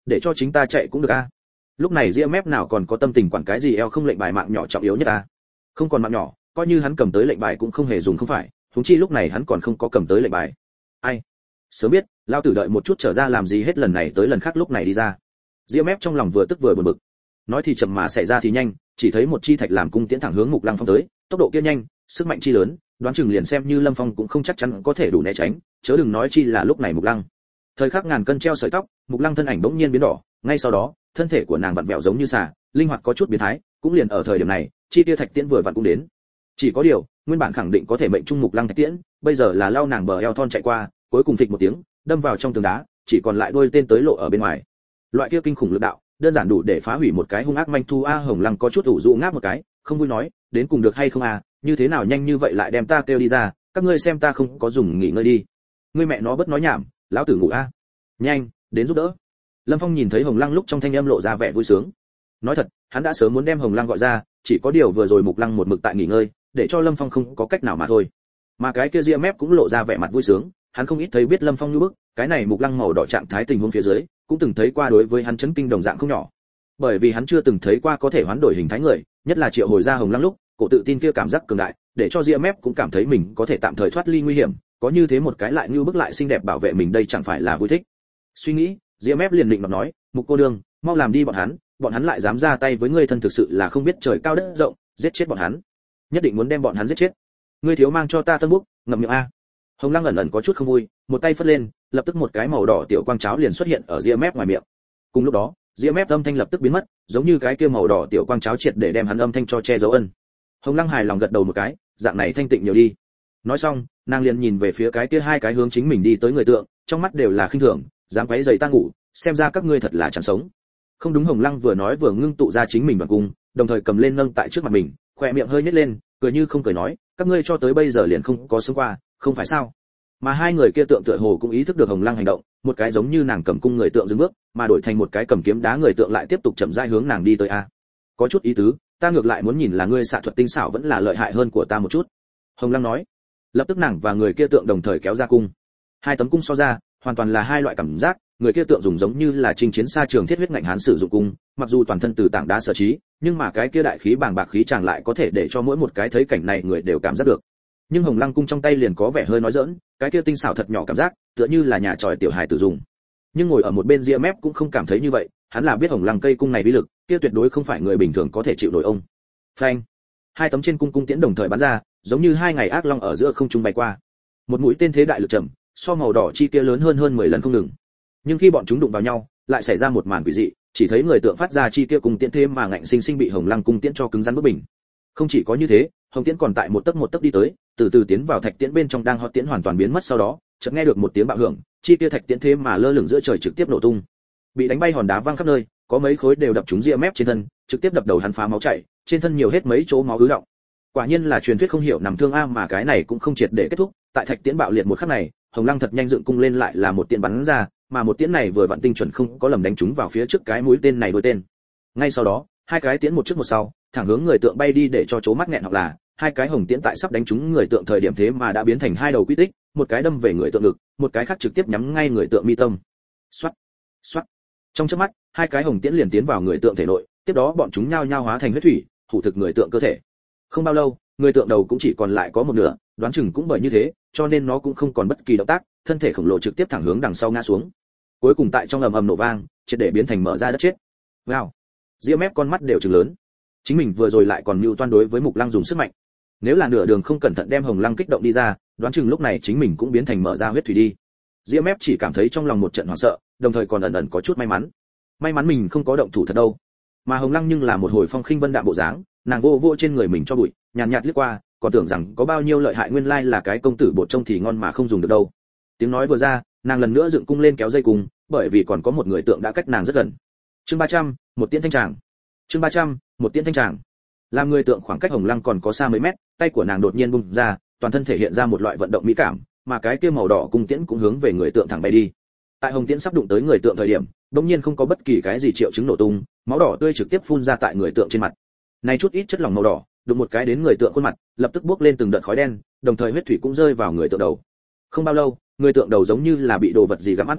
để cho chính ta chạy cũng được a. Lúc này ria mép nào còn có tâm tình quản cái gì eo không lệnh bài mạng nhỏ trọng yếu nhất ta. Không còn mạng nhỏ, coi như hắn cầm tới lệnh bài cũng không hề dùng không phải, huống chi lúc này hắn còn không có cầm tới lệnh bài. Ai? Sớm biết, lao tử đợi một chút trở ra làm gì hết lần này tới lần khác lúc này đi ra. Ria mép trong lòng vừa tức vừa buồn bực. Nói thì chậm mà xảy ra thì nhanh, chỉ thấy một chi thạch làm cung tiễn thẳng hướng Mục Lăng Phong tới, tốc độ kia nhanh, sức mạnh chi lớn, đoán chừng liền xem như Lâm Phong cũng không chắc chắn có thể đủ né tránh, chớ đừng nói chi là lúc này Mục Lăng. Thời khắc ngàn cân treo sợi tóc, Mục Lăng thân ảnh bỗng nhiên biến đỏ, ngay sau đó, thân thể của nàng vặn vẹo giống như xà, linh hoạt có chút biến thái, cũng liền ở thời điểm này, chi tiêu thạch tiễn vừa vặn cũng đến. Chỉ có điều, nguyên bản khẳng định có thể mệnh trung Mục Lăng thạch tiễn, bây giờ là lao nàng bờ eo thon chạy qua, cuối cùng phịch một tiếng, đâm vào trong tường đá, chỉ còn lại đôi tên tới lộ ở bên ngoài. Loại kia kinh khủng lực đạo, đơn giản đủ để phá hủy một cái hung ác manh thu a. Hồng Lăng có chút ủ rũ ngáp một cái, không vui nói, đến cùng được hay không à, như thế nào nhanh như vậy lại đem ta kêu đi ra, các ngươi xem ta không có dùng nghỉ ngơi đi. Ngươi mẹ nó bất nói nhảm, lão tử ngủ a. Nhanh, đến giúp đỡ. Lâm Phong nhìn thấy Hồng Lăng lúc trong thanh âm lộ ra vẻ vui sướng. Nói thật, hắn đã sớm muốn đem Hồng Lăng gọi ra, chỉ có điều vừa rồi Mục Lăng một mực tại nghỉ ngơi, để cho Lâm Phong không có cách nào mà thôi. Mà cái kia ria mép cũng lộ ra vẻ mặt vui sướng, hắn không ít thấy biết Lâm Phong như bức, cái này Mục Lăng màu đỏ trạng thái tình huống phía dưới, cũng từng thấy qua đối với hắn chấn kinh đồng dạng không nhỏ. Bởi vì hắn chưa từng thấy qua có thể hoán đổi hình thái người, nhất là triệu hồi ra Hồng Lăng lúc, cổ tự tin kia cảm giác cường đại, để cho ria mép cũng cảm thấy mình có thể tạm thời thoát ly nguy hiểm, có như thế một cái lại như bức lại xinh đẹp bảo vệ mình đây chẳng phải là vui thích. Suy nghĩ, ria mép liền định mà nói, Mục cô đương, mau làm đi bọn hắn lại dám ra tay với ngươi thân thực sự là không biết trời cao đất rộng, giết chết bọn hắn. Nhất định muốn đem bọn hắn giết chết. Ngươi thiếu mang cho ta tân bút, ngậm miệng a. Hồng Lăng ẩn ẩn có chút không vui, một tay phất lên, lập tức một cái màu đỏ tiểu quang cháo liền xuất hiện ở ria mép ngoài miệng. Cùng lúc đó, ria mép âm thanh lập tức biến mất, giống như cái kia màu đỏ tiểu quang cháo triệt để đem hắn âm thanh cho che giấu ân. Hồng Lăng hài lòng gật đầu một cái, dạng này thanh tịnh nhiều đi. Nói xong, nàng liền nhìn về phía cái kia hai cái hướng chính mình đi tới người tượng, trong mắt đều là khinh thường, dám quấy rầy ta ngủ, xem ra các ngươi thật là chẳng sống. Không đúng. Hồng Lăng vừa nói vừa ngưng tụ ra chính mình bằng cung, đồng thời cầm lên nâng tại trước mặt mình, khóe miệng hơi nhếch lên, cười như không cười nói, các ngươi cho tới bây giờ liền không có sống qua, không phải sao? Mà hai người kia tượng tựa hồ cũng ý thức được Hồng Lăng hành động, một cái giống như nàng cầm cung người tượng dừng bước, mà đổi thành một cái cầm kiếm đá người tượng lại tiếp tục chậm rãi hướng nàng đi tới a. Có chút ý tứ, ta ngược lại muốn nhìn là ngươi xạ thuật tinh xảo vẫn là lợi hại hơn của ta một chút. Hồng Lăng nói. Lập tức nàng và người kia tượng đồng thời kéo ra cung. Hai tấm cung so ra, hoàn toàn là hai loại cảm giác, người kia tượng dùng giống như là chinh chiến xa trường thiết huyết ngạnh hán sử dụng cung, mặc dù toàn thân từ tảng đá sở trí, nhưng mà cái kia đại khí bàng bạc khí tràng lại có thể để cho mỗi một cái thấy cảnh này người đều cảm giác được. Nhưng Hồng Lăng cung trong tay liền có vẻ hơi nói giỡn, cái kia tinh xảo thật nhỏ cảm giác, tựa như là nhà tròi tiểu hài tử dùng. Nhưng ngồi ở một bên ria mép cũng không cảm thấy như vậy, hắn là biết Hồng Lăng cây cung này uy lực, kia tuyệt đối không phải người bình thường có thể chịu nổi ông. Phanh! Hai tấm trên cung cung tiễn đồng thời bắn ra, giống như hai ngày ác long ở giữa không trung bay qua. Một mũi tên thế đại lực trầm, so màu đỏ chi kia lớn hơn 10 lần không ngừng. Nhưng khi bọn chúng đụng vào nhau, lại xảy ra một màn quỷ dị, chỉ thấy người tượng phát ra chi kia cung tiễn thế mà ngạnh sinh sinh bị Hồng Lăng cung tiễn cho cứng rắn bức bình. Không chỉ có như thế, Hồng tiễn còn tại một tấc đi tới, từ từ tiến vào thạch tiễn bên trong đang hót tiễn hoàn toàn biến mất sau đó, chợt nghe được một tiếng bạo hưởng, chi kia thạch tiễn thế mà lơ lửng giữa trời trực tiếp nổ tung. Bị đánh bay hòn đá văng khắp nơi, có mấy khối đều đập trúng ria mép trên thân, trực tiếp đập đầu hắn phá máu chảy, trên thân nhiều hết mấy chỗ máu ứ đọng. Quả nhiên là truyền thuyết không hiểu nằm thương a, mà cái này cũng không triệt để kết thúc, tại thạch tiễn bạo liệt một khắc này, Hồng Lăng thật nhanh dựng cung lên lại là một tiễn bắn ra, mà một tiễn này vừa vặn tinh chuẩn không có lầm đánh trúng vào phía trước cái mũi tên này đôi tên. Ngay sau đó, hai cái tiễn một trước một sau, thẳng hướng người tượng bay đi để cho chố mắt nghẹn hoặc là hai cái hồng tiễn tại sắp đánh trúng người tượng thời điểm thế mà đã biến thành hai đầu quy tích, một cái đâm về người tượng ngực, một cái khác trực tiếp nhắm ngay người tượng mi tâm. Xoát, xoát. Trong chớp mắt, hai cái hồng tiễn liền tiến vào người tượng thể nội, tiếp đó bọn chúng nhao nhao hóa thành huyết thủy, hủ thực người tượng cơ thể. Không bao lâu, người tượng đầu cũng chỉ còn lại có một nửa, đoán chừng cũng bởi như thế, cho nên nó cũng không còn bất kỳ động tác, thân thể khổng lồ trực tiếp thẳng hướng đằng sau ngã xuống. Cuối cùng tại trong ầm ầm nổ vang, triệt để biến thành mở ra đất chết. Wow. Ria mép con mắt đều trừng lớn. Chính mình vừa rồi lại còn mưu toan đối với Mục Lăng dùng sức mạnh. Nếu là nửa đường không cẩn thận đem Hồng Lăng kích động đi ra, đoán chừng lúc này chính mình cũng biến thành mở ra huyết thủy đi. Ria mép chỉ cảm thấy trong lòng một trận hoảng sợ, đồng thời còn ẩn ẩn có chút may mắn. May mắn mình không có động thủ thật đâu. Mà Hồng Lăng nhưng là một hồi phong khinh vân đạm bộ dáng, nàng vô vô trên người mình cho bụi, nhàn nhạt liếc qua, còn tưởng rằng có bao nhiêu lợi hại, nguyên lai là cái công tử bột trông thì ngon mà không dùng được đâu. Tiếng nói vừa ra, nàng lần nữa dựng cung lên kéo dây cung, bởi vì còn có một người tượng đã cách nàng rất gần. Chương 300, một tiễn thanh tràng. Chương 300, một tiễn thanh tràng. Làm người tượng khoảng cách Hồng Lăng còn có xa mấy mét, tay của nàng đột nhiên bung ra, toàn thân thể hiện ra một loại vận động mỹ cảm, mà cái kia màu đỏ cung tiễn cũng hướng về người tượng thẳng bay đi. Tại hồng tiễn sắp đụng tới người tượng thời điểm, đột nhiên không có bất kỳ cái gì triệu chứng nổ tung, máu đỏ tươi trực tiếp phun ra tại người tượng trên mặt. Này chút ít chất lỏng màu đỏ, đụng một cái đến người tượng khuôn mặt, lập tức bốc lên từng đợt khói đen, đồng thời huyết thủy cũng rơi vào người tượng đầu. Không bao lâu, người tượng đầu giống như là bị đồ vật gì gặm ăn qua,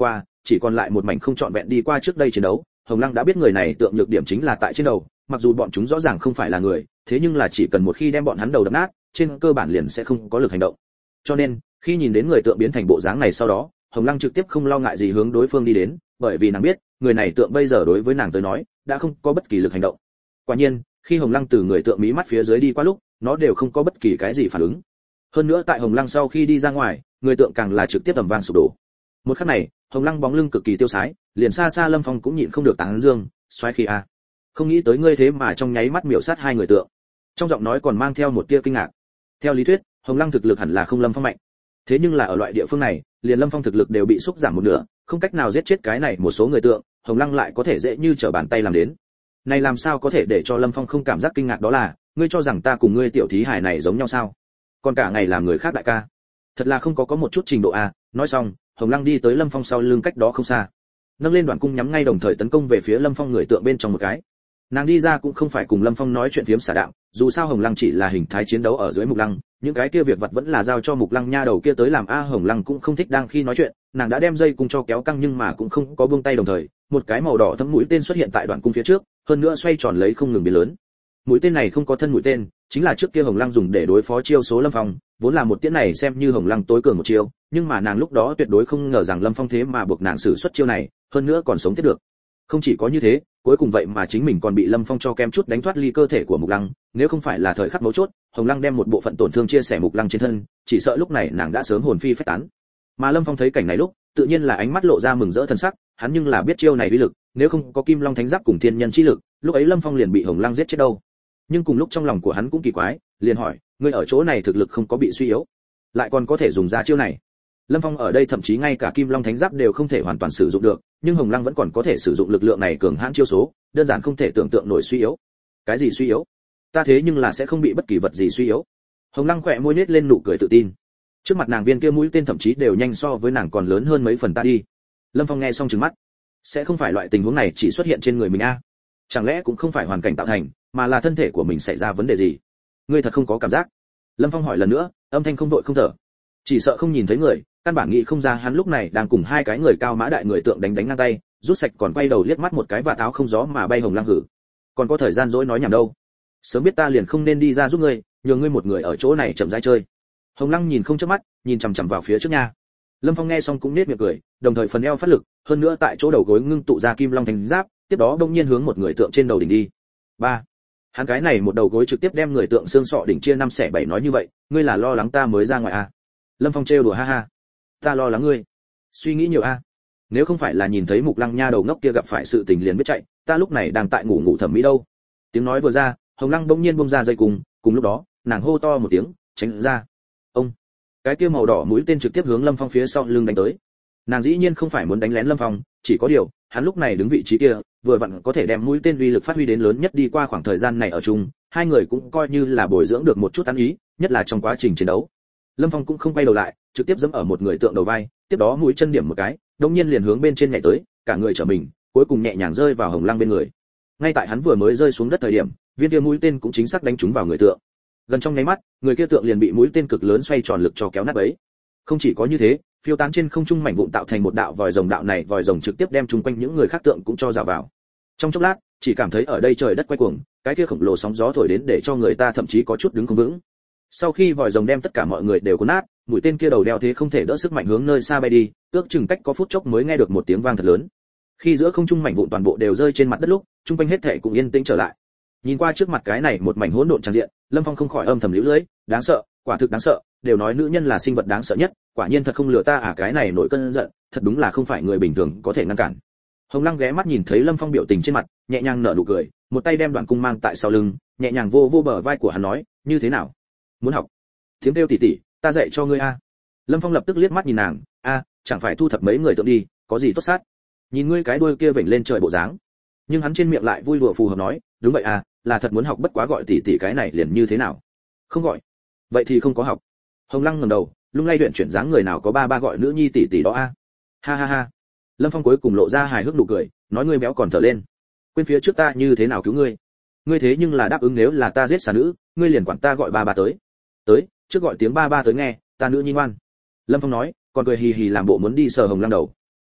chỉ còn lại một mảnh không trọn vẹn đi qua trước đây chiến đấu. Hồng Lăng đã biết người này tượng nhược điểm chính là tại trên đầu, mặc dù bọn chúng rõ ràng không phải là người, thế nhưng là chỉ cần một khi đem bọn hắn đầu đập nát, trên cơ bản liền sẽ không có lực hành động. Cho nên, khi nhìn đến người tượng biến thành bộ dáng này sau đó, Hồng Lăng trực tiếp không lo ngại gì hướng đối phương đi đến, bởi vì nàng biết, người này tượng bây giờ đối với nàng tới nói, đã không có bất kỳ lực hành động. Quả nhiên, khi Hồng Lăng từ người tượng mí mắt phía dưới đi qua lúc, nó đều không có bất kỳ cái gì phản ứng. Hơn nữa tại Hồng Lăng sau khi đi ra ngoài, người tượng càng là trực tiếp ầm vang sụp đổ. Một khắc này, Hồng Lăng bóng lưng cực kỳ tiêu sái, liền xa xa Lâm Phong cũng nhịn không được tán dương, xoáy khí a. Không nghĩ tới ngươi thế mà trong nháy mắt miểu sát hai người tượng. Trong giọng nói còn mang theo một tia kinh ngạc. Theo lý thuyết, Hồng Lăng thực lực hẳn là không Lâm Phong mạnh. Thế nhưng là ở loại địa phương này, liền Lâm Phong thực lực đều bị xúc giảm một nửa, không cách nào giết chết cái này một số người tượng, Hồng Lăng lại có thể dễ như trở bàn tay làm đến. Này làm sao có thể để cho Lâm Phong không cảm giác kinh ngạc, đó là, ngươi cho rằng ta cùng ngươi tiểu thí hài này giống nhau sao? Còn cả ngày làm người khác đại ca. Thật là không có một chút trình độ a. Nói xong, Hồng Lăng đi tới Lâm Phong sau lưng cách đó không xa, nâng lên đoạn cung nhắm ngay đồng thời tấn công về phía Lâm Phong người tượng bên trong một cái. Nàng đi ra cũng không phải cùng Lâm Phong nói chuyện phiếm xả đạo, dù sao Hồng Lăng chỉ là hình thái chiến đấu ở dưới Mục Lăng, những cái kia việc vật vẫn là giao cho Mục Lăng nha đầu kia tới làm a. Hồng Lăng cũng không thích đang khi nói chuyện, nàng đã đem dây cung cho kéo căng nhưng mà cũng không có buông tay, đồng thời một cái màu đỏ thẫm mũi tên xuất hiện tại đoạn cung phía trước, hơn nữa xoay tròn lấy không ngừng biến lớn. Mũi tên này không có thân mũi tên, chính là trước kia Hồng Lăng dùng để đối phó chiêu số Lâm Phong, vốn là một tiễn này xem như Hồng Lăng tối cường một chiêu, nhưng mà nàng lúc đó tuyệt đối không ngờ rằng Lâm Phong thế mà buộc nàng sử xuất chiêu này, hơn nữa còn sống tiếp được. Không chỉ có như thế, cuối cùng vậy mà chính mình còn bị Lâm Phong cho kem chút đánh thoát ly cơ thể của Mục Lăng, nếu không phải là thời khắc mấu chốt, Hồng Lăng đem một bộ phận tổn thương chia sẻ Mục Lăng trên thân, chỉ sợ lúc này nàng đã sớm hồn phi phách tán. Mà Lâm Phong thấy cảnh này lúc, tự nhiên là ánh mắt lộ ra mừng rỡ thần sắc, hắn nhưng là biết chiêu này uy lực, nếu không có Kim Long Thánh Giáp cùng Thiên Nhân chi lực, lúc ấy Lâm Phong liền bị Hồng Lăng giết chết đâu. Nhưng cùng lúc trong lòng của hắn cũng kỳ quái, liền hỏi, ngươi ở chỗ này thực lực không có bị suy yếu, lại còn có thể dùng ra chiêu này? Lâm Phong ở đây thậm chí ngay cả Kim Long Thánh Giáp đều không thể hoàn toàn sử dụng được, nhưng Hồng Lăng vẫn còn có thể sử dụng lực lượng này cường hãn chiêu số, đơn giản không thể tưởng tượng nổi suy yếu. Cái gì suy yếu? Ta thế nhưng là sẽ không bị bất kỳ vật gì suy yếu. Hồng Lăng khẽ môi nhếch lên nụ cười tự tin. Trước mặt nàng viên kia mũi tên thậm chí đều nhanh so với nàng còn lớn hơn mấy phần ta đi. Lâm Phong nghe xong trừng mắt. Sẽ không phải loại tình huống này chỉ xuất hiện trên người mình a? Chẳng lẽ cũng không phải hoàn cảnh tạo thành, mà là thân thể của mình xảy ra vấn đề gì? Ngươi thật không có cảm giác? Lâm Phong hỏi lần nữa, âm thanh không vội không thở. Chỉ sợ không nhìn thấy người, căn bản nghĩ không ra hắn lúc này đang cùng hai cái người cao mã đại người tượng đánh ngang tay, rút sạch còn quay đầu liếc mắt một cái và áo không gió mà bay Hồng Lăng hử. Còn có thời gian dỗi nói nhảm đâu? Sớm biết ta liền không nên đi ra giúp ngươi, nhường ngươi một người ở chỗ này chậm rãi chơi. Hồng Lăng nhìn không chớp mắt, nhìn chằm chằm vào phía trước nha. Lâm Phong nghe xong cũng nết miệng cười, đồng thời phần eo phát lực, hơn nữa tại chỗ đầu gối ngưng tụ ra Kim Long Thánh Giáp, tiếp đó đông nhiên hướng một người tượng trên đầu đỉnh đi. 3. Hắn cái này một đầu gối trực tiếp đem người tượng xương sọ đỉnh chia 5 xẻ 7, nói như vậy, ngươi là lo lắng ta mới ra ngoài à? Lâm Phong trêu đùa ha ha. Ta lo lắng ngươi. Suy nghĩ nhiều a. Nếu không phải là nhìn thấy Mục Lăng nha đầu ngốc kia gặp phải sự tình liền biết chạy, ta lúc này đang tại ngủ thẩm mỹ đâu. Tiếng nói vừa ra, Hồng Lăng bỗng nhiên buông ra dây cùng lúc đó, nàng hô to một tiếng, tránh ra. Ông. Cái kia màu đỏ mũi tên trực tiếp hướng Lâm Phong phía sau lưng đánh tới. Nàng dĩ nhiên không phải muốn đánh lén Lâm Phong, chỉ có điều, hắn lúc này đứng vị trí kia, vừa vặn có thể đem mũi tên uy lực phát huy đến lớn nhất. Đi qua khoảng thời gian này ở chung, hai người cũng coi như là bồi dưỡng được một chút ăn ý, nhất là trong quá trình chiến đấu. Lâm Phong cũng không quay đầu lại, trực tiếp giẫm ở một người tượng đầu vai, tiếp đó mũi chân điểm một cái, đột nhiên liền hướng bên trên nhảy tới, cả người trở mình, cuối cùng nhẹ nhàng rơi vào Hồng Lăng bên người. Ngay tại hắn vừa mới rơi xuống đất thời điểm, viên kia mũi tên cũng chính xác đánh trúng vào người tượng. Gần trong nháy mắt, người kia tượng liền bị mũi tên cực lớn xoay tròn lực cho kéo nát bấy. Không chỉ có như thế, phiêu tán trên không trung mảnh vụn tạo thành một đạo vòi rồng, đạo này vòi rồng trực tiếp đem chung quanh những người khác tượng cũng cho dạo vào. Trong chốc lát, chỉ cảm thấy ở đây trời đất quay cuồng, cái kia khổng lồ sóng gió thổi đến để cho người ta thậm chí có chút đứng không vững. Sau khi vòi rồng đem tất cả mọi người đều cuốn nát, mũi tên kia đầu đeo thế không thể đỡ sức mạnh hướng nơi xa bay đi, ước chừng cách có phút chốc mới nghe được một tiếng vang thật lớn. Khi giữa không trung mảnh vụn toàn bộ đều rơi trên mặt đất lúc, trung quanh hết thảy cũng yên tĩnh trở lại. Nhìn qua trước mặt cái này một mảnh hỗn độn tràn diện, Lâm Phong không khỏi âm thầm liễu lưỡi, đáng sợ, quả thực đáng sợ, đều nói nữ nhân là sinh vật đáng sợ nhất, quả nhiên thật không lừa ta à, cái này nổi cơn giận, thật đúng là không phải người bình thường có thể ngăn cản. Hồng Lăng ghé mắt nhìn thấy Lâm Phong biểu tình trên mặt, nhẹ nhàng nở nụ cười, một tay đem đoạn cung mang tại sau lưng, nhẹ nhàng vô bờ vai của hắn nói, như thế nào, muốn học? Tiếng kêu tỉ tỉ, ta dạy cho ngươi a. Lâm Phong lập tức liếc mắt nhìn nàng, a, chẳng phải thu thập mấy người tượng đi, có gì tốt sát? Nhìn ngươi cái đuôi kia vểnh lên trời bộ dáng. Nhưng hắn trên miệng lại vui đùa phù hợp nói, đúng vậy à, là thật muốn học, bất quá gọi tỉ tỉ cái này liền như thế nào? Không gọi. Vậy thì không có học. Hồng Lăng ngẩng đầu, lung lay luyện chuyển dáng, người nào có ba gọi nữ nhi tỉ tỉ đó a. Ha ha ha. Lâm Phong cuối cùng lộ ra hài hước nụ cười, nói ngươi béo còn thở lên. Quên phía trước ta như thế nào cứu ngươi? Ngươi thế nhưng là đáp ứng nếu là ta giết xà nữ, ngươi liền quản ta gọi ba tới. Tới, trước gọi tiếng ba tới nghe, ta nữ nhi ngoan. Lâm Phong nói, còn cười hì hì làm bộ muốn đi sờ Hồng Lăng đầu.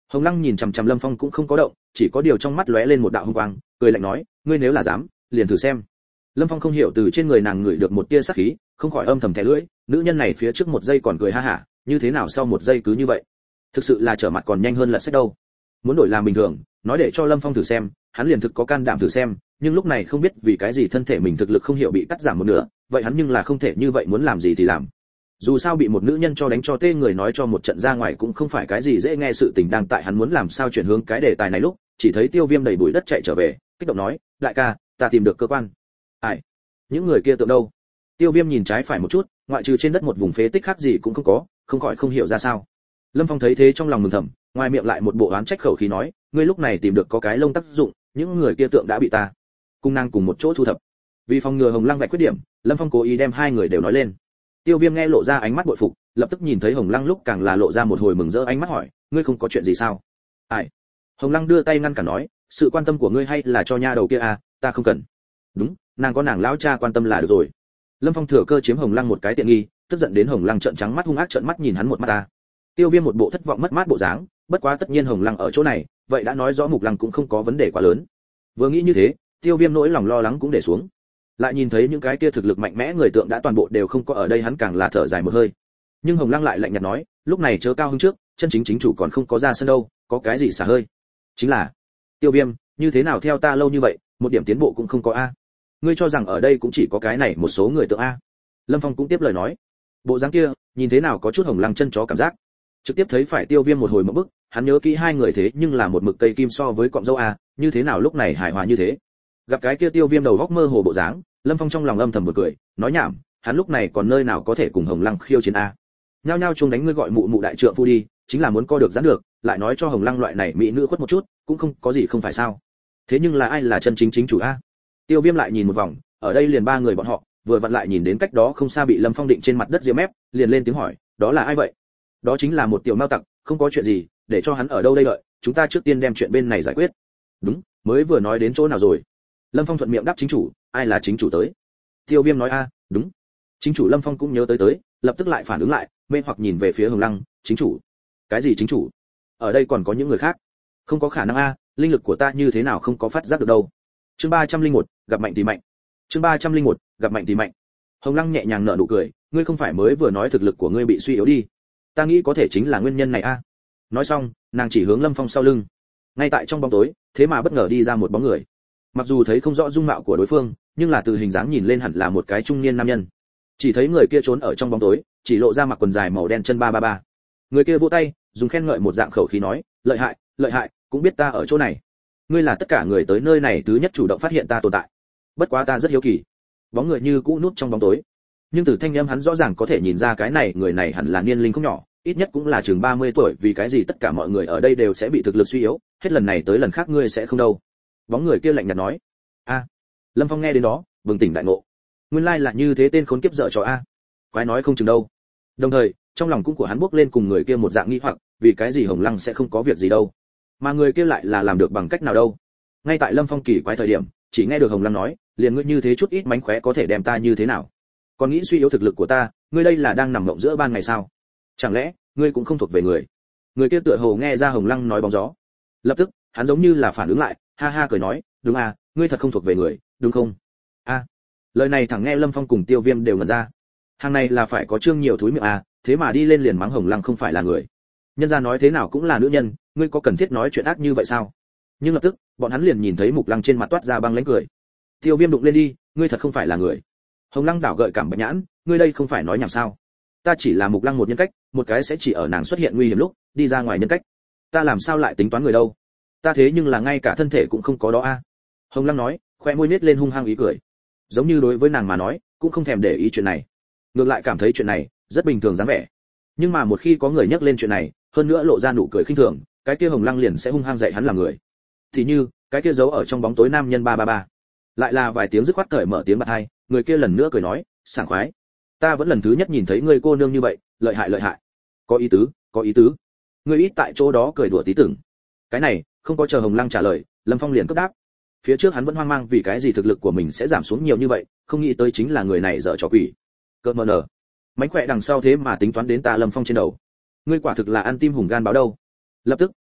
Hồng Lăng nhìn chằm chằm Lâm Phong cũng không có động, chỉ có điều trong mắt lóe lên một đạo hung quang, cười lạnh nói, ngươi nếu là dám, liền thử xem. Lâm Phong không hiểu từ trên người nàng ngửi được một tia sát khí, không khỏi âm thầm thè lưỡi, nữ nhân này phía trước một giây còn cười ha hả, như thế nào sau một giây cứ như vậy? Thực sự là trở mặt còn nhanh hơn lật sách đâu. Muốn đổi làm bình thường, nói để cho Lâm Phong thử xem, hắn liền thực có can đảm thử xem, nhưng lúc này không biết vì cái gì thân thể mình thực lực không hiểu bị cắt giảm một nửa, vậy hắn nhưng là không thể như vậy, muốn làm gì thì làm. Dù sao bị một nữ nhân cho đánh cho tê người nói cho một trận ra ngoài cũng không phải cái gì dễ nghe sự tình, đang tại hắn muốn làm sao chuyển hướng cái đề tài này lúc, chỉ thấy Tiêu Viêm đầy bụi đất chạy trở về, kích động nói, đại ca, ta tìm được cơ quan. Ai? Những người kia tượng đâu? Tiêu Viêm nhìn trái phải một chút, ngoại trừ trên đất một vùng phế tích khác gì cũng không có, không khỏi không hiểu ra sao. Lâm Phong thấy thế trong lòng mừng thầm, ngoài miệng lại một bộ oán trách khẩu khí nói, ngươi lúc này tìm được có cái lông tác dụng, những người kia tượng đã bị ta cùng nàng cùng một chỗ thu thập. Vì phòng ngừa Hồng Lăng vạch khuyết điểm, Lâm Phong cố ý đem hai người đều nói lên. Tiêu Viêm nghe lộ ra ánh mắt bội phục, lập tức nhìn thấy Hồng Lăng lúc càng là lộ ra một hồi mừng rỡ ánh mắt hỏi, ngươi không có chuyện gì sao? Ai? Hồng Lăng đưa tay ngăn cản nói, sự quan tâm của ngươi hay là cho nha đầu kia à, ta không cần. Đúng, nàng có nàng lão cha quan tâm là được rồi. Lâm Phong thừa cơ chiếm Hồng Lăng một cái tiện nghi, tức giận đến Hồng Lăng trợn trắng mắt hung ác trợn mắt nhìn hắn một mắt ta. Tiêu Viêm một bộ thất vọng mất mát bộ dáng, bất quá tất nhiên Hồng Lăng ở chỗ này, vậy đã nói rõ Mục Lăng cũng không có vấn đề quá lớn. Vừa nghĩ như thế, Tiêu Viêm nỗi lòng lo lắng cũng để xuống. Lại nhìn thấy những cái kia thực lực mạnh mẽ người tượng đã toàn bộ đều không có ở đây, hắn càng là thở dài một hơi. Nhưng Hồng Lăng lại lạnh nhạt nói, lúc này chớ cao hứng trước, chân chính chính chủ còn không có ra sân đâu, có cái gì xả hơi? Chính là, Tiêu Viêm, như thế nào theo ta lâu như vậy, một điểm tiến bộ cũng không có a? Ngươi cho rằng ở đây cũng chỉ có cái này một số người tượng a? Lâm Phong cũng tiếp lời nói, bộ dáng kia, nhìn thế nào có chút Hồng Lăng chân chó cảm giác. Trực tiếp thấy phải Tiêu Viêm một hồi một bức, hắn nhớ kỹ hai người thế nhưng là một mực cây kim so với cọng dâu a, như thế nào lúc này hài hòa như thế? Gặp cái kia Tiêu Viêm đầu góc mơ hồ bộ dáng, Lâm Phong trong lòng âm thầm một cười, nói nhảm, hắn lúc này còn nơi nào có thể cùng Hồng Lăng khiêu chiến a? Nhao nhao chung đánh ngươi gọi mụ mụ đại trượng phu đi, chính là muốn co được giãn được, lại nói cho Hồng Lăng loại này mỹ nữ khuất một chút, cũng không có gì không phải sao? Thế nhưng là ai là chân chính chính chủ a? Tiêu Viêm lại nhìn một vòng, ở đây liền ba người bọn họ, vừa vặn lại nhìn đến cách đó không xa bị Lâm Phong định trên mặt đất diêm mép, liền lên tiếng hỏi, đó là ai vậy? Đó chính là một tiểu mao tặc, không có chuyện gì, để cho hắn ở đâu đây đợi, chúng ta trước tiên đem chuyện bên này giải quyết. Đúng, mới vừa nói đến chỗ nào rồi? Lâm Phong thuận miệng đáp chính chủ, ai là chính chủ tới? Tiêu Viêm nói a, đúng. Chính chủ. Lâm Phong cũng nhớ tới, lập tức lại phản ứng lại, mê hoặc nhìn về phía Hồng Lăng, chính chủ? Cái gì chính chủ? Ở đây còn có những người khác? Không có khả năng a, linh lực của ta như thế nào không có phát giác được đâu. Chương 301, gặp mạnh thì mạnh. Chương 301, gặp mạnh thì mạnh. Hồng Lăng nhẹ nhàng nở nụ cười, ngươi không phải mới vừa nói thực lực của ngươi bị suy yếu đi? Ta nghĩ có thể chính là nguyên nhân này a. Nói xong, nàng chỉ hướng Lâm Phong sau lưng. Ngay tại trong bóng tối, thế mà bất ngờ đi ra một bóng người. Mặc dù thấy không rõ dung mạo của đối phương, nhưng là từ hình dáng nhìn lên hẳn là một cái trung niên nam nhân. Chỉ thấy người kia trốn ở trong bóng tối, chỉ lộ ra mặc quần dài màu đen chân 333. Người kia vỗ tay, dùng khen ngợi một dạng khẩu khí nói, lợi hại, cũng biết ta ở chỗ này. Ngươi là tất cả người tới nơi này thứ nhất chủ động phát hiện ta tồn tại. Bất quá ta rất hiếu kỳ. Bóng người như cũ núp trong bóng tối, nhưng từ thanh âm hắn rõ ràng có thể nhìn ra cái này người này hẳn là niên linh không nhỏ, ít nhất cũng là chừng 30 tuổi, vì cái gì tất cả mọi người ở đây đều sẽ bị thực lực suy yếu, hết lần này tới lần khác ngươi sẽ không đâu. Bóng người kia lạnh nhạt nói. A. Lâm Phong nghe đến đó, bừng tỉnh đại ngộ. Nguyên lai là như thế, tên khốn kiếp dở trò a. Quái nói không chừng đâu. Đồng thời, trong lòng cũng của hắn bước lên cùng người kia một dạng nghi hoặc, vì cái gì Hồng Lăng sẽ không có việc gì đâu, mà người kia lại là làm được bằng cách nào đâu. Ngay tại Lâm Phong kỳ quái thời điểm, chỉ nghe được Hồng Lăng nói, liền ngươi như thế chút ít mánh khóe có thể đem ta như thế nào? Còn nghĩ suy yếu thực lực của ta, ngươi đây là đang nằm mộng giữa ban ngày sao? Chẳng lẽ ngươi cũng không thuộc về người? Người kia tựa hồ nghe ra Hồng Lăng nói bóng gió, lập tức hắn giống như là phản ứng lại, ha ha cười nói, đúng à, ngươi thật không thuộc về người, đúng không? A. Lời này thẳng nghe Lâm Phong cùng Tiêu Viêm đều ngẩn ra. Hàng này là phải có trương nhiều thúi miệng à, thế mà đi lên liền mắng Hồng Lăng không phải là người. Nhân gia nói thế nào cũng là nữ nhân, ngươi có cần thiết nói chuyện ác như vậy sao? Nhưng lập tức, bọn hắn liền nhìn thấy Mục Lăng trên mặt toát ra băng lãnh cười. Tiêu Viêm đụng lên đi, ngươi thật không phải là người. Hồng Lăng đảo gợi cảm bạch nhãn, ngươi đây không phải nói nhảm sao? Ta chỉ là Mục Lăng một nhân cách, một cái sẽ chỉ ở nàng xuất hiện nguy hiểm lúc đi ra ngoài nhân cách. Ta làm sao lại tính toán người đâu? Ta thế nhưng là ngay cả thân thể cũng không có đó a. Hồng Lăng nói, khoe môi nết lên hung hăng ý cười, giống như đối với nàng mà nói cũng không thèm để ý chuyện này, ngược lại cảm thấy chuyện này rất bình thường dáng vẻ. Nhưng mà một khi có người nhắc lên chuyện này, hơn nữa lộ ra nụ cười khinh thường, cái kia Hồng Lăng liền sẽ hung hăng dạy hắn là người. Thì như cái kia giấu ở trong bóng tối nam nhân 333, lại là vài tiếng dứt khoát cởi mở tiếng bật hai, người kia lần nữa cười nói, sảng khoái, ta vẫn lần thứ nhất nhìn thấy người cô nương như vậy, lợi hại, có ý tứ. Người ít tại chỗ đó cười đùa tí tưởng. Cái này không có chờ Hồng Lăng trả lời, Lâm Phong liền cấp đáp. Phía trước hắn vẫn hoang mang vì cái gì thực lực của mình sẽ giảm xuống nhiều như vậy, không nghĩ tới chính là người này dở trò quỷ. Cợt mờ nở, mánh khỏe đằng sau thế mà tính toán đến ta Lâm Phong trên đầu. Ngươi quả thực là ăn tim hùng gan báo đâu. Lập tức,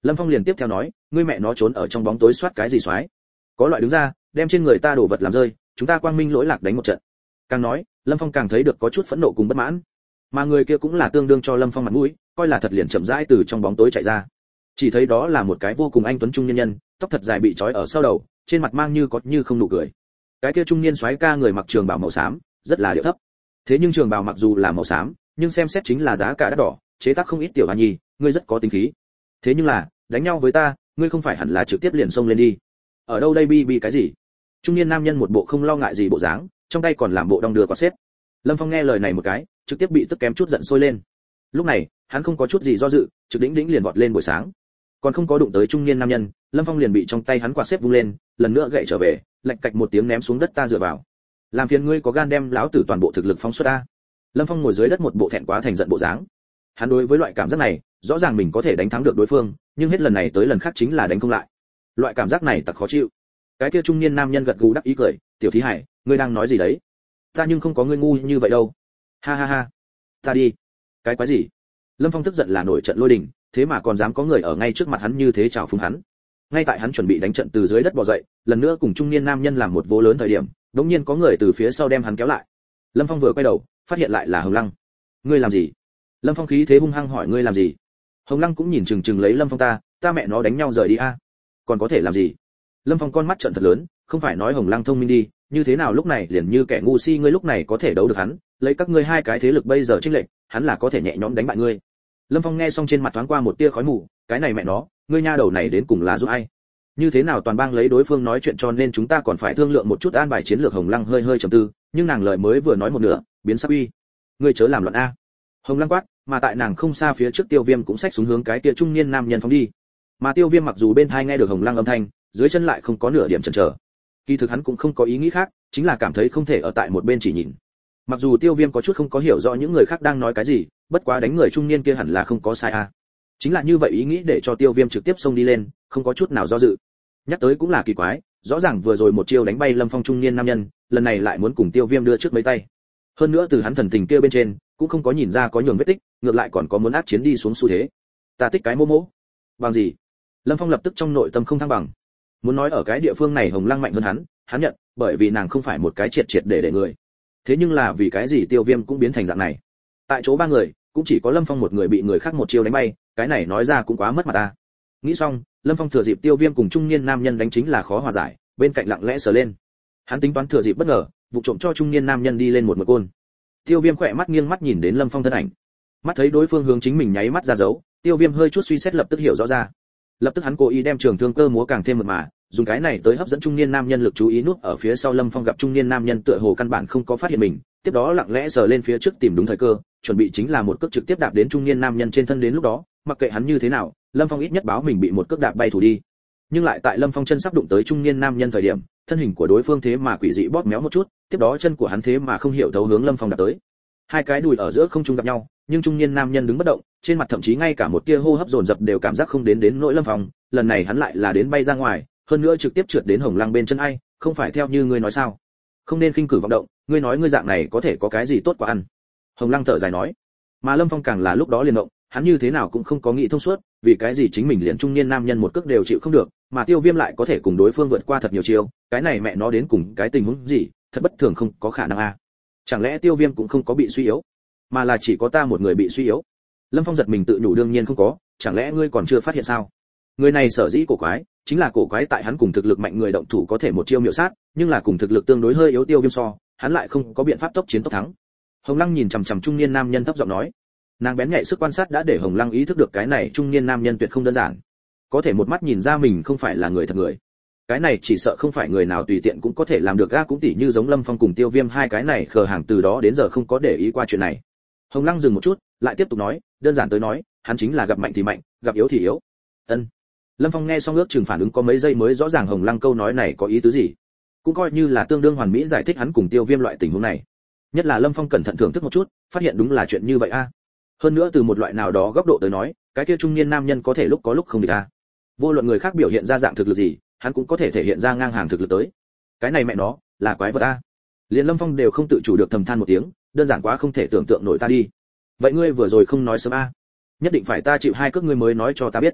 Lâm Phong liền tiếp theo nói, ngươi mẹ nó trốn ở trong bóng tối soát cái gì xoái? Có loại đứng ra, đem trên người ta đổ vật làm rơi, chúng ta quang minh lỗi lạc đánh một trận. Càng nói, Lâm Phong càng thấy được có chút phẫn nộ cùng bất mãn. Mà người kia cũng là tương đương cho Lâm Phong mặt mũi, coi là thật liền chậm rãi từ trong bóng tối chạy ra. Chỉ thấy đó là một cái vô cùng anh tuấn trung nhân nhân, tóc thật dài bị trói ở sau đầu, trên mặt mang như có như không nụ cười. Cái kia trung niên soái ca người mặc trường bào màu xám, rất là điệu thấp. Thế nhưng trường bào mặc dù là màu xám, nhưng xem xét chính là giá cả đắt đỏ, chế tác không ít tiểu hoa nhi, ngươi rất có tính khí. Thế nhưng là, đánh nhau với ta, ngươi không phải hẳn là trực tiếp liền xông lên đi. Ở đâu đây bi cái gì? Trung niên nam nhân một bộ không lo ngại gì bộ dáng, trong tay còn làm bộ đong đưa quạt xếp. Lâm Phong nghe lời này một cái, trực tiếp bị tức kém chút giận sôi lên. Lúc này, hắn không có chút gì do dự, trực đỉnh liền vọt lên buổi sáng. Còn không có đụng tới trung niên nam nhân, Lâm Phong liền bị trong tay hắn quạt xếp vung lên, lần nữa gậy trở về, lạch cạch một tiếng ném xuống đất ta dựa vào. Làm phiền ngươi có gan đem lão tử toàn bộ thực lực phóng xuất a. Lâm Phong ngồi dưới đất một bộ thẹn quá thành giận bộ dáng. Hắn đối với loại cảm giác này, rõ ràng mình có thể đánh thắng được đối phương, nhưng hết lần này tới lần khác chính là đánh không lại. Loại cảm giác này thật khó chịu. Cái kia trung niên nam nhân gật gù đắc ý cười, tiểu thí hải, ngươi đang nói gì đấy? Ta nhưng không có ngươi ngu như vậy đâu. Ha ha ha. Ta đi. Cái quái gì? Lâm Phong tức giận là nổi trận lôi đình, thế mà còn dám có người ở ngay trước mặt hắn như thế chào phúng hắn. Ngay tại hắn chuẩn bị đánh trận từ dưới đất bò dậy, lần nữa cùng trung niên nam nhân làm một vố lớn thời điểm, đột nhiên có người từ phía sau đem hắn kéo lại. Lâm Phong vừa quay đầu, phát hiện lại là Hồng Lăng. Ngươi làm gì? Lâm Phong khí thế hung hăng hỏi ngươi làm gì? Hồng Lăng cũng nhìn chừng lấy Lâm Phong ta mẹ nó đánh nhau rời đi a. Còn có thể làm gì? Lâm Phong con mắt trợn thật lớn, không phải nói Hồng Lăng thông minh đi, như thế nào lúc này liền như kẻ ngu si ngươi lúc này có thể đấu được hắn, lấy các ngươi hai cái thế lực bây giờ chênh lệch, hắn là có thể nhẹ nhõm đánh bại ngươi. Lâm Phong nghe xong trên mặt thoáng qua một tia khói mù, cái này mẹ nó, ngươi nha đầu này đến cùng là giúp ai? Như thế nào toàn bang lấy đối phương nói chuyện cho nên chúng ta còn phải thương lượng một chút an bài chiến lược. Hồng Lăng hơi trầm tư, nhưng nàng lời mới vừa nói một nửa, biến sắc uy. Ngươi chớ làm loạn a. Hồng Lăng quát, mà tại nàng không xa phía trước Tiêu Viêm cũng xách xuống hướng cái kia trung niên nam nhân phóng đi. Mà Tiêu Viêm mặc dù bên tai nghe được Hồng Lăng âm thanh, dưới chân lại không có nửa điểm chần chờ. Kỳ thực hắn cũng không có ý nghĩ khác, chính là cảm thấy không thể ở tại một bên chỉ nhìn. Mặc dù Tiêu Viêm có chút không có hiểu rõ những người khác đang nói cái gì, bất quá đánh người trung niên kia hẳn là không có sai a. Chính là như vậy ý nghĩ để cho Tiêu Viêm trực tiếp xông đi lên, không có chút nào do dự. Nhắc tới cũng là kỳ quái, rõ ràng vừa rồi một chiêu đánh bay Lâm Phong trung niên nam nhân, lần này lại muốn cùng Tiêu Viêm đưa trước mấy tay. Hơn nữa từ hắn thần tình kia bên trên, cũng không có nhìn ra có nhường vết tích, ngược lại còn có muốn áp chiến đi xuống xu thế. Ta tích cái mô mỗ. Bằng gì? Lâm Phong lập tức trong nội tâm không thăng bằng. Muốn nói ở cái địa phương này Hồng Lăng mạnh hơn hắn nhận, bởi vì nàng không phải một cái triệt để người. Thế nhưng là vì cái gì Tiêu Viêm cũng biến thành dạng này? Tại chỗ ba người, cũng chỉ có Lâm Phong một người bị người khác một chiêu đánh bay, cái này nói ra cũng quá mất mặt ta. Nghĩ xong, Lâm Phong thừa dịp Tiêu Viêm cùng trung niên nam nhân đánh chính là khó hòa giải, bên cạnh lặng lẽ sờ lên. Hắn tính toán thừa dịp bất ngờ, vụ trộm cho trung niên nam nhân đi lên một côn. Tiêu Viêm khỏe mắt nghiêng mắt nhìn đến Lâm Phong thân ảnh. Mắt thấy đối phương hướng chính mình nháy mắt ra dấu, Tiêu Viêm hơi chút suy xét lập tức hiểu rõ ra. Lập tức hắn cố ý đem trường thương cơ múa càng thêm mượt mà, dùng cái này tới hấp dẫn trung niên nam nhân lực chú ý núp ở phía sau Lâm Phong gặp trung niên nam nhân tựa hồ căn bản không có phát hiện mình, tiếp đó lặng lẽ sờ lên phía trước tìm đúng thời cơ, chuẩn bị chính là một cước trực tiếp đạp đến trung niên nam nhân trên thân đến lúc đó, mặc kệ hắn như thế nào, Lâm Phong ít nhất báo mình bị một cước đạp bay thủ đi. Nhưng lại tại Lâm Phong chân sắp đụng tới trung niên nam nhân thời điểm, thân hình của đối phương thế mà quỷ dị bóp méo một chút, tiếp đó chân của hắn thế mà không hiểu thấu hướng Lâm Phong đạp tới. Hai cái đùi ở giữa không trung gặp nhau, nhưng trung niên nam nhân đứng bất động, trên mặt thậm chí ngay cả một tia hô hấp dồn dập đều cảm giác không đến nỗi Lâm Phong, lần này hắn lại là đến bay ra ngoài, hơn nữa trực tiếp trượt đến Hồng Lăng bên chân ai, không phải theo như ngươi nói sao? Không nên khinh cử vọng động, ngươi nói ngươi dạng này có thể có cái gì tốt quả ăn? Hồng Lăng thở dài nói. Mà Lâm Phong càng là lúc đó liền động, hắn như thế nào cũng không có nghĩ thông suốt, vì cái gì chính mình liền trung niên nam nhân một cước đều chịu không được, mà Tiêu Viêm lại có thể cùng đối phương vượt qua thật nhiều chiêu, cái này mẹ nó đến cùng cái tình huống gì, thật bất thường không có khả năng a. Chẳng lẽ Tiêu Viêm cũng không có bị suy yếu, mà là chỉ có ta một người bị suy yếu? Lâm Phong giật mình tự nhủ đương nhiên không có, chẳng lẽ ngươi còn chưa phát hiện sao? Người này sở dĩ cổ quái, chính là cổ quái tại hắn cùng thực lực mạnh người động thủ có thể một chiêu miểu sát, nhưng là cùng thực lực tương đối hơi yếu Tiêu Viêm so, hắn lại không có biện pháp tốc chiến tốc thắng. Hồng Lăng nhìn chằm chằm trung niên nam nhân thấp giọng nói. Nàng bén nhạy sức quan sát đã để Hồng Lăng ý thức được cái này trung niên nam nhân tuyệt không đơn giản, có thể một mắt nhìn ra mình không phải là người thật người. Cái này chỉ sợ không phải người nào tùy tiện cũng có thể làm được a, cũng tỉ như giống Lâm Phong cùng Tiêu Viêm hai cái này khờ hàng từ đó đến giờ không có để ý qua chuyện này. Hồng Lăng dừng một chút, lại tiếp tục nói, đơn giản tới nói, hắn chính là gặp mạnh thì mạnh, gặp yếu thì yếu. Ân. Lâm Phong nghe xong ước chừng phản ứng có mấy giây mới rõ ràng Hồng Lăng câu nói này có ý tứ gì. Cũng coi như là tương đương hoàn mỹ giải thích hắn cùng Tiêu Viêm loại tình huống này. Nhất là Lâm Phong cẩn thận thưởng thức một chút, phát hiện đúng là chuyện như vậy a. Hơn nữa từ một loại nào đó góc độ tới nói, cái kia trung niên nam nhân có thể lúc có lúc không địch a. Vô luận người khác biểu hiện ra dạng thực lực gì, hắn cũng có thể thể hiện ra ngang hàng thực lực tới. Cái này mẹ nó, là quái vật a. Liên Lâm Phong đều không tự chủ được thầm than một tiếng, đơn giản quá không thể tưởng tượng nổi ta đi. Vậy ngươi vừa rồi không nói sớm a? Nhất định phải ta chịu hai cước ngươi mới nói cho ta biết.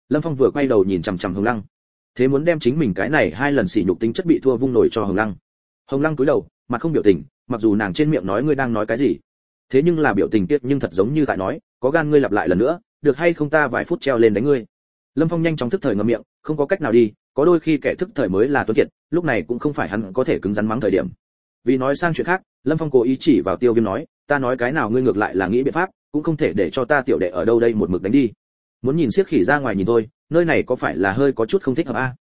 Lâm Phong vừa quay đầu nhìn chằm chằm Hồng Lăng, thế muốn đem chính mình cái này 2 lần sỉ nhục tính chất bị thua vung nổi cho Hồng Lăng. Hồng Lăng cúi đầu, mặt không biểu tình, mặc dù nàng trên miệng nói ngươi đang nói cái gì, thế nhưng là biểu tình tiết nhưng thật giống như tại nói, có gan ngươi lặp lại lần nữa, được hay không ta vài phút treo lên đánh ngươi. Lâm Phong nhanh chóng thức thời ngậm miệng, không có cách nào đi, có đôi khi kẻ thức thời mới là tuấn kiệt, lúc này cũng không phải hắn có thể cứng rắn mắng thời điểm. Vì nói sang chuyện khác, Lâm Phong cố ý chỉ vào Tiêu Viêm nói, ta nói cái nào ngươi ngược lại là nghĩ biện pháp, cũng không thể để cho ta tiểu đệ ở đâu đây một mực đánh đi. Muốn nhìn siếc khỉ ra ngoài nhìn thôi, nơi này có phải là hơi có chút không thích hợp a?